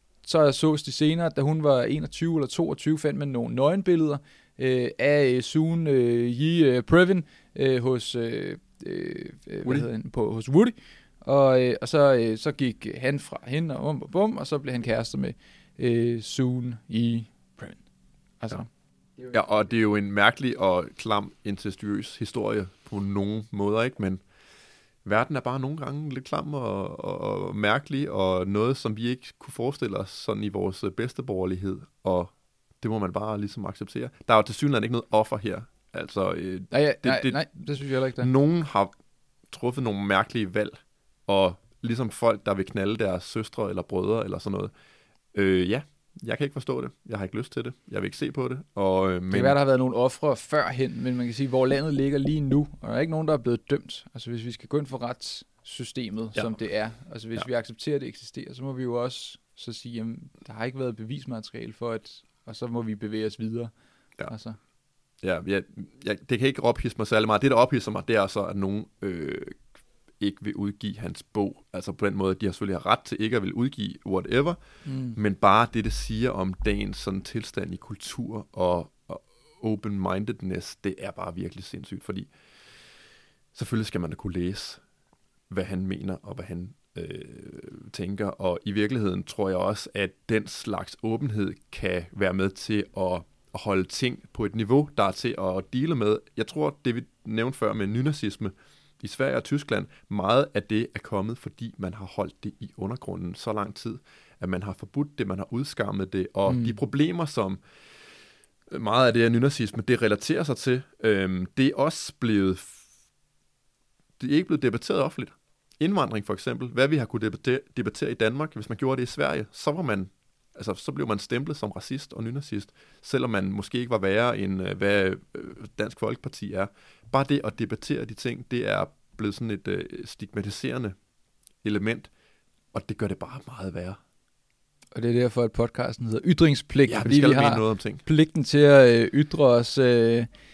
Så sås de senere, da hun var enogtyve eller toogtyve, fandt man nogle nøgenbilleder øh, af Sun øh, Yi Previn øh, hos, øh, øh, hvad hedder han, på, hos Woody. Og, øh, og så, øh, så gik han fra hende og bum, bum, og så blev han kærester med øh, Sun Yi Previn. Altså, ja. ja, og det er jo en mærkelig og klam, incestuøs historie på nogle måder, ikke? Men verden er bare nogle gange lidt klam og, og, og mærkelig, og noget, som vi ikke kunne forestille os sådan i vores bedsteborgerlighed, og det må man bare ligesom acceptere. Der er jo til synligheden ikke noget offer her. Altså, øh, nej, ja, det, nej, det, nej, det synes jeg heller ikke, der. Nogen har truffet nogle mærkelige valg, og ligesom folk, der vil knalde deres søstre eller brødre eller sådan noget. Øh, ja, jeg kan ikke forstå det. Jeg har ikke lyst til det. Jeg vil ikke se på det. Og, øh, men... Det kan være, der har været nogle ofre førhen, men man kan sige, hvor landet ligger lige nu, og der er ikke nogen, der er blevet dømt. Altså hvis vi skal gå ind for retssystemet, ja. Som det er, altså hvis ja. Vi accepterer, at det eksisterer, så må vi jo også så sige, jamen, der har ikke været bevismateriale for, at, og så må vi bevæge os videre. Ja. Altså. Ja, jeg, jeg, det kan ikke ophidse mig særlig meget. Det, der ophidser mig, det er så, at nogen øh, ikke vil udgive hans bog. Altså på den måde, de har selvfølgelig ret til ikke at vil udgive whatever, mm. men bare det, det siger om dagens sådan tilstand i kultur og, og open-mindedness, det er bare virkelig sindssygt, fordi selvfølgelig skal man da kunne læse, hvad han mener og hvad han øh, tænker, og i virkeligheden tror jeg også, at den slags åbenhed kan være med til at at holde ting på et niveau, der er til at deale med. Jeg tror, det vi nævnte før med nynazisme i Sverige og Tyskland, meget af det er kommet, fordi man har holdt det i undergrunden så lang tid, at man har forbudt det, man har udskammet det, og mm. de problemer, som meget af det her nynazisme, det relaterer sig til, øhm, det er også blevet, det er ikke blevet debatteret offentligt. Indvandring for eksempel, hvad vi har kunne debattere, debattere i Danmark, hvis man gjorde det i Sverige, så var man Altså, så blev man stemplet som racist og nynazist, selvom man måske ikke var værre end, hvad Dansk Folkeparti er. Bare det at debattere de ting, det er blevet sådan et uh, stigmatiserende element, og det gør det bare meget værre. Og det er derfor, at podcasten hedder Ytringspligt, ja, fordi vi, vi har noget om ting. Pligten til at øh, ytre os øh,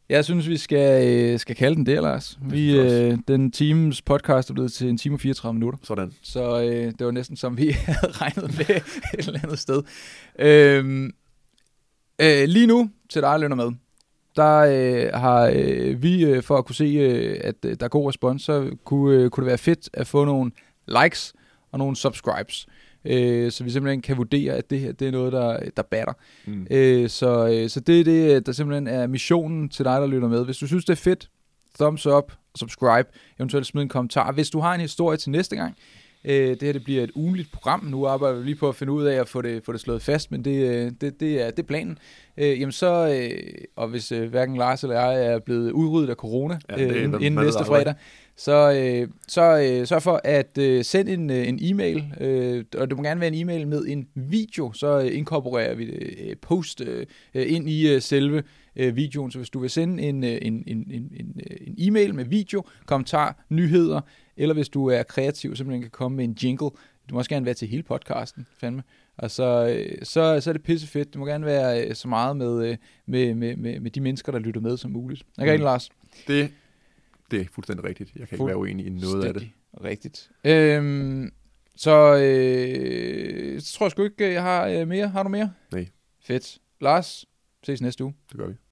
Jeg synes, vi skal, øh, skal kalde den det, Lars. Vi, øh, den times podcast er blevet til en time og fireogtredive minutter. Sådan. Så øh, det var næsten som vi havde regnet med et eller andet sted. Øh, øh, lige nu, til dig, lytter med, der øh, har øh, vi, øh, for at kunne se, øh, at øh, der er god respons, så kunne, øh, kunne det være fedt at få nogle likes og nogle subscribes. Øh, så vi simpelthen kan vurdere, at det her det er noget, der, der batter. Mm. Øh, så, øh, så det er det, der simpelthen er missionen til dig, der lytter med. Hvis du synes, det er fedt, thumbs up, subscribe, eventuelt smid en kommentar. Hvis du har en historie til næste gang, øh, det her det bliver et ugenligt program. Nu arbejder vi lige på at finde ud af at få det, få det slået fast, men det, det, det, er, det er planen. Øh, jamen så, øh, og hvis øh, hverken Lars eller jeg er blevet udryddet af corona ja, øh, inden, inden næste fredag, så øh, så øh, sørg for at øh, sende en, øh, en e-mail, øh, og det må gerne være en e-mail med en video, så øh, inkorporerer vi det øh, post øh, ind i øh, selve øh, videoen. Så hvis du vil sende en, øh, en, en, en, en, en e-mail med video, kommentar, nyheder, eller hvis du er kreativ, simpelthen kan komme med en jingle. Du må også gerne være til hele podcasten, fandme. Og så, øh, så, så er det pissefedt. Det må gerne være øh, så meget med, øh, med, med, med, med de mennesker, der lytter med som muligt. Jeg kan mm. Lars. Det Det er fuldstændig rigtigt. Jeg kan ikke være uenig i noget af det. Rigtigt. Øhm, så øh, så tror jeg sgu ikke, jeg har øh, mere. Har du mere? Nej. Fedt. Lars, ses næste uge. Det gør vi.